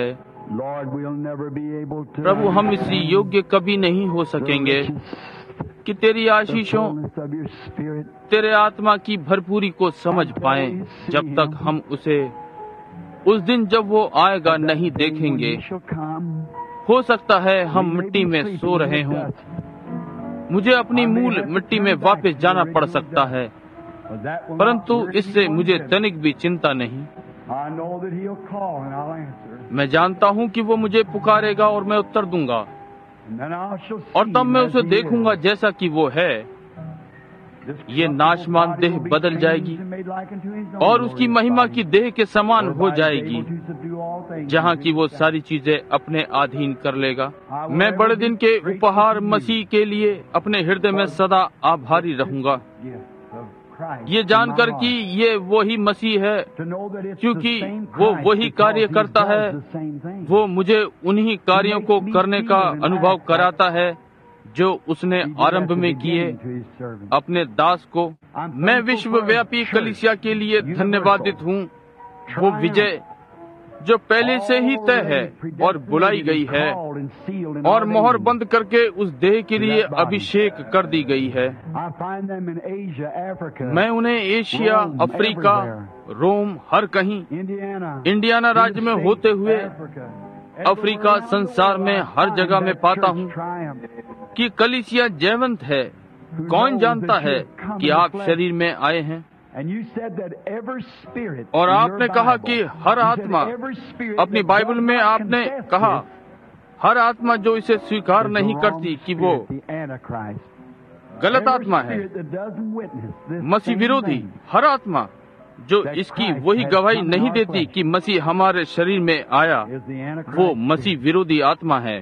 प्रभु, हम इस योग्य कभी नहीं हो सकेंगे कि तेरी आशीषों, तेरे आत्मा की भरपूरी को समझ पाएं, जब तक हम उसे उस दिन जब वो आएगा नहीं देखेंगे। हो सकता है हम मिट्टी में सो रहे हों, मुझे अपनी मूल मिट्टी में वापस जाना पड़ सकता है, परंतु इससे मुझे तनिक भी चिंता नहीं। मैं जानता हूँ कि वो मुझे पुकारेगा और मैं उत्तर दूंगा, और तब मैं उसे देखूंगा जैसा कि वो है। ये नाशमान देह बदल जाएगी और उसकी महिमा की देह के समान हो जाएगी, जहाँ की वो सारी चीजें अपने अधीन कर लेगा। मैं बड़े दिन के उपहार मसीह के लिए अपने हृदय में सदा आभारी रहूंगा, ये जानकर कि ये वही मसीह है, क्योंकि वो वही कार्य करता है। वो मुझे उन्हीं कार्यों को करने का अनुभव कराता है जो उसने आरंभ में किए अपने दास को। मैं विश्वव्यापी कलीसिया के लिए धन्यवादित हूँ। वो विजय जो पहले से ही तय है और बुलाई गई है और मोहर बंद करके उस देह के लिए अभिषेक कर दी गई है। मैं उन्हें एशिया, अफ्रीका, रोम, हर कहीं, इंडियाना राज्य में होते हुए अफ्रीका, संसार में हर जगह में पाता हूँ कि कलीसिया जयवंत है। कौन जानता है कि आप शरीर में आए हैं? और आपने कहा कि हर आत्मा, अपनी बाइबल में आपने कहा हर आत्मा जो इसे स्वीकार नहीं करती कि वो गलत आत्मा है, मसीह विरोधी। हर आत्मा जो इसकी वही गवाही नहीं देती कि मसीह हमारे शरीर में आया, वो मसीह विरोधी आत्मा है।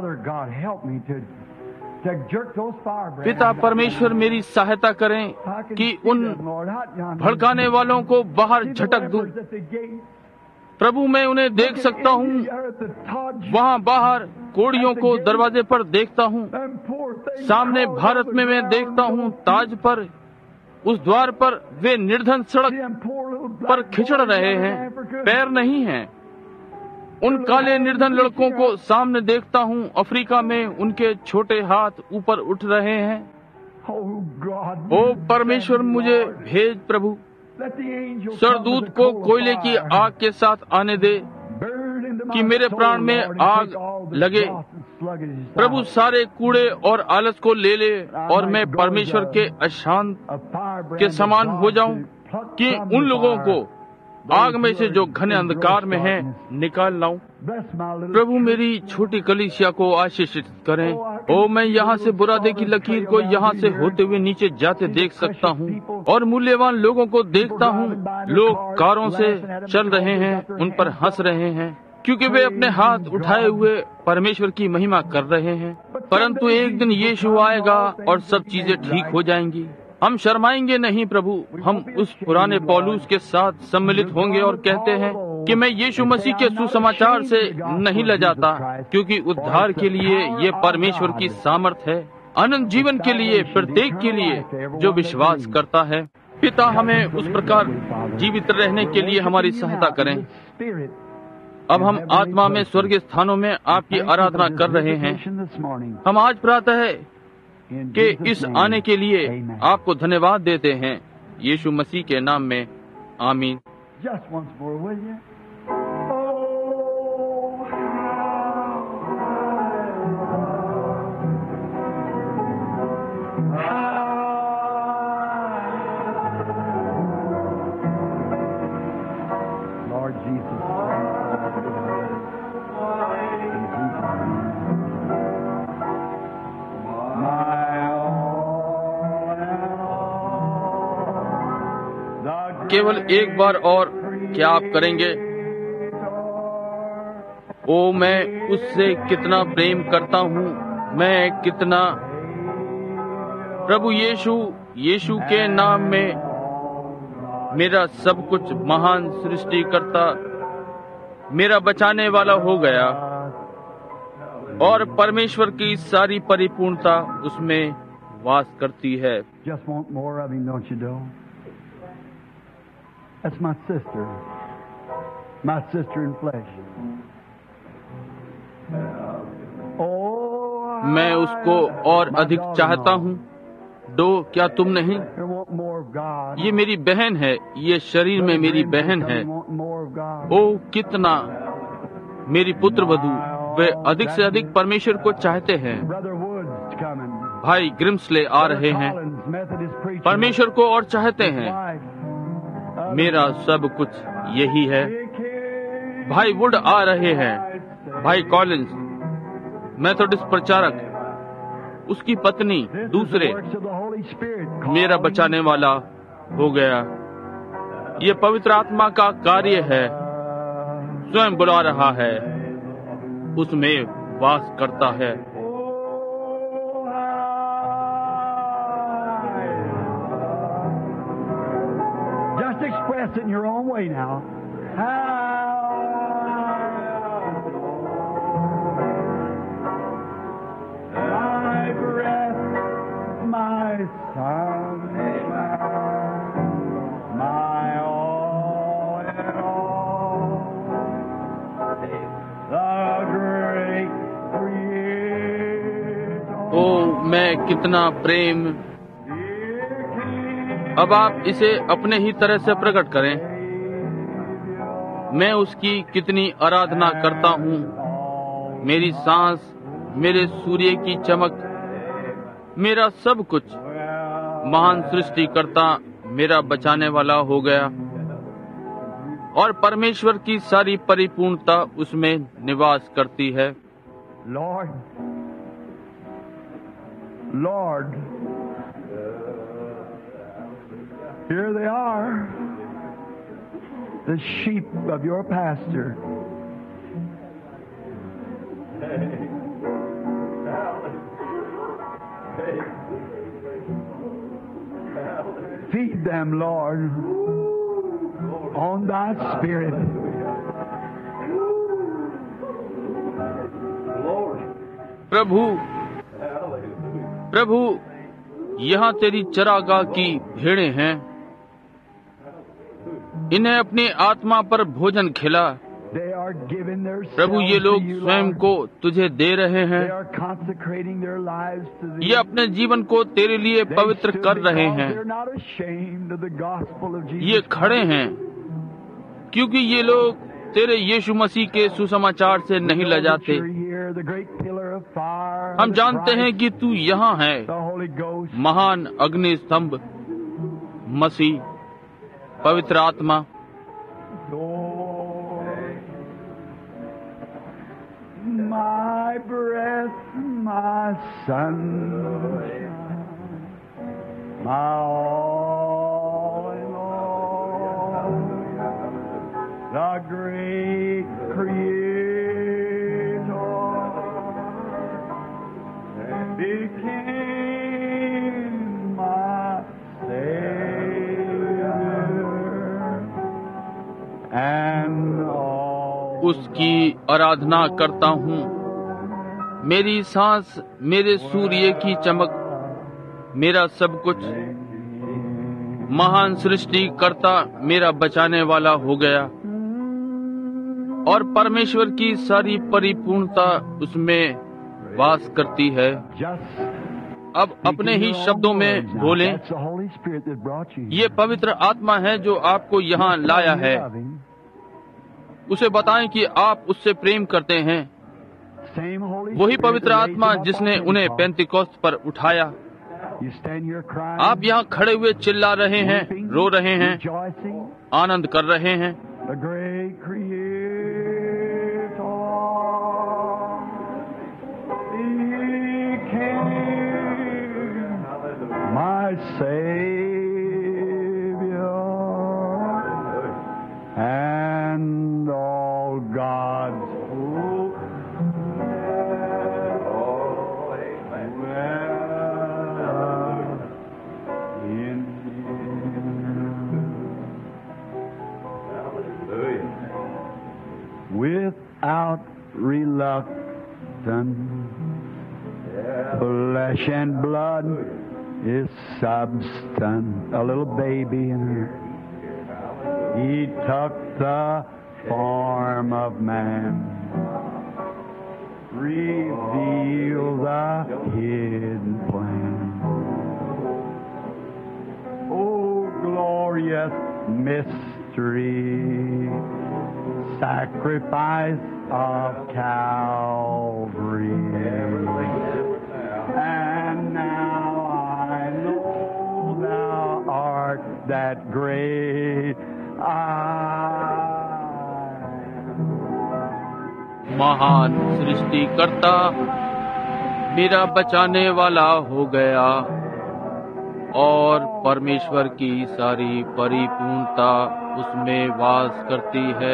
पिता परमेश्वर मेरी सहायता करें कि उन भड़काने वालों को बाहर झटक दूं। प्रभु, मैं उन्हें देख सकता हूँ। वहाँ बाहर कोड़ियों को दरवाजे पर देखता हूँ। सामने भारत में मैं देखता हूँ ताज पर, उस द्वार पर वे निर्धन सड़क पर खिचड़ रहे हैं, पैर नहीं हैं। उन काले निर्धन लड़कों को सामने देखता हूँ। अफ्रीका में उनके छोटे हाथ ऊपर उठ रहे हैं। ओ परमेश्वर, मुझे भेज प्रभु। सरदूत को कोयले की आग के साथ आने दे कि मेरे प्राण में आग लगे। प्रभु, सारे कूड़े और आलस को ले ले और मैं परमेश्वर के अशांत के समान हो जाऊं, कि उन लोगों को आग में से जो घने अंधकार में है निकाल लाऊं। प्रभु मेरी छोटी कलीसिया को आशीषित करें। ओ मैं यहाँ से बुरादे की लकीर को यहाँ से होते हुए नीचे जाते देख सकता हूँ और मूल्यवान लोगों को देखता हूँ। लोग कारों से चल रहे हैं, उन पर हंस रहे हैं क्योंकि वे अपने हाथ उठाए हुए परमेश्वर की महिमा कर रहे हैं। परंतु एक दिन यीशु आएगा और सब चीजें ठीक हो जाएंगी। हम शर्माएंगे नहीं प्रभु। हम उस पुराने पौलुस के साथ सम्मिलित होंगे और कहते हैं कि मैं यीशु मसीह के सुसमाचार से नहीं लजाता, क्योंकि उद्धार के लिए ये परमेश्वर की सामर्थ है, अनंत जीवन के लिए प्रत्येक के लिए जो विश्वास करता है। पिता हमें उस प्रकार जीवित रहने के लिए हमारी सहायता करें। अब हम आत्मा में स्वर्गीय स्थानों में आपकी आराधना कर रहे हैं। हम आज प्रातः के इस आने के लिए आपको धन्यवाद देते हैं, यीशु मसीह के नाम में, आमीन। केवल एक बार और क्या आप करेंगे? ओ मैं उससे कितना प्रेम करता हूँ, मैं कितना। प्रभु यीशु यीशु के नाम में मेरा सब कुछ महान सृष्टिकर्ता मेरा बचाने वाला हो गया और परमेश्वर की सारी परिपूर्णता उसमें वास करती है। That's my sister, my sister in flesh. Oh, मैं उसको और अधिक चाहता हूँ। दो क्या तुम नहीं? ये मेरी बहन है, ये शरीर में मेरी बहन है। ओ कितना मेरी पुत्र वधू, वे अधिक से अधिक परमेश्वर को चाहते हैं। भाई ग्रिम्सले आ रहे हैं, परमेश्वर को और चाहते हैं। मेरा सब कुछ यही है। भाई वुड आ रहे हैं, भाई कॉलिंस, मेथोडिस्ट प्रचारक, उसकी पत्नी, दूसरे, मेरा बचाने वाला हो गया। ये पवित्र आत्मा का कार्य है, स्वयं बुला रहा है, उसमें वास करता है। Express it in your own way now. My breath, my son, my all in all, the great Creator. ओ मैं कितना प्रेम। अब आप इसे अपने ही तरह से प्रकट करें। मैं उसकी कितनी आराधना करता हूँ। मेरी सांस, मेरे सूर्य की चमक, मेरा सब कुछ महान सृष्टिकर्ता मेरा बचाने वाला हो गया और परमेश्वर की सारी परिपूर्णता उसमें निवास करती है। Lord, Lord, here they are, the sheep of your pasture. Feed them, Lord, on thy spirit. प्रभु, प्रभु, यहाँ तेरी चरागाह की भेड़ें हैं, इन्हें अपनी आत्मा पर भोजन खिला। प्रभु ये लोग स्वयं को तुझे दे रहे हैं, ये अपने जीवन को तेरे लिए पवित्र कर रहे हैं। ये खड़े हैं क्योंकि ये लोग तेरे यीशु मसीह के सुसमाचार से नहीं लजाते। हम जानते हैं कि तू यहाँ है, महान अग्नि स्तंभ, मसीह, पवित्र आत्मा। my sunshine, my all in all, the great Creator became my Savior, and all उसकी आराधना करता हूँ। मेरी सांस, मेरे सूर्य की चमक, मेरा सब कुछ, महान सृष्टिकर्ता मेरा बचाने वाला हो गया, और परमेश्वर की सारी परिपूर्णता उसमें वास करती है। अब अपने ही शब्दों में बोलें, ये पवित्र आत्मा है जो आपको यहाँ लाया है। उसे बताएं कि आप उससे प्रेम करते हैं। वही पवित्र आत्मा जिसने उन्हें पेंतिकोस्त पर उठाया। आप यहाँ खड़े हुए चिल्ला रहे हैं, रो रहे हैं, आनंद कर रहे हैं। My Savior, and all God's hope, in Him, without reluctance, flesh and blood is substance, a little baby in her. He took the form of man, revealed the hidden plan. Oh, glorious mystery, sacrifice of Calvary. And now I know thou art that great I am. महान सृष्टिकर्ता मेरा बचाने वाला हो गया, और परमेश्वर की सारी परिपूर्णता उसमें वास करती है।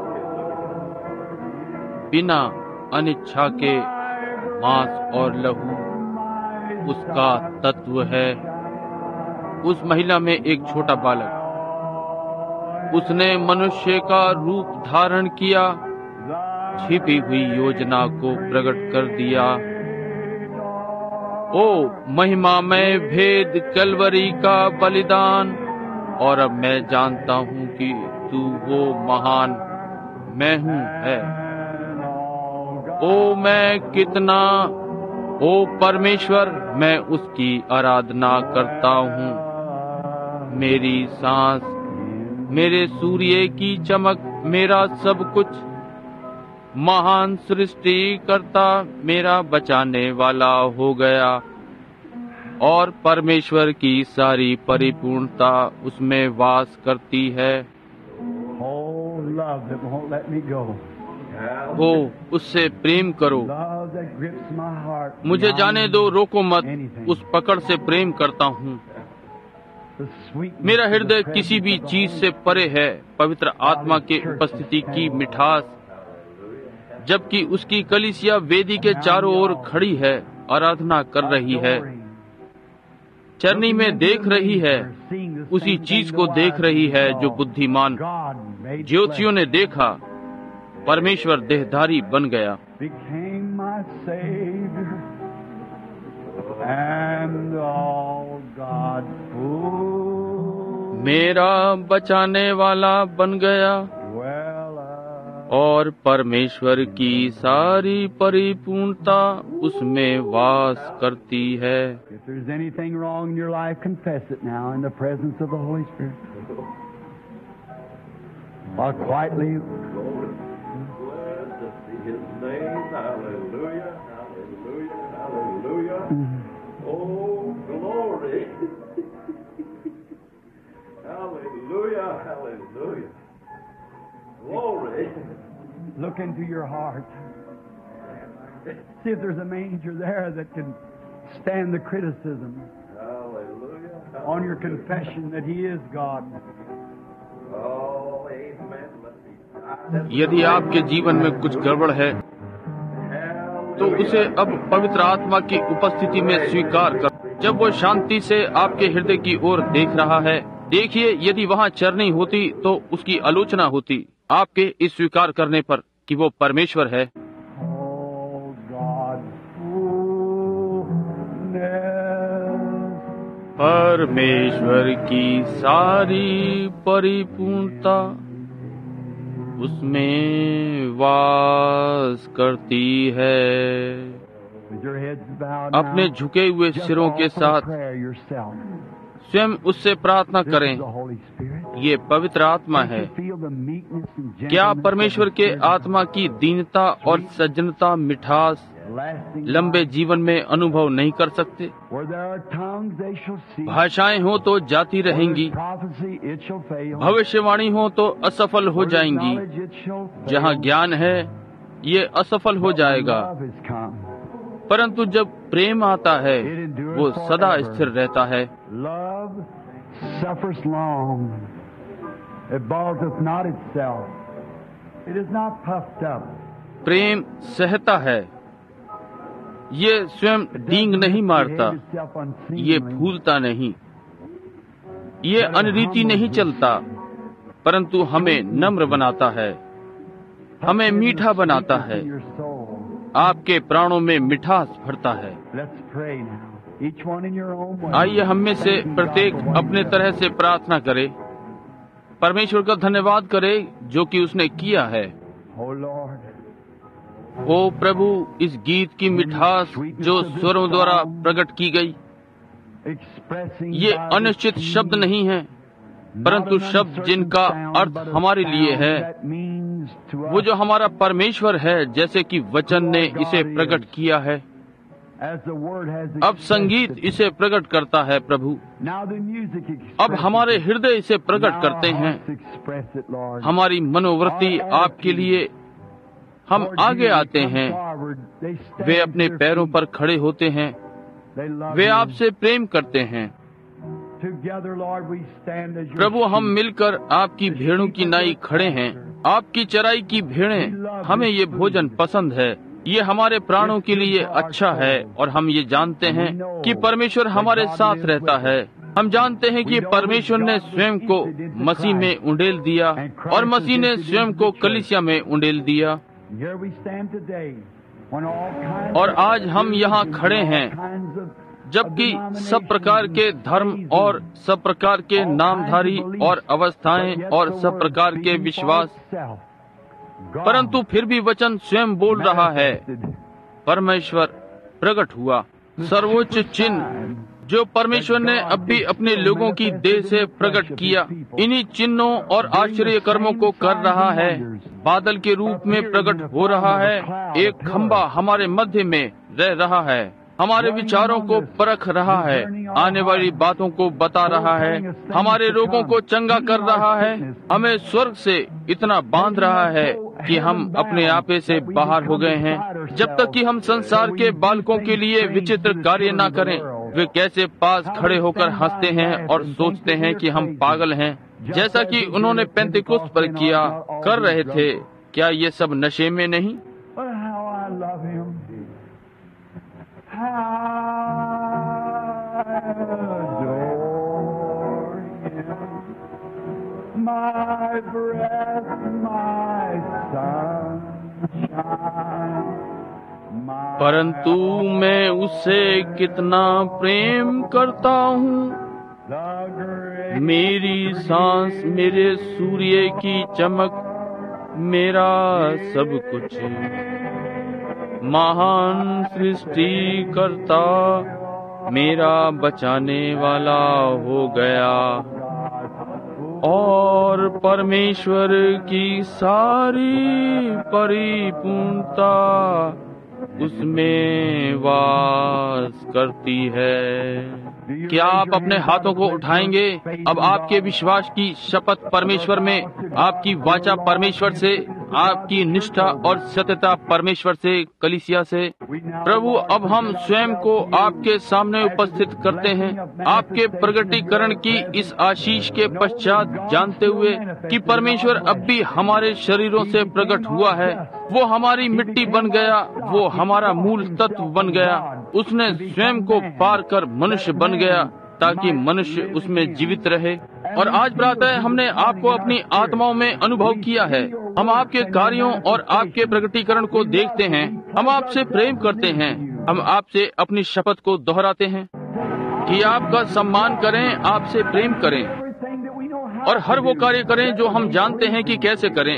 बिना अनिच्छा के मांस और लहू उसका तत्व है। उस महिला में एक छोटा बालक, उसने मनुष्य का रूप धारण किया, छिपी हुई योजना को प्रकट कर दिया। ओ महिमामय भेद कलवरी का बलिदान, और अब मैं जानता हूँ कि तू वो महान मैं हूँ है। ओ मैं कितना, ओ परमेश्वर, मैं उसकी आराधना करता हूँ। मेरी सांस, मेरे सूर्य की चमक, मेरा सब कुछ, महान सृष्टिकर्ता मेरा बचाने वाला हो गया, और परमेश्वर की सारी परिपूर्णता उसमें वास करती है। हो उससे प्रेम करो, मुझे जाने दो, रोको मत, उस पकड़ से प्रेम करता हूँ। मेरा हृदय किसी भी चीज से परे है। पवित्र आत्मा के उपस्थिति की मिठास, जबकि उसकी कलीसिया वेदी के चारों ओर खड़ी है, आराधना कर रही है, चरनी में देख रही है, उसी चीज को देख रही है जो बुद्धिमान ज्योतिषियों ने देखा। परमेश्वर देहधारी बन गया। मेरा बचाने वाला बन गया, और परमेश्वर की सारी परिपूर्णता उसमें वास करती है। If there's anything wrong in your life, confess it now in the presence of the Holy Spirit. Or quietly. Blessed be His name. Hallelujah. Hallelujah. Hallelujah. Mm-hmm. Oh, glory. Hallelujah. Hallelujah. Glory. Look into your heart. See if there's a manger there that can stand the criticism Hallelujah. on your confession that He is God. Oh, amen. Let me- यदि आपके जीवन में कुछ गड़बड़ है तो उसे अब पवित्र आत्मा की उपस्थिति में स्वीकार कर। जब वो शांति से आपके हृदय की ओर देख रहा है, देखिए यदि वहाँ चरनी होती तो उसकी आलोचना होती आपके इस स्वीकार करने पर कि वो परमेश्वर है। Oh, God, fullness. परमेश्वर की सारी परिपूर्णता उसमें वास करती है। With your heads bowed अपने now, झुके हुए just सिरों के offer साथ prayer yourself. स्वयं उससे प्रार्थना This करें। is the Holy Spirit. ये पवित्र आत्मा है। You feel the meekness and क्या gentleness परमेश्वर of the के Spirit आत्मा की दीनता और सज्जनता, मिठास lasting लंबे life? जीवन में अनुभव नहीं कर सकते? Where there are tongues, they shall cease. भाषाएं हो तो जाती Where रहेंगी, there's prophecy, it shall fail. भविष्यवाणी हो तो असफल हो Where there's जाएंगी। knowledge, it shall fail. जहाँ ज्ञान है ये असफल हो But when जाएगा, love has come, परंतु जब प्रेम आता है it endures वो सदा forever. स्थिर रहता है। Love suffers long. It balleth not itself. It is not puffed up. प्रेम सहता है, ये स्वयं It डींग doesn't नहीं मारता, misbehave itself ये unseemly. फूलता नहीं, ये अनरीति नहीं चलता, परंतु हमें नम्र बनाता है, हमें मीठा बनाता है, In your soul. आपके प्राणों में मिठास भरता है। Let's pray now. Each one in your own way. आइए हम में से Thanking प्रत्येक God for what अपने He तरह does. से प्रार्थना करे, परमेश्वर का धन्यवाद करे जो कि उसने किया है। Oh Lord, ओ प्रभु, इस गीत की मिठास जो स्वरों द्वारा प्रकट की गई, expressing ये by the अनिश्चित key, शब्द नहीं है, परंतु not an शब्द uncertain जिनका sound, अर्थ but a हमारे लिए sound है, that means to वो us जो हमारा परमेश्वर है, जैसे कि वचन ने इसे प्रकट किया है। as the word has अब संगीत expressed it. इसे प्रकट करता है प्रभु, Now the music अब expresses हमारे it. हृदय इसे प्रकट Now करते our हैं, hearts express it, Lord. हमारी मनोवृत्ति आपके लिए। हम Lord, आगे you आते come हैं, forward. They stand way to अपने their पैरों feet. पर खड़े होते हैं, They love वे you. आपसे प्रेम करते हैं। Together, Lord, we stand as your प्रभु, हम sheep. मिलकर आपकी भेड़ों की नाई खड़े हैं, आपकी चराई की भेड़ें। हमें ये भोजन पसंद है, ये हमारे प्राणों के लिए अच्छा है, और हम ये जानते हैं कि परमेश्वर हमारे साथ रहता है। हम जानते हैं कि परमेश्वर ने स्वयं को मसीह में उंडेल दिया और मसीह ने स्वयं को कलीसिया में उंडेल दिया। Here we stand today, when all kinds और of आज हम यहाँ खड़े हैं, all kinds of- जबकि सब प्रकार के धर्म और सब प्रकार के नामधारी और अवस्थाएं और सब प्रकार के विश्वास, परंतु फिर भी वचन स्वयं बोल रहा है। परमेश्वर प्रकट हुआ। सर्वोच्च चिन्ह जो परमेश्वर ने अब भी अपने लोगों की देह से प्रकट किया, इन्हीं चिन्हों और आश्चर्य कर्मों को कर रहा है। बादल के रूप में प्रकट हो रहा है, एक खंबा हमारे मध्य में रह रहा है, हमारे विचारों को परख रहा है, आने वाली बातों को बता रहा है, हमारे रोगों को चंगा कर रहा है, हमें स्वर्ग से इतना बांध रहा है कि हम अपने आपे से बाहर हो गए हैं। जब तक कि हम संसार के बालकों के लिए विचित्र कार्य न करें, वे कैसे पास खड़े होकर हंसते हैं और सोचते हैं कि हम पागल हैं, जैसा कि उन्होंने पेंतिकुस्त पर किया कर रहे थे। क्या ये सब नशे में नहीं? But how I love him. How I adore him. My breath, my sunshine. My परंतु मैं उससे कितना प्रेम करता हूँ। the great मेरी सांस, मेरे सूर्य की चमक, मेरा सब कुछ, महान सृष्टि करता मेरा बचाने वाला हो गया, और परमेश्वर की सारी परिपूर्णता उसमें वास करती है। क्या आप अपने हाथों को उठाएंगे? अब आपके विश्वास की शपथ परमेश्वर में, आपकी वाचा परमेश्वर से, आपकी निष्ठा और सत्यता परमेश्वर से, कलीसिया से। प्रभु, अब हम स्वयं को आपके सामने उपस्थित करते हैं, आपके प्रगटीकरण की इस आशीष के पश्चात, जानते हुए कि परमेश्वर अब भी हमारे शरीरों से प्रकट हुआ है। वो हमारी मिट्टी बन गया, वो हमारा मूल तत्व बन गया। उसने स्वयं को पार कर मनुष्य बन गया ताकि मनुष्य उसमें जीवित रहे। और आज प्रातः हमने आपको अपनी आत्माओं में अनुभव किया है। हम आपके कार्यों और आपके प्रगटीकरण को देखते हैं। हम आपसे प्रेम करते हैं। हम आपसे अपनी शपथ को दोहराते हैं कि आपका सम्मान करें, आपसे प्रेम करें और हर वो कार्य करें जो हम जानते हैं कि कैसे करें।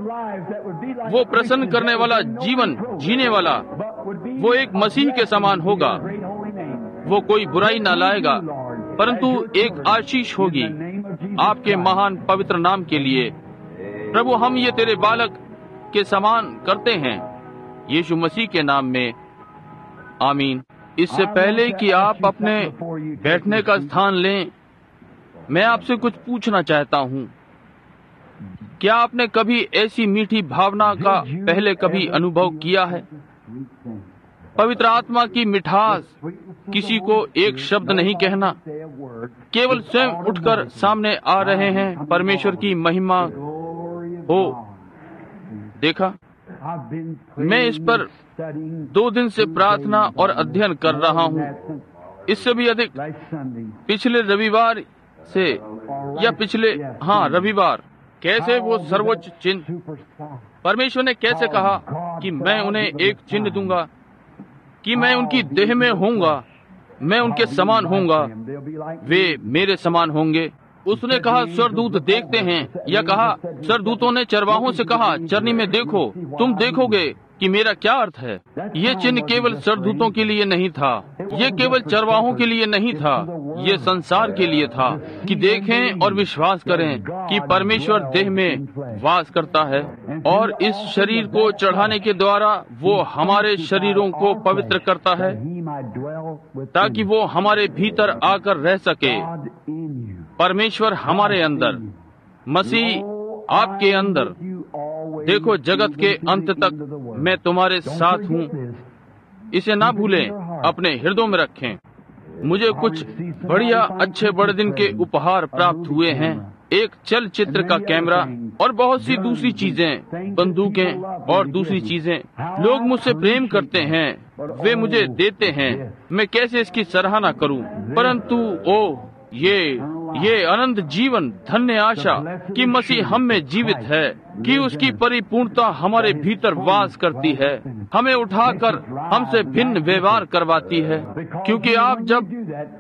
वो प्रसन्न करने वाला जीवन जीने वाला, वो एक मसीह के समान होगा। वो कोई बुराई न लाएगा, परंतु एक आशीष होगी आपके महान पवित्र नाम के लिए। प्रभु, हम ये तेरे बालक के समान करते हैं, यीशु मसीह के नाम में, आमीन। इससे पहले कि आप अपने बैठने का स्थान लें, मैं आपसे कुछ पूछना चाहता हूँ। क्या आपने कभी ऐसी मीठी भावना का पहले कभी अनुभव किया है? पवित्र आत्मा की मिठास, किसी को एक शब्द नहीं कहना, केवल स्वयं उठकर सामने आ रहे हैं, परमेश्वर की महिमा हो। देखा, मैं इस पर दो दिन से प्रार्थना और अध्ययन कर रहा हूँ। इससे भी अधिक पिछले रविवार से या पिछले हाँ रविवार, कैसे वो सर्वोच्च चिन्ह, परमेश्वर ने कैसे कहा कि मैं उन्हें एक चिन्ह दूंगा, कि मैं उनकी देह में होऊंगा, मैं उनके समान होऊंगा, वे मेरे समान होंगे। उसने कहा स्वर्गदूत देखते हैं, या कहा स्वर्गदूतों ने चरवाहों से कहा चरनी में देखो, तुम देखोगे कि मेरा क्या अर्थ है। ये चिन्ह केवल स्वर्गदूतों के लिए नहीं था, ये केवल चरवाहों के लिए नहीं था, ये संसार के लिए था कि देखें और विश्वास करें कि परमेश्वर देह में वास करता है, और इस शरीर को चढ़ाने के द्वारा वो हमारे शरीरों को पवित्र करता है ताकि वो हमारे भीतर आकर रह सके। परमेश्वर हमारे अंदर, मसीह आपके अंदर। देखो, जगत के अंत तक मैं तुम्हारे साथ हूँ। इसे ना भूलें, अपने हृदयों में रखें। मुझे कुछ बढ़िया अच्छे बड़े दिन के उपहार प्राप्त हुए हैं, एक चलचित्र का कैमरा और बहुत सी दूसरी चीजें, बंदूकें और दूसरी चीजें। लोग मुझसे प्रेम करते हैं, वे मुझे देते हैं। मैं कैसे इसकी सराहना करूं? परंतु ओ ये ये अनंत जीवन, धन्य आशा कि मसीह हम में जीवित है, कि उसकी परिपूर्णता हमारे भीतर वास करती है, हमें उठाकर हमसे भिन्न व्यवहार करवाती है। क्योंकि आप जब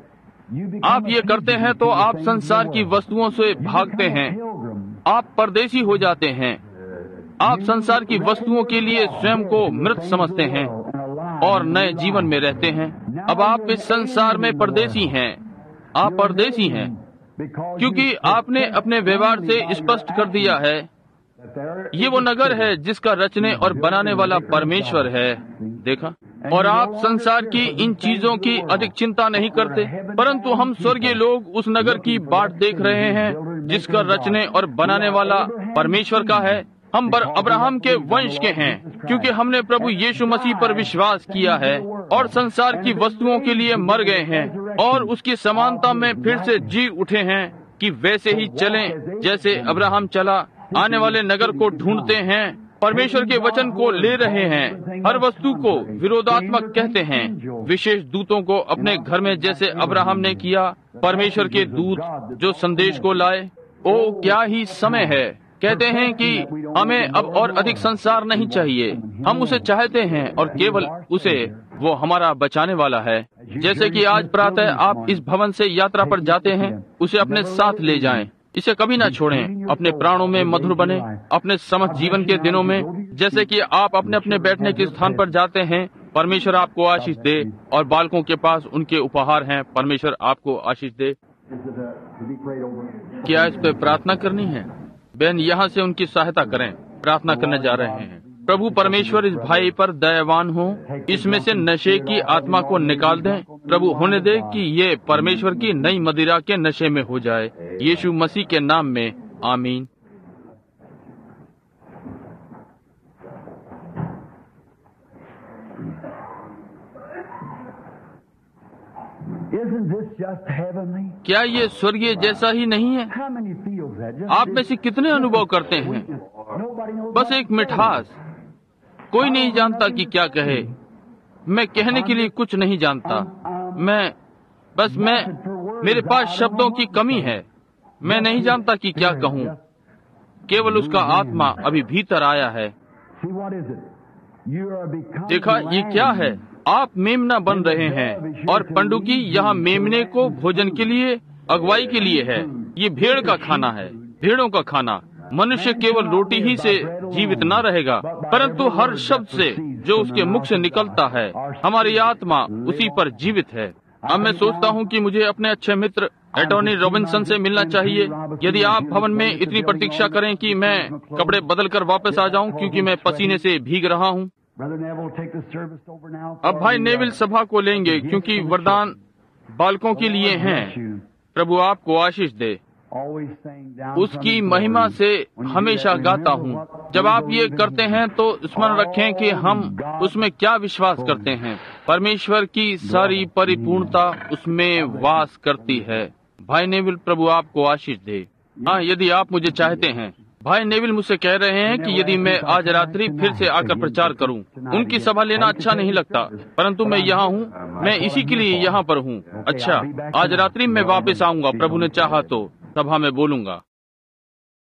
आप ये करते हैं तो आप संसार की वस्तुओं से भागते हैं, आप परदेशी हो जाते हैं। आप संसार की वस्तुओं के लिए स्वयं को मृत समझते हैं और नए जीवन में रहते हैं। अब आप इस संसार में परदेशी हैं, आप परदेशी हैं क्योंकि आपने अपने व्यवहार से स्पष्ट कर दिया है ये वो नगर है जिसका रचने और बनाने वाला परमेश्वर है। देखा, और आप संसार की इन चीजों की अधिक चिंता नहीं करते, परंतु हम स्वर्गीय लोग उस नगर की बाट देख रहे हैं जिसका रचने और बनाने वाला परमेश्वर का है। हम बर अब्राहम के वंश के हैं क्योंकि हमने प्रभु यीशु मसीह पर विश्वास किया है और संसार की वस्तुओं के लिए मर गए हैं और उसकी समानता में फिर से जी उठे हैं कि वैसे ही चलें जैसे अब्राहम चला। आने वाले नगर को ढूंढते हैं, परमेश्वर के वचन को ले रहे हैं, हर वस्तु को विरोधात्मक कहते हैं, विशेष दूतों को अपने घर में जैसे अब्राहम ने किया, परमेश्वर के दूत जो संदेश को लाए। ओ क्या ही समय है। कहते हैं कि हमें अब और अधिक संसार नहीं चाहिए, हम उसे चाहते हैं और केवल उसे, वो हमारा बचाने वाला है। जैसे कि आज प्रातः आप इस भवन से यात्रा पर जाते हैं, उसे अपने साथ ले जाएं, इसे कभी ना छोड़ें, अपने प्राणों में मधुर बने, अपने समस्त जीवन के दिनों में। जैसे कि आप अपने अपने बैठने के स्थान पर जाते हैं, परमेश्वर आपको आशीष दे, और बालकों के पास उनके उपहार हैं, परमेश्वर आपको आशीष दे। क्या इस पे प्रार्थना करनी है? बहन यहाँ से उनकी सहायता करें, प्रार्थना करने जा रहे हैं। प्रभु परमेश्वर इस भाई पर दयावान हो, इसमें से नशे की आत्मा को निकाल दें। प्रभु होने दे कि ये परमेश्वर की नई मदिरा के नशे में हो जाए, यीशु मसीह के नाम में, आमीन। Isn't this just heavenly? क्या ये स्वर्गीय जैसा ही नहीं है? How many feels that? Just आप में से कितने अनुभव करते हैं? Nobody knows बस what एक to say. मिठास, कोई नहीं जानता कि क्या कहे। मैं कहने के लिए कुछ नहीं जानता। मैं बस मैं मेरे पास शब्दों की कमी है। मैं नहीं जानता कि क्या कहूँ। केवल उसका आत्मा अभी भीतर आया है। See, what is it? You are becoming देखा ये क्या है? आप मेमना बन रहे हैं और पंडुकी यहाँ मेमने को भोजन के लिए, अगुवाई के लिए है। ये भेड़ का खाना है, भेड़ों का खाना। मनुष्य केवल रोटी ही से जीवित न रहेगा, परंतु हर शब्द से जो उसके मुख से निकलता है। हमारी आत्मा उसी पर जीवित है। अब मैं सोचता हूँ कि मुझे अपने अच्छे मित्र एटॉर्नी रॉबिन्सन से मिलना चाहिए। यदि आप भवन में इतनी प्रतीक्षा करें कि मैं कपड़े बदल कर वापस आ जाऊं, क्योंकि मैं पसीने से भीग रहा हूं। Brother Neville will take the service over now. अब भाई नेविल सभा को लेंगे, क्योंकि वरदान बालकों के लिए हैं। प्रभु आपको आशीष दे। Always saying down उसकी महिमा से हमेशा गाता हूँ। जब आप ये करते हैं तो स्मरण रखें कि हम उसमें क्या विश्वास करते हैं। परमेश्वर की सारी परिपूर्णता उसमें वास करती है। भाई नेविल, प्रभु आपको आशीष दे। हाँ, यदि आप मुझे चाहते हैं। भाई नेविल मुझसे कह रहे हैं कि यदि मैं आज रात्रि फिर से आकर प्रचार करूं, उनकी सभा लेना अच्छा नहीं लगता, परंतु मैं यहाँ हूँ, मैं इसी के लिए यहाँ पर हूँ। अच्छा, आज रात्रि मैं वापस आऊंगा, प्रभु ने चाहा तो सभा में बोलूंगा।